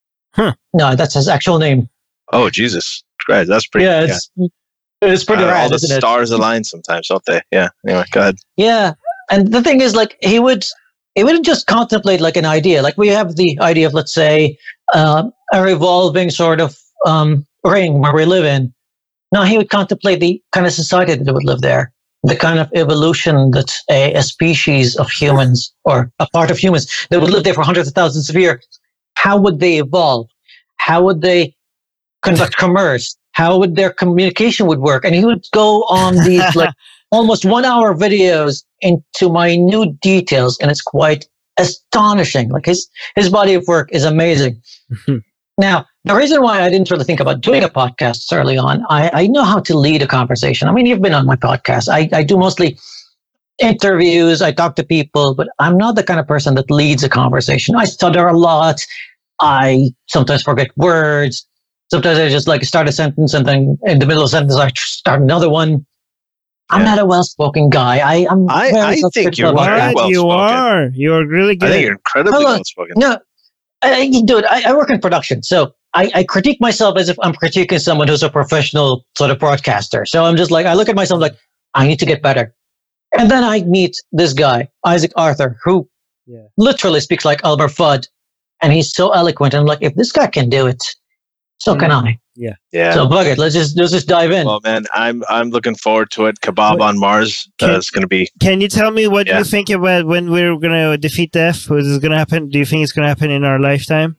No, that's his actual name. Oh, Jesus Christ, that's pretty. Yeah, it's pretty rad, all the isn't it? stars align sometimes, don't they? Yeah. Anyway, go ahead. Yeah, and the thing is, like, he wouldn't just contemplate like an idea. Like we have the idea of, let's say, a revolving sort of ring where we live in. No, he would contemplate the kind of society that would live there, the kind of evolution that a species of humans, or a part of humans that would live there for hundreds of thousands of years, how would they evolve? How would they conduct commerce? How would their communication would work? And he would go on these like almost 1 hour videos into minute details, and it's quite astonishing. Like his body of work is amazing. Now, the reason why I didn't really think about doing a podcast early on, I know how to lead a conversation. I mean, you've been on my podcast. I do mostly interviews. I talk to people, but I'm not the kind of person that leads a conversation. I stutter a lot. I sometimes forget words. Sometimes I just like start a sentence and then in the middle of a sentence, I start another one. I'm not a well-spoken guy. I think you're very well-spoken. You're really good. I think you're incredibly well-spoken. No, dude, I work in production. So I critique myself as if I'm critiquing someone who's a professional sort of broadcaster. So I'm just like, I look at myself like, I need to get better. And then I meet this guy, Isaac Arthur, who literally speaks like Elmer Fudd. And he's so eloquent. And I'm like, if this guy can do it, so can I. Yeah. So bug it. Let's just dive in. Well, man, I'm looking forward to it. Kebab on Mars is going to be. Can you tell me what you think about when we're going to defeat death? What is going to happen? Do you think it's going to happen in our lifetime?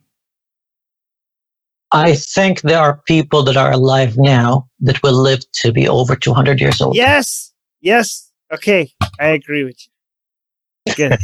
I think there are people that are alive now that will live to be over 200 years old. Yes. Okay, I agree with you. Good.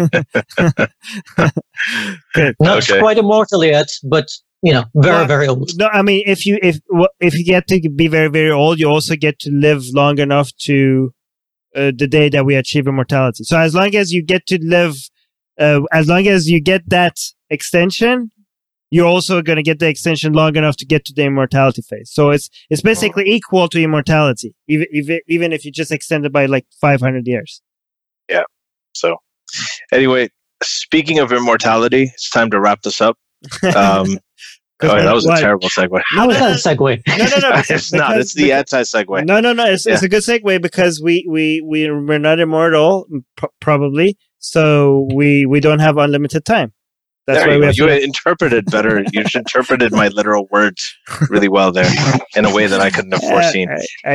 Good. Not quite immortal yet, but very old. No, I mean, if you get to be very, very old, you also get to live long enough to the day that we achieve immortality. So as long as you get to live, as long as you get that extension, you're also going to get the extension long enough to get to the immortality phase. So it's basically equal to immortality, even if you just extend it by like 500 years. Yeah. So anyway, speaking of immortality, it's time to wrap this up. That was a terrible segue. How is that a segue? No. It's not. It's the anti-segue. No. It's a good segue because we're not immortal, probably. So we don't have unlimited time. That's there why we have you interpreted better. You interpreted my literal words really well there in a way that I couldn't have foreseen.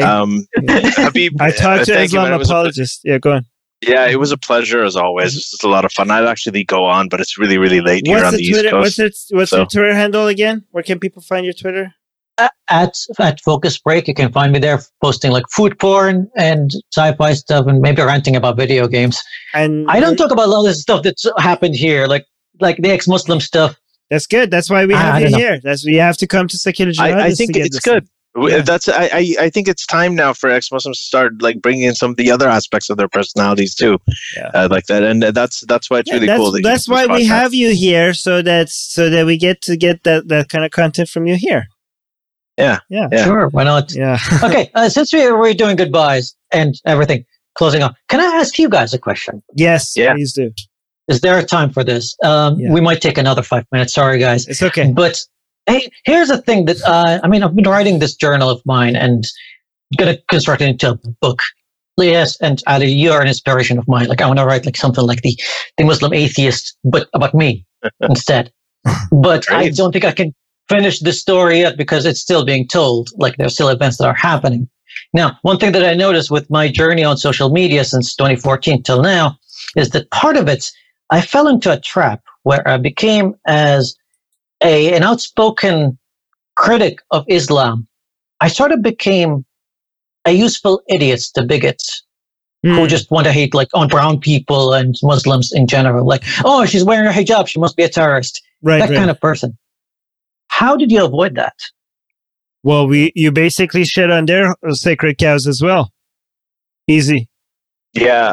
Habib, I talked to an Islam apologist. Go on. Yeah, it was a pleasure as always. It's just a lot of fun. I'd actually go on, but it's really, really late here on the East Coast. What's your Twitter handle again? Where can people find your Twitter? At Focus Break, you can find me there posting like food porn and sci-fi stuff and maybe ranting about video games. And I don't talk about all this stuff that's happened here, like the ex-Muslim stuff. That's good. That's why we have you here. You have to come to Secular Jihad. I think it's good. Yeah. I think it's time now for ex-Muslims to start like bringing in some of the other aspects of their personalities too, like that, and that's why it's really cool. That's why we have you here, so that we get to get that kind of content from you here. Yeah. Sure, why not? Yeah. Okay, since we're doing goodbyes and everything, closing off, can I ask you guys a question? Yes, please do. Is there a time for this? We might take another 5 minutes. Sorry, guys. It's okay. But hey, here's the thing that, I've been writing this journal of mine and going to construct it into a book. Yes, and Ali, you're an inspiration of mine. Like, I want to write like something like the Muslim atheist, but about me instead. But great. I don't think I can finish the story yet because it's still being told. Like, there's still events that are happening. Now, one thing that I noticed with my journey on social media since 2014 till now is that part of it, I fell into a trap where I became as an outspoken critic of Islam. I sort of became a useful idiot to bigots who just want to hate like on brown people and Muslims in general. Like, oh, she's wearing a hijab, she must be a terrorist. That kind of person. How did you avoid that? Well, you basically shit on their sacred cows as well. Easy. Yeah,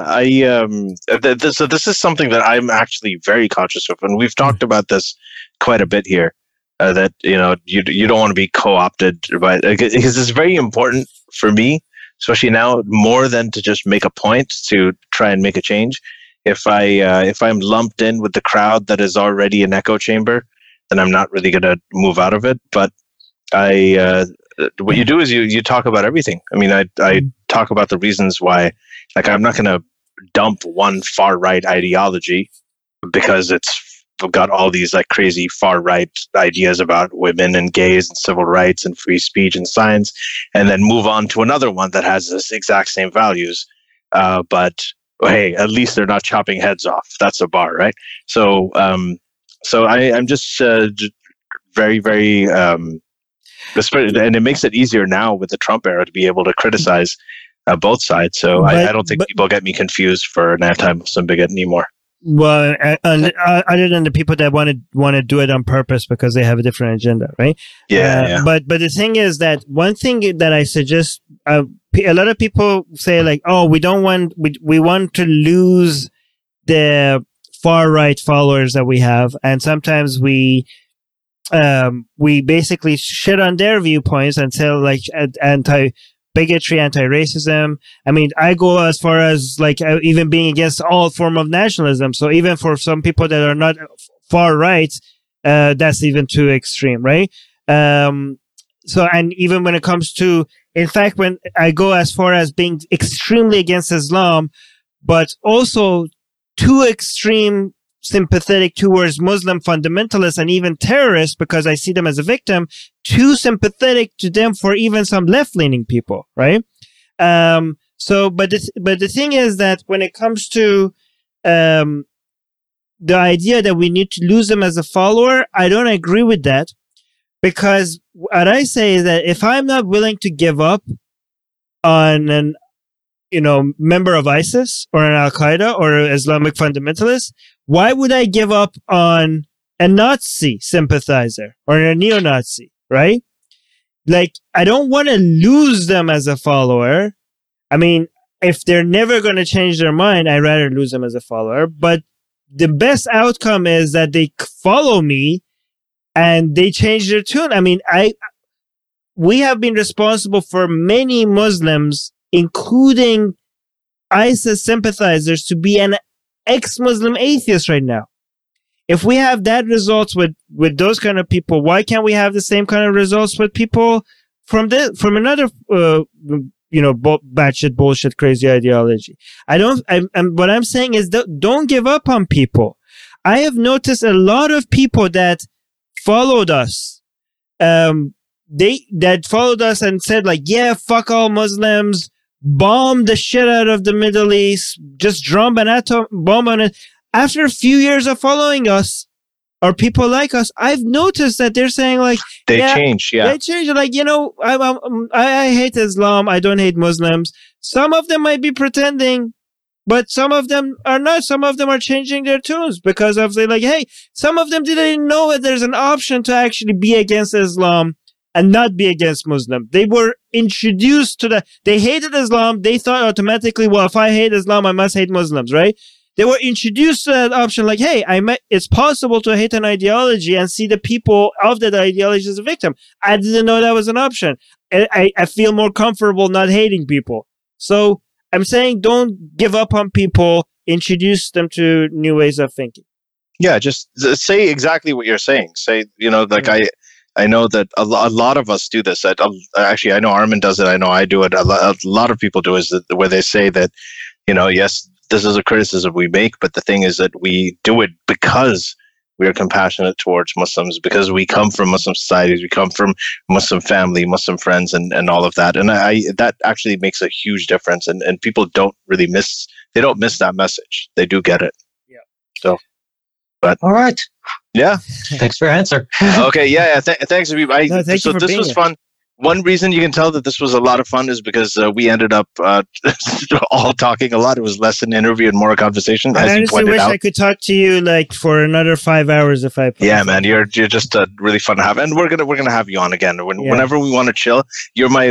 so this is something that I'm actually very conscious of, and we've talked about this quite a bit here. That you don't want to be co-opted, but because it's very important for me, especially now, more than to just make a point to try and make a change. If I'm lumped in with the crowd that is already an echo chamber, then I'm not really going to move out of it. But what you do is you talk about everything. I mean, I talk about the reasons why. Like, I'm not going to dump one far right ideology because it's got all these like crazy far right ideas about women and gays and civil rights and free speech and science, and then move on to another one that has this exact same values. But hey, at least they're not chopping heads off. That's a bar, right? So I'm just very, very, and it makes it easier now with the Trump era to be able to criticize both sides. So I don't think people get me confused for an anti-Muslim bigot anymore. Well, other than the people that want to do it on purpose because they have a different agenda, right? Yeah. But the thing is that one thing that I suggest, a lot of people say like, oh, we want to lose the far right followers that we have, and sometimes we basically shit on their viewpoints and say like anti-bigotry, anti-racism. I mean, I go as far as like even being against all form of nationalism. So even for some people that are not far right, that's even too extreme, right? So, and even when it comes to, in fact, when I go as far as being extremely against Islam, but also too extreme sympathetic towards Muslim fundamentalists and even terrorists because I see them as a victim, too sympathetic to them for even some left-leaning people, right? So, but the thing is that when it comes to the idea that we need to lose them as a follower, I don't agree with that, because what I say is that if I'm not willing to give up on an member of ISIS or an Al-Qaeda or an Islamic fundamentalist, why would I give up on a Nazi sympathizer or a neo-Nazi, right? Like, I don't want to lose them as a follower. I mean, if they're never going to change their mind, I'd rather lose them as a follower. But the best outcome is that they follow me and they change their tune. I mean, we have been responsible for many Muslims, including ISIS sympathizers, to be an ex-Muslim atheist right now. If we have that results with those kind of people, why can't we have the same kind of results with people from another batshit bullshit crazy ideology? What I'm saying is don't give up on people. I have noticed a lot of people that followed us, that followed us and said like, yeah, fuck all Muslims, bomb the shit out of the Middle East, just drop an atom bomb on it. After a few years of following us, or people like us, I've noticed that they're saying like, they change. Like, I hate Islam. I don't hate Muslims. Some of them might be pretending, but some of them are not. Some of them are changing their tunes because of some of them didn't know that there's an option to actually be against Islam and not be against Muslim. They were introduced to they hated Islam. They thought automatically, well, if I hate Islam, I must hate Muslims, right? They were introduced to that option like, hey, it's possible to hate an ideology and see the people of that ideology as a victim. I didn't know that was an option. I feel more comfortable not hating people. So I'm saying don't give up on people. Introduce them to new ways of thinking. Yeah, just say exactly what you're saying. Say, I know that a lot of us do this. Actually, I know Armin does it. I know I do it. A lot of people do it, where they say that, yes, this is a criticism we make, but the thing is that we do it because we are compassionate towards Muslims because we come from Muslim societies, we come from Muslim family, Muslim friends, and all of that. And that actually makes a huge difference. And people don't really miss that message. They do get it. Yeah. So, but all right. Yeah. Thanks for your answer. Okay. Yeah. Thanks, Habib. Thank you for this was fun. One reason you can tell that this was a lot of fun is because we ended up all talking a lot. It was less an interview and more a conversation. I honestly wish I could talk to you like for another 5 hours if I. Yeah, man, you're just really fun to have, and we're gonna have you on again whenever we want to chill. You're my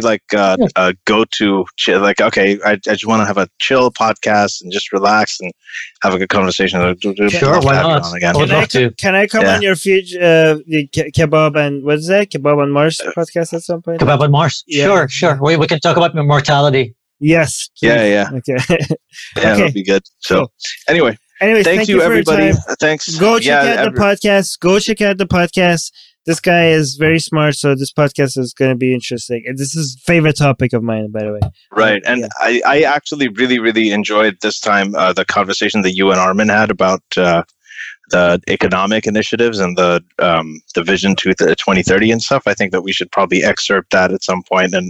go-to chill. Like, okay, I just want to have a chill podcast and just relax and have a good conversation. Sure, why not? Can I come on your future Kebab and what is that? Kebab on Mars podcast at some point? Kebab on Mars. Yeah. Sure. We can talk about mortality. Yes. Please. Yeah. Okay. That'll be good. So, cool. Anyway, thank you everybody. Thanks. Go check out the podcast. Go check out the podcast. This guy is very smart, so this podcast is going to be interesting. And this is favorite topic of mine, by the way. Right. And I actually really, really enjoyed this time the conversation that you and Armin had about the economic initiatives and the Vision 2030 and stuff. I think that we should probably excerpt that at some point and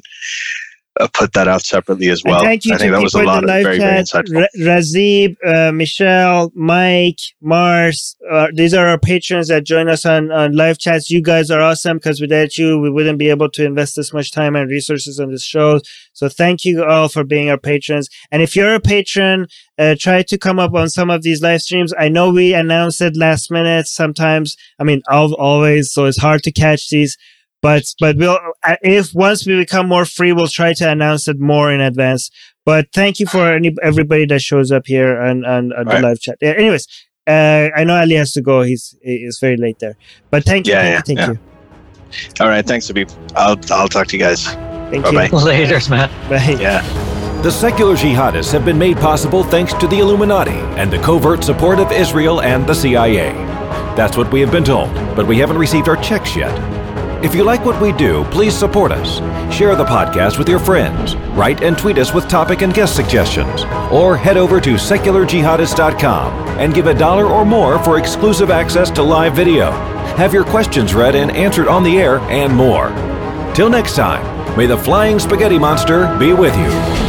put that out separately as well. And thank you I think that was a lot of very, very insightful. Razib, Michelle, Mike, Mars. These are our patrons that join us on live chats. You guys are awesome because without you, we wouldn't be able to invest this much time and resources on this show. So thank you all for being our patrons. And if you're a patron, try to come up on some of these live streams. I know we announce it last minute sometimes. I mean, always. So it's hard to catch these. But we'll, if once we become more free, we'll try to announce it more in advance. But thank you for everybody that shows up here on the live chat. Yeah, anyways, I know Ali has to go. He's very late there. But thank you. Thank you. All right. Thanks, Habib. I'll talk to you guys. Thank Bye-bye. you. Later, Matt. Bye. Yeah. The secular jihadists have been made possible thanks to the Illuminati and the covert support of Israel and the CIA. That's what we have been told, but we haven't received our checks yet. If you like what we do, please support us. Share the podcast with your friends. Write and tweet us with topic and guest suggestions. Or head over to secularjihadist.com and give $1 or more for exclusive access to live video. Have your questions read and answered on the air and more. Till next time, may the flying spaghetti monster be with you.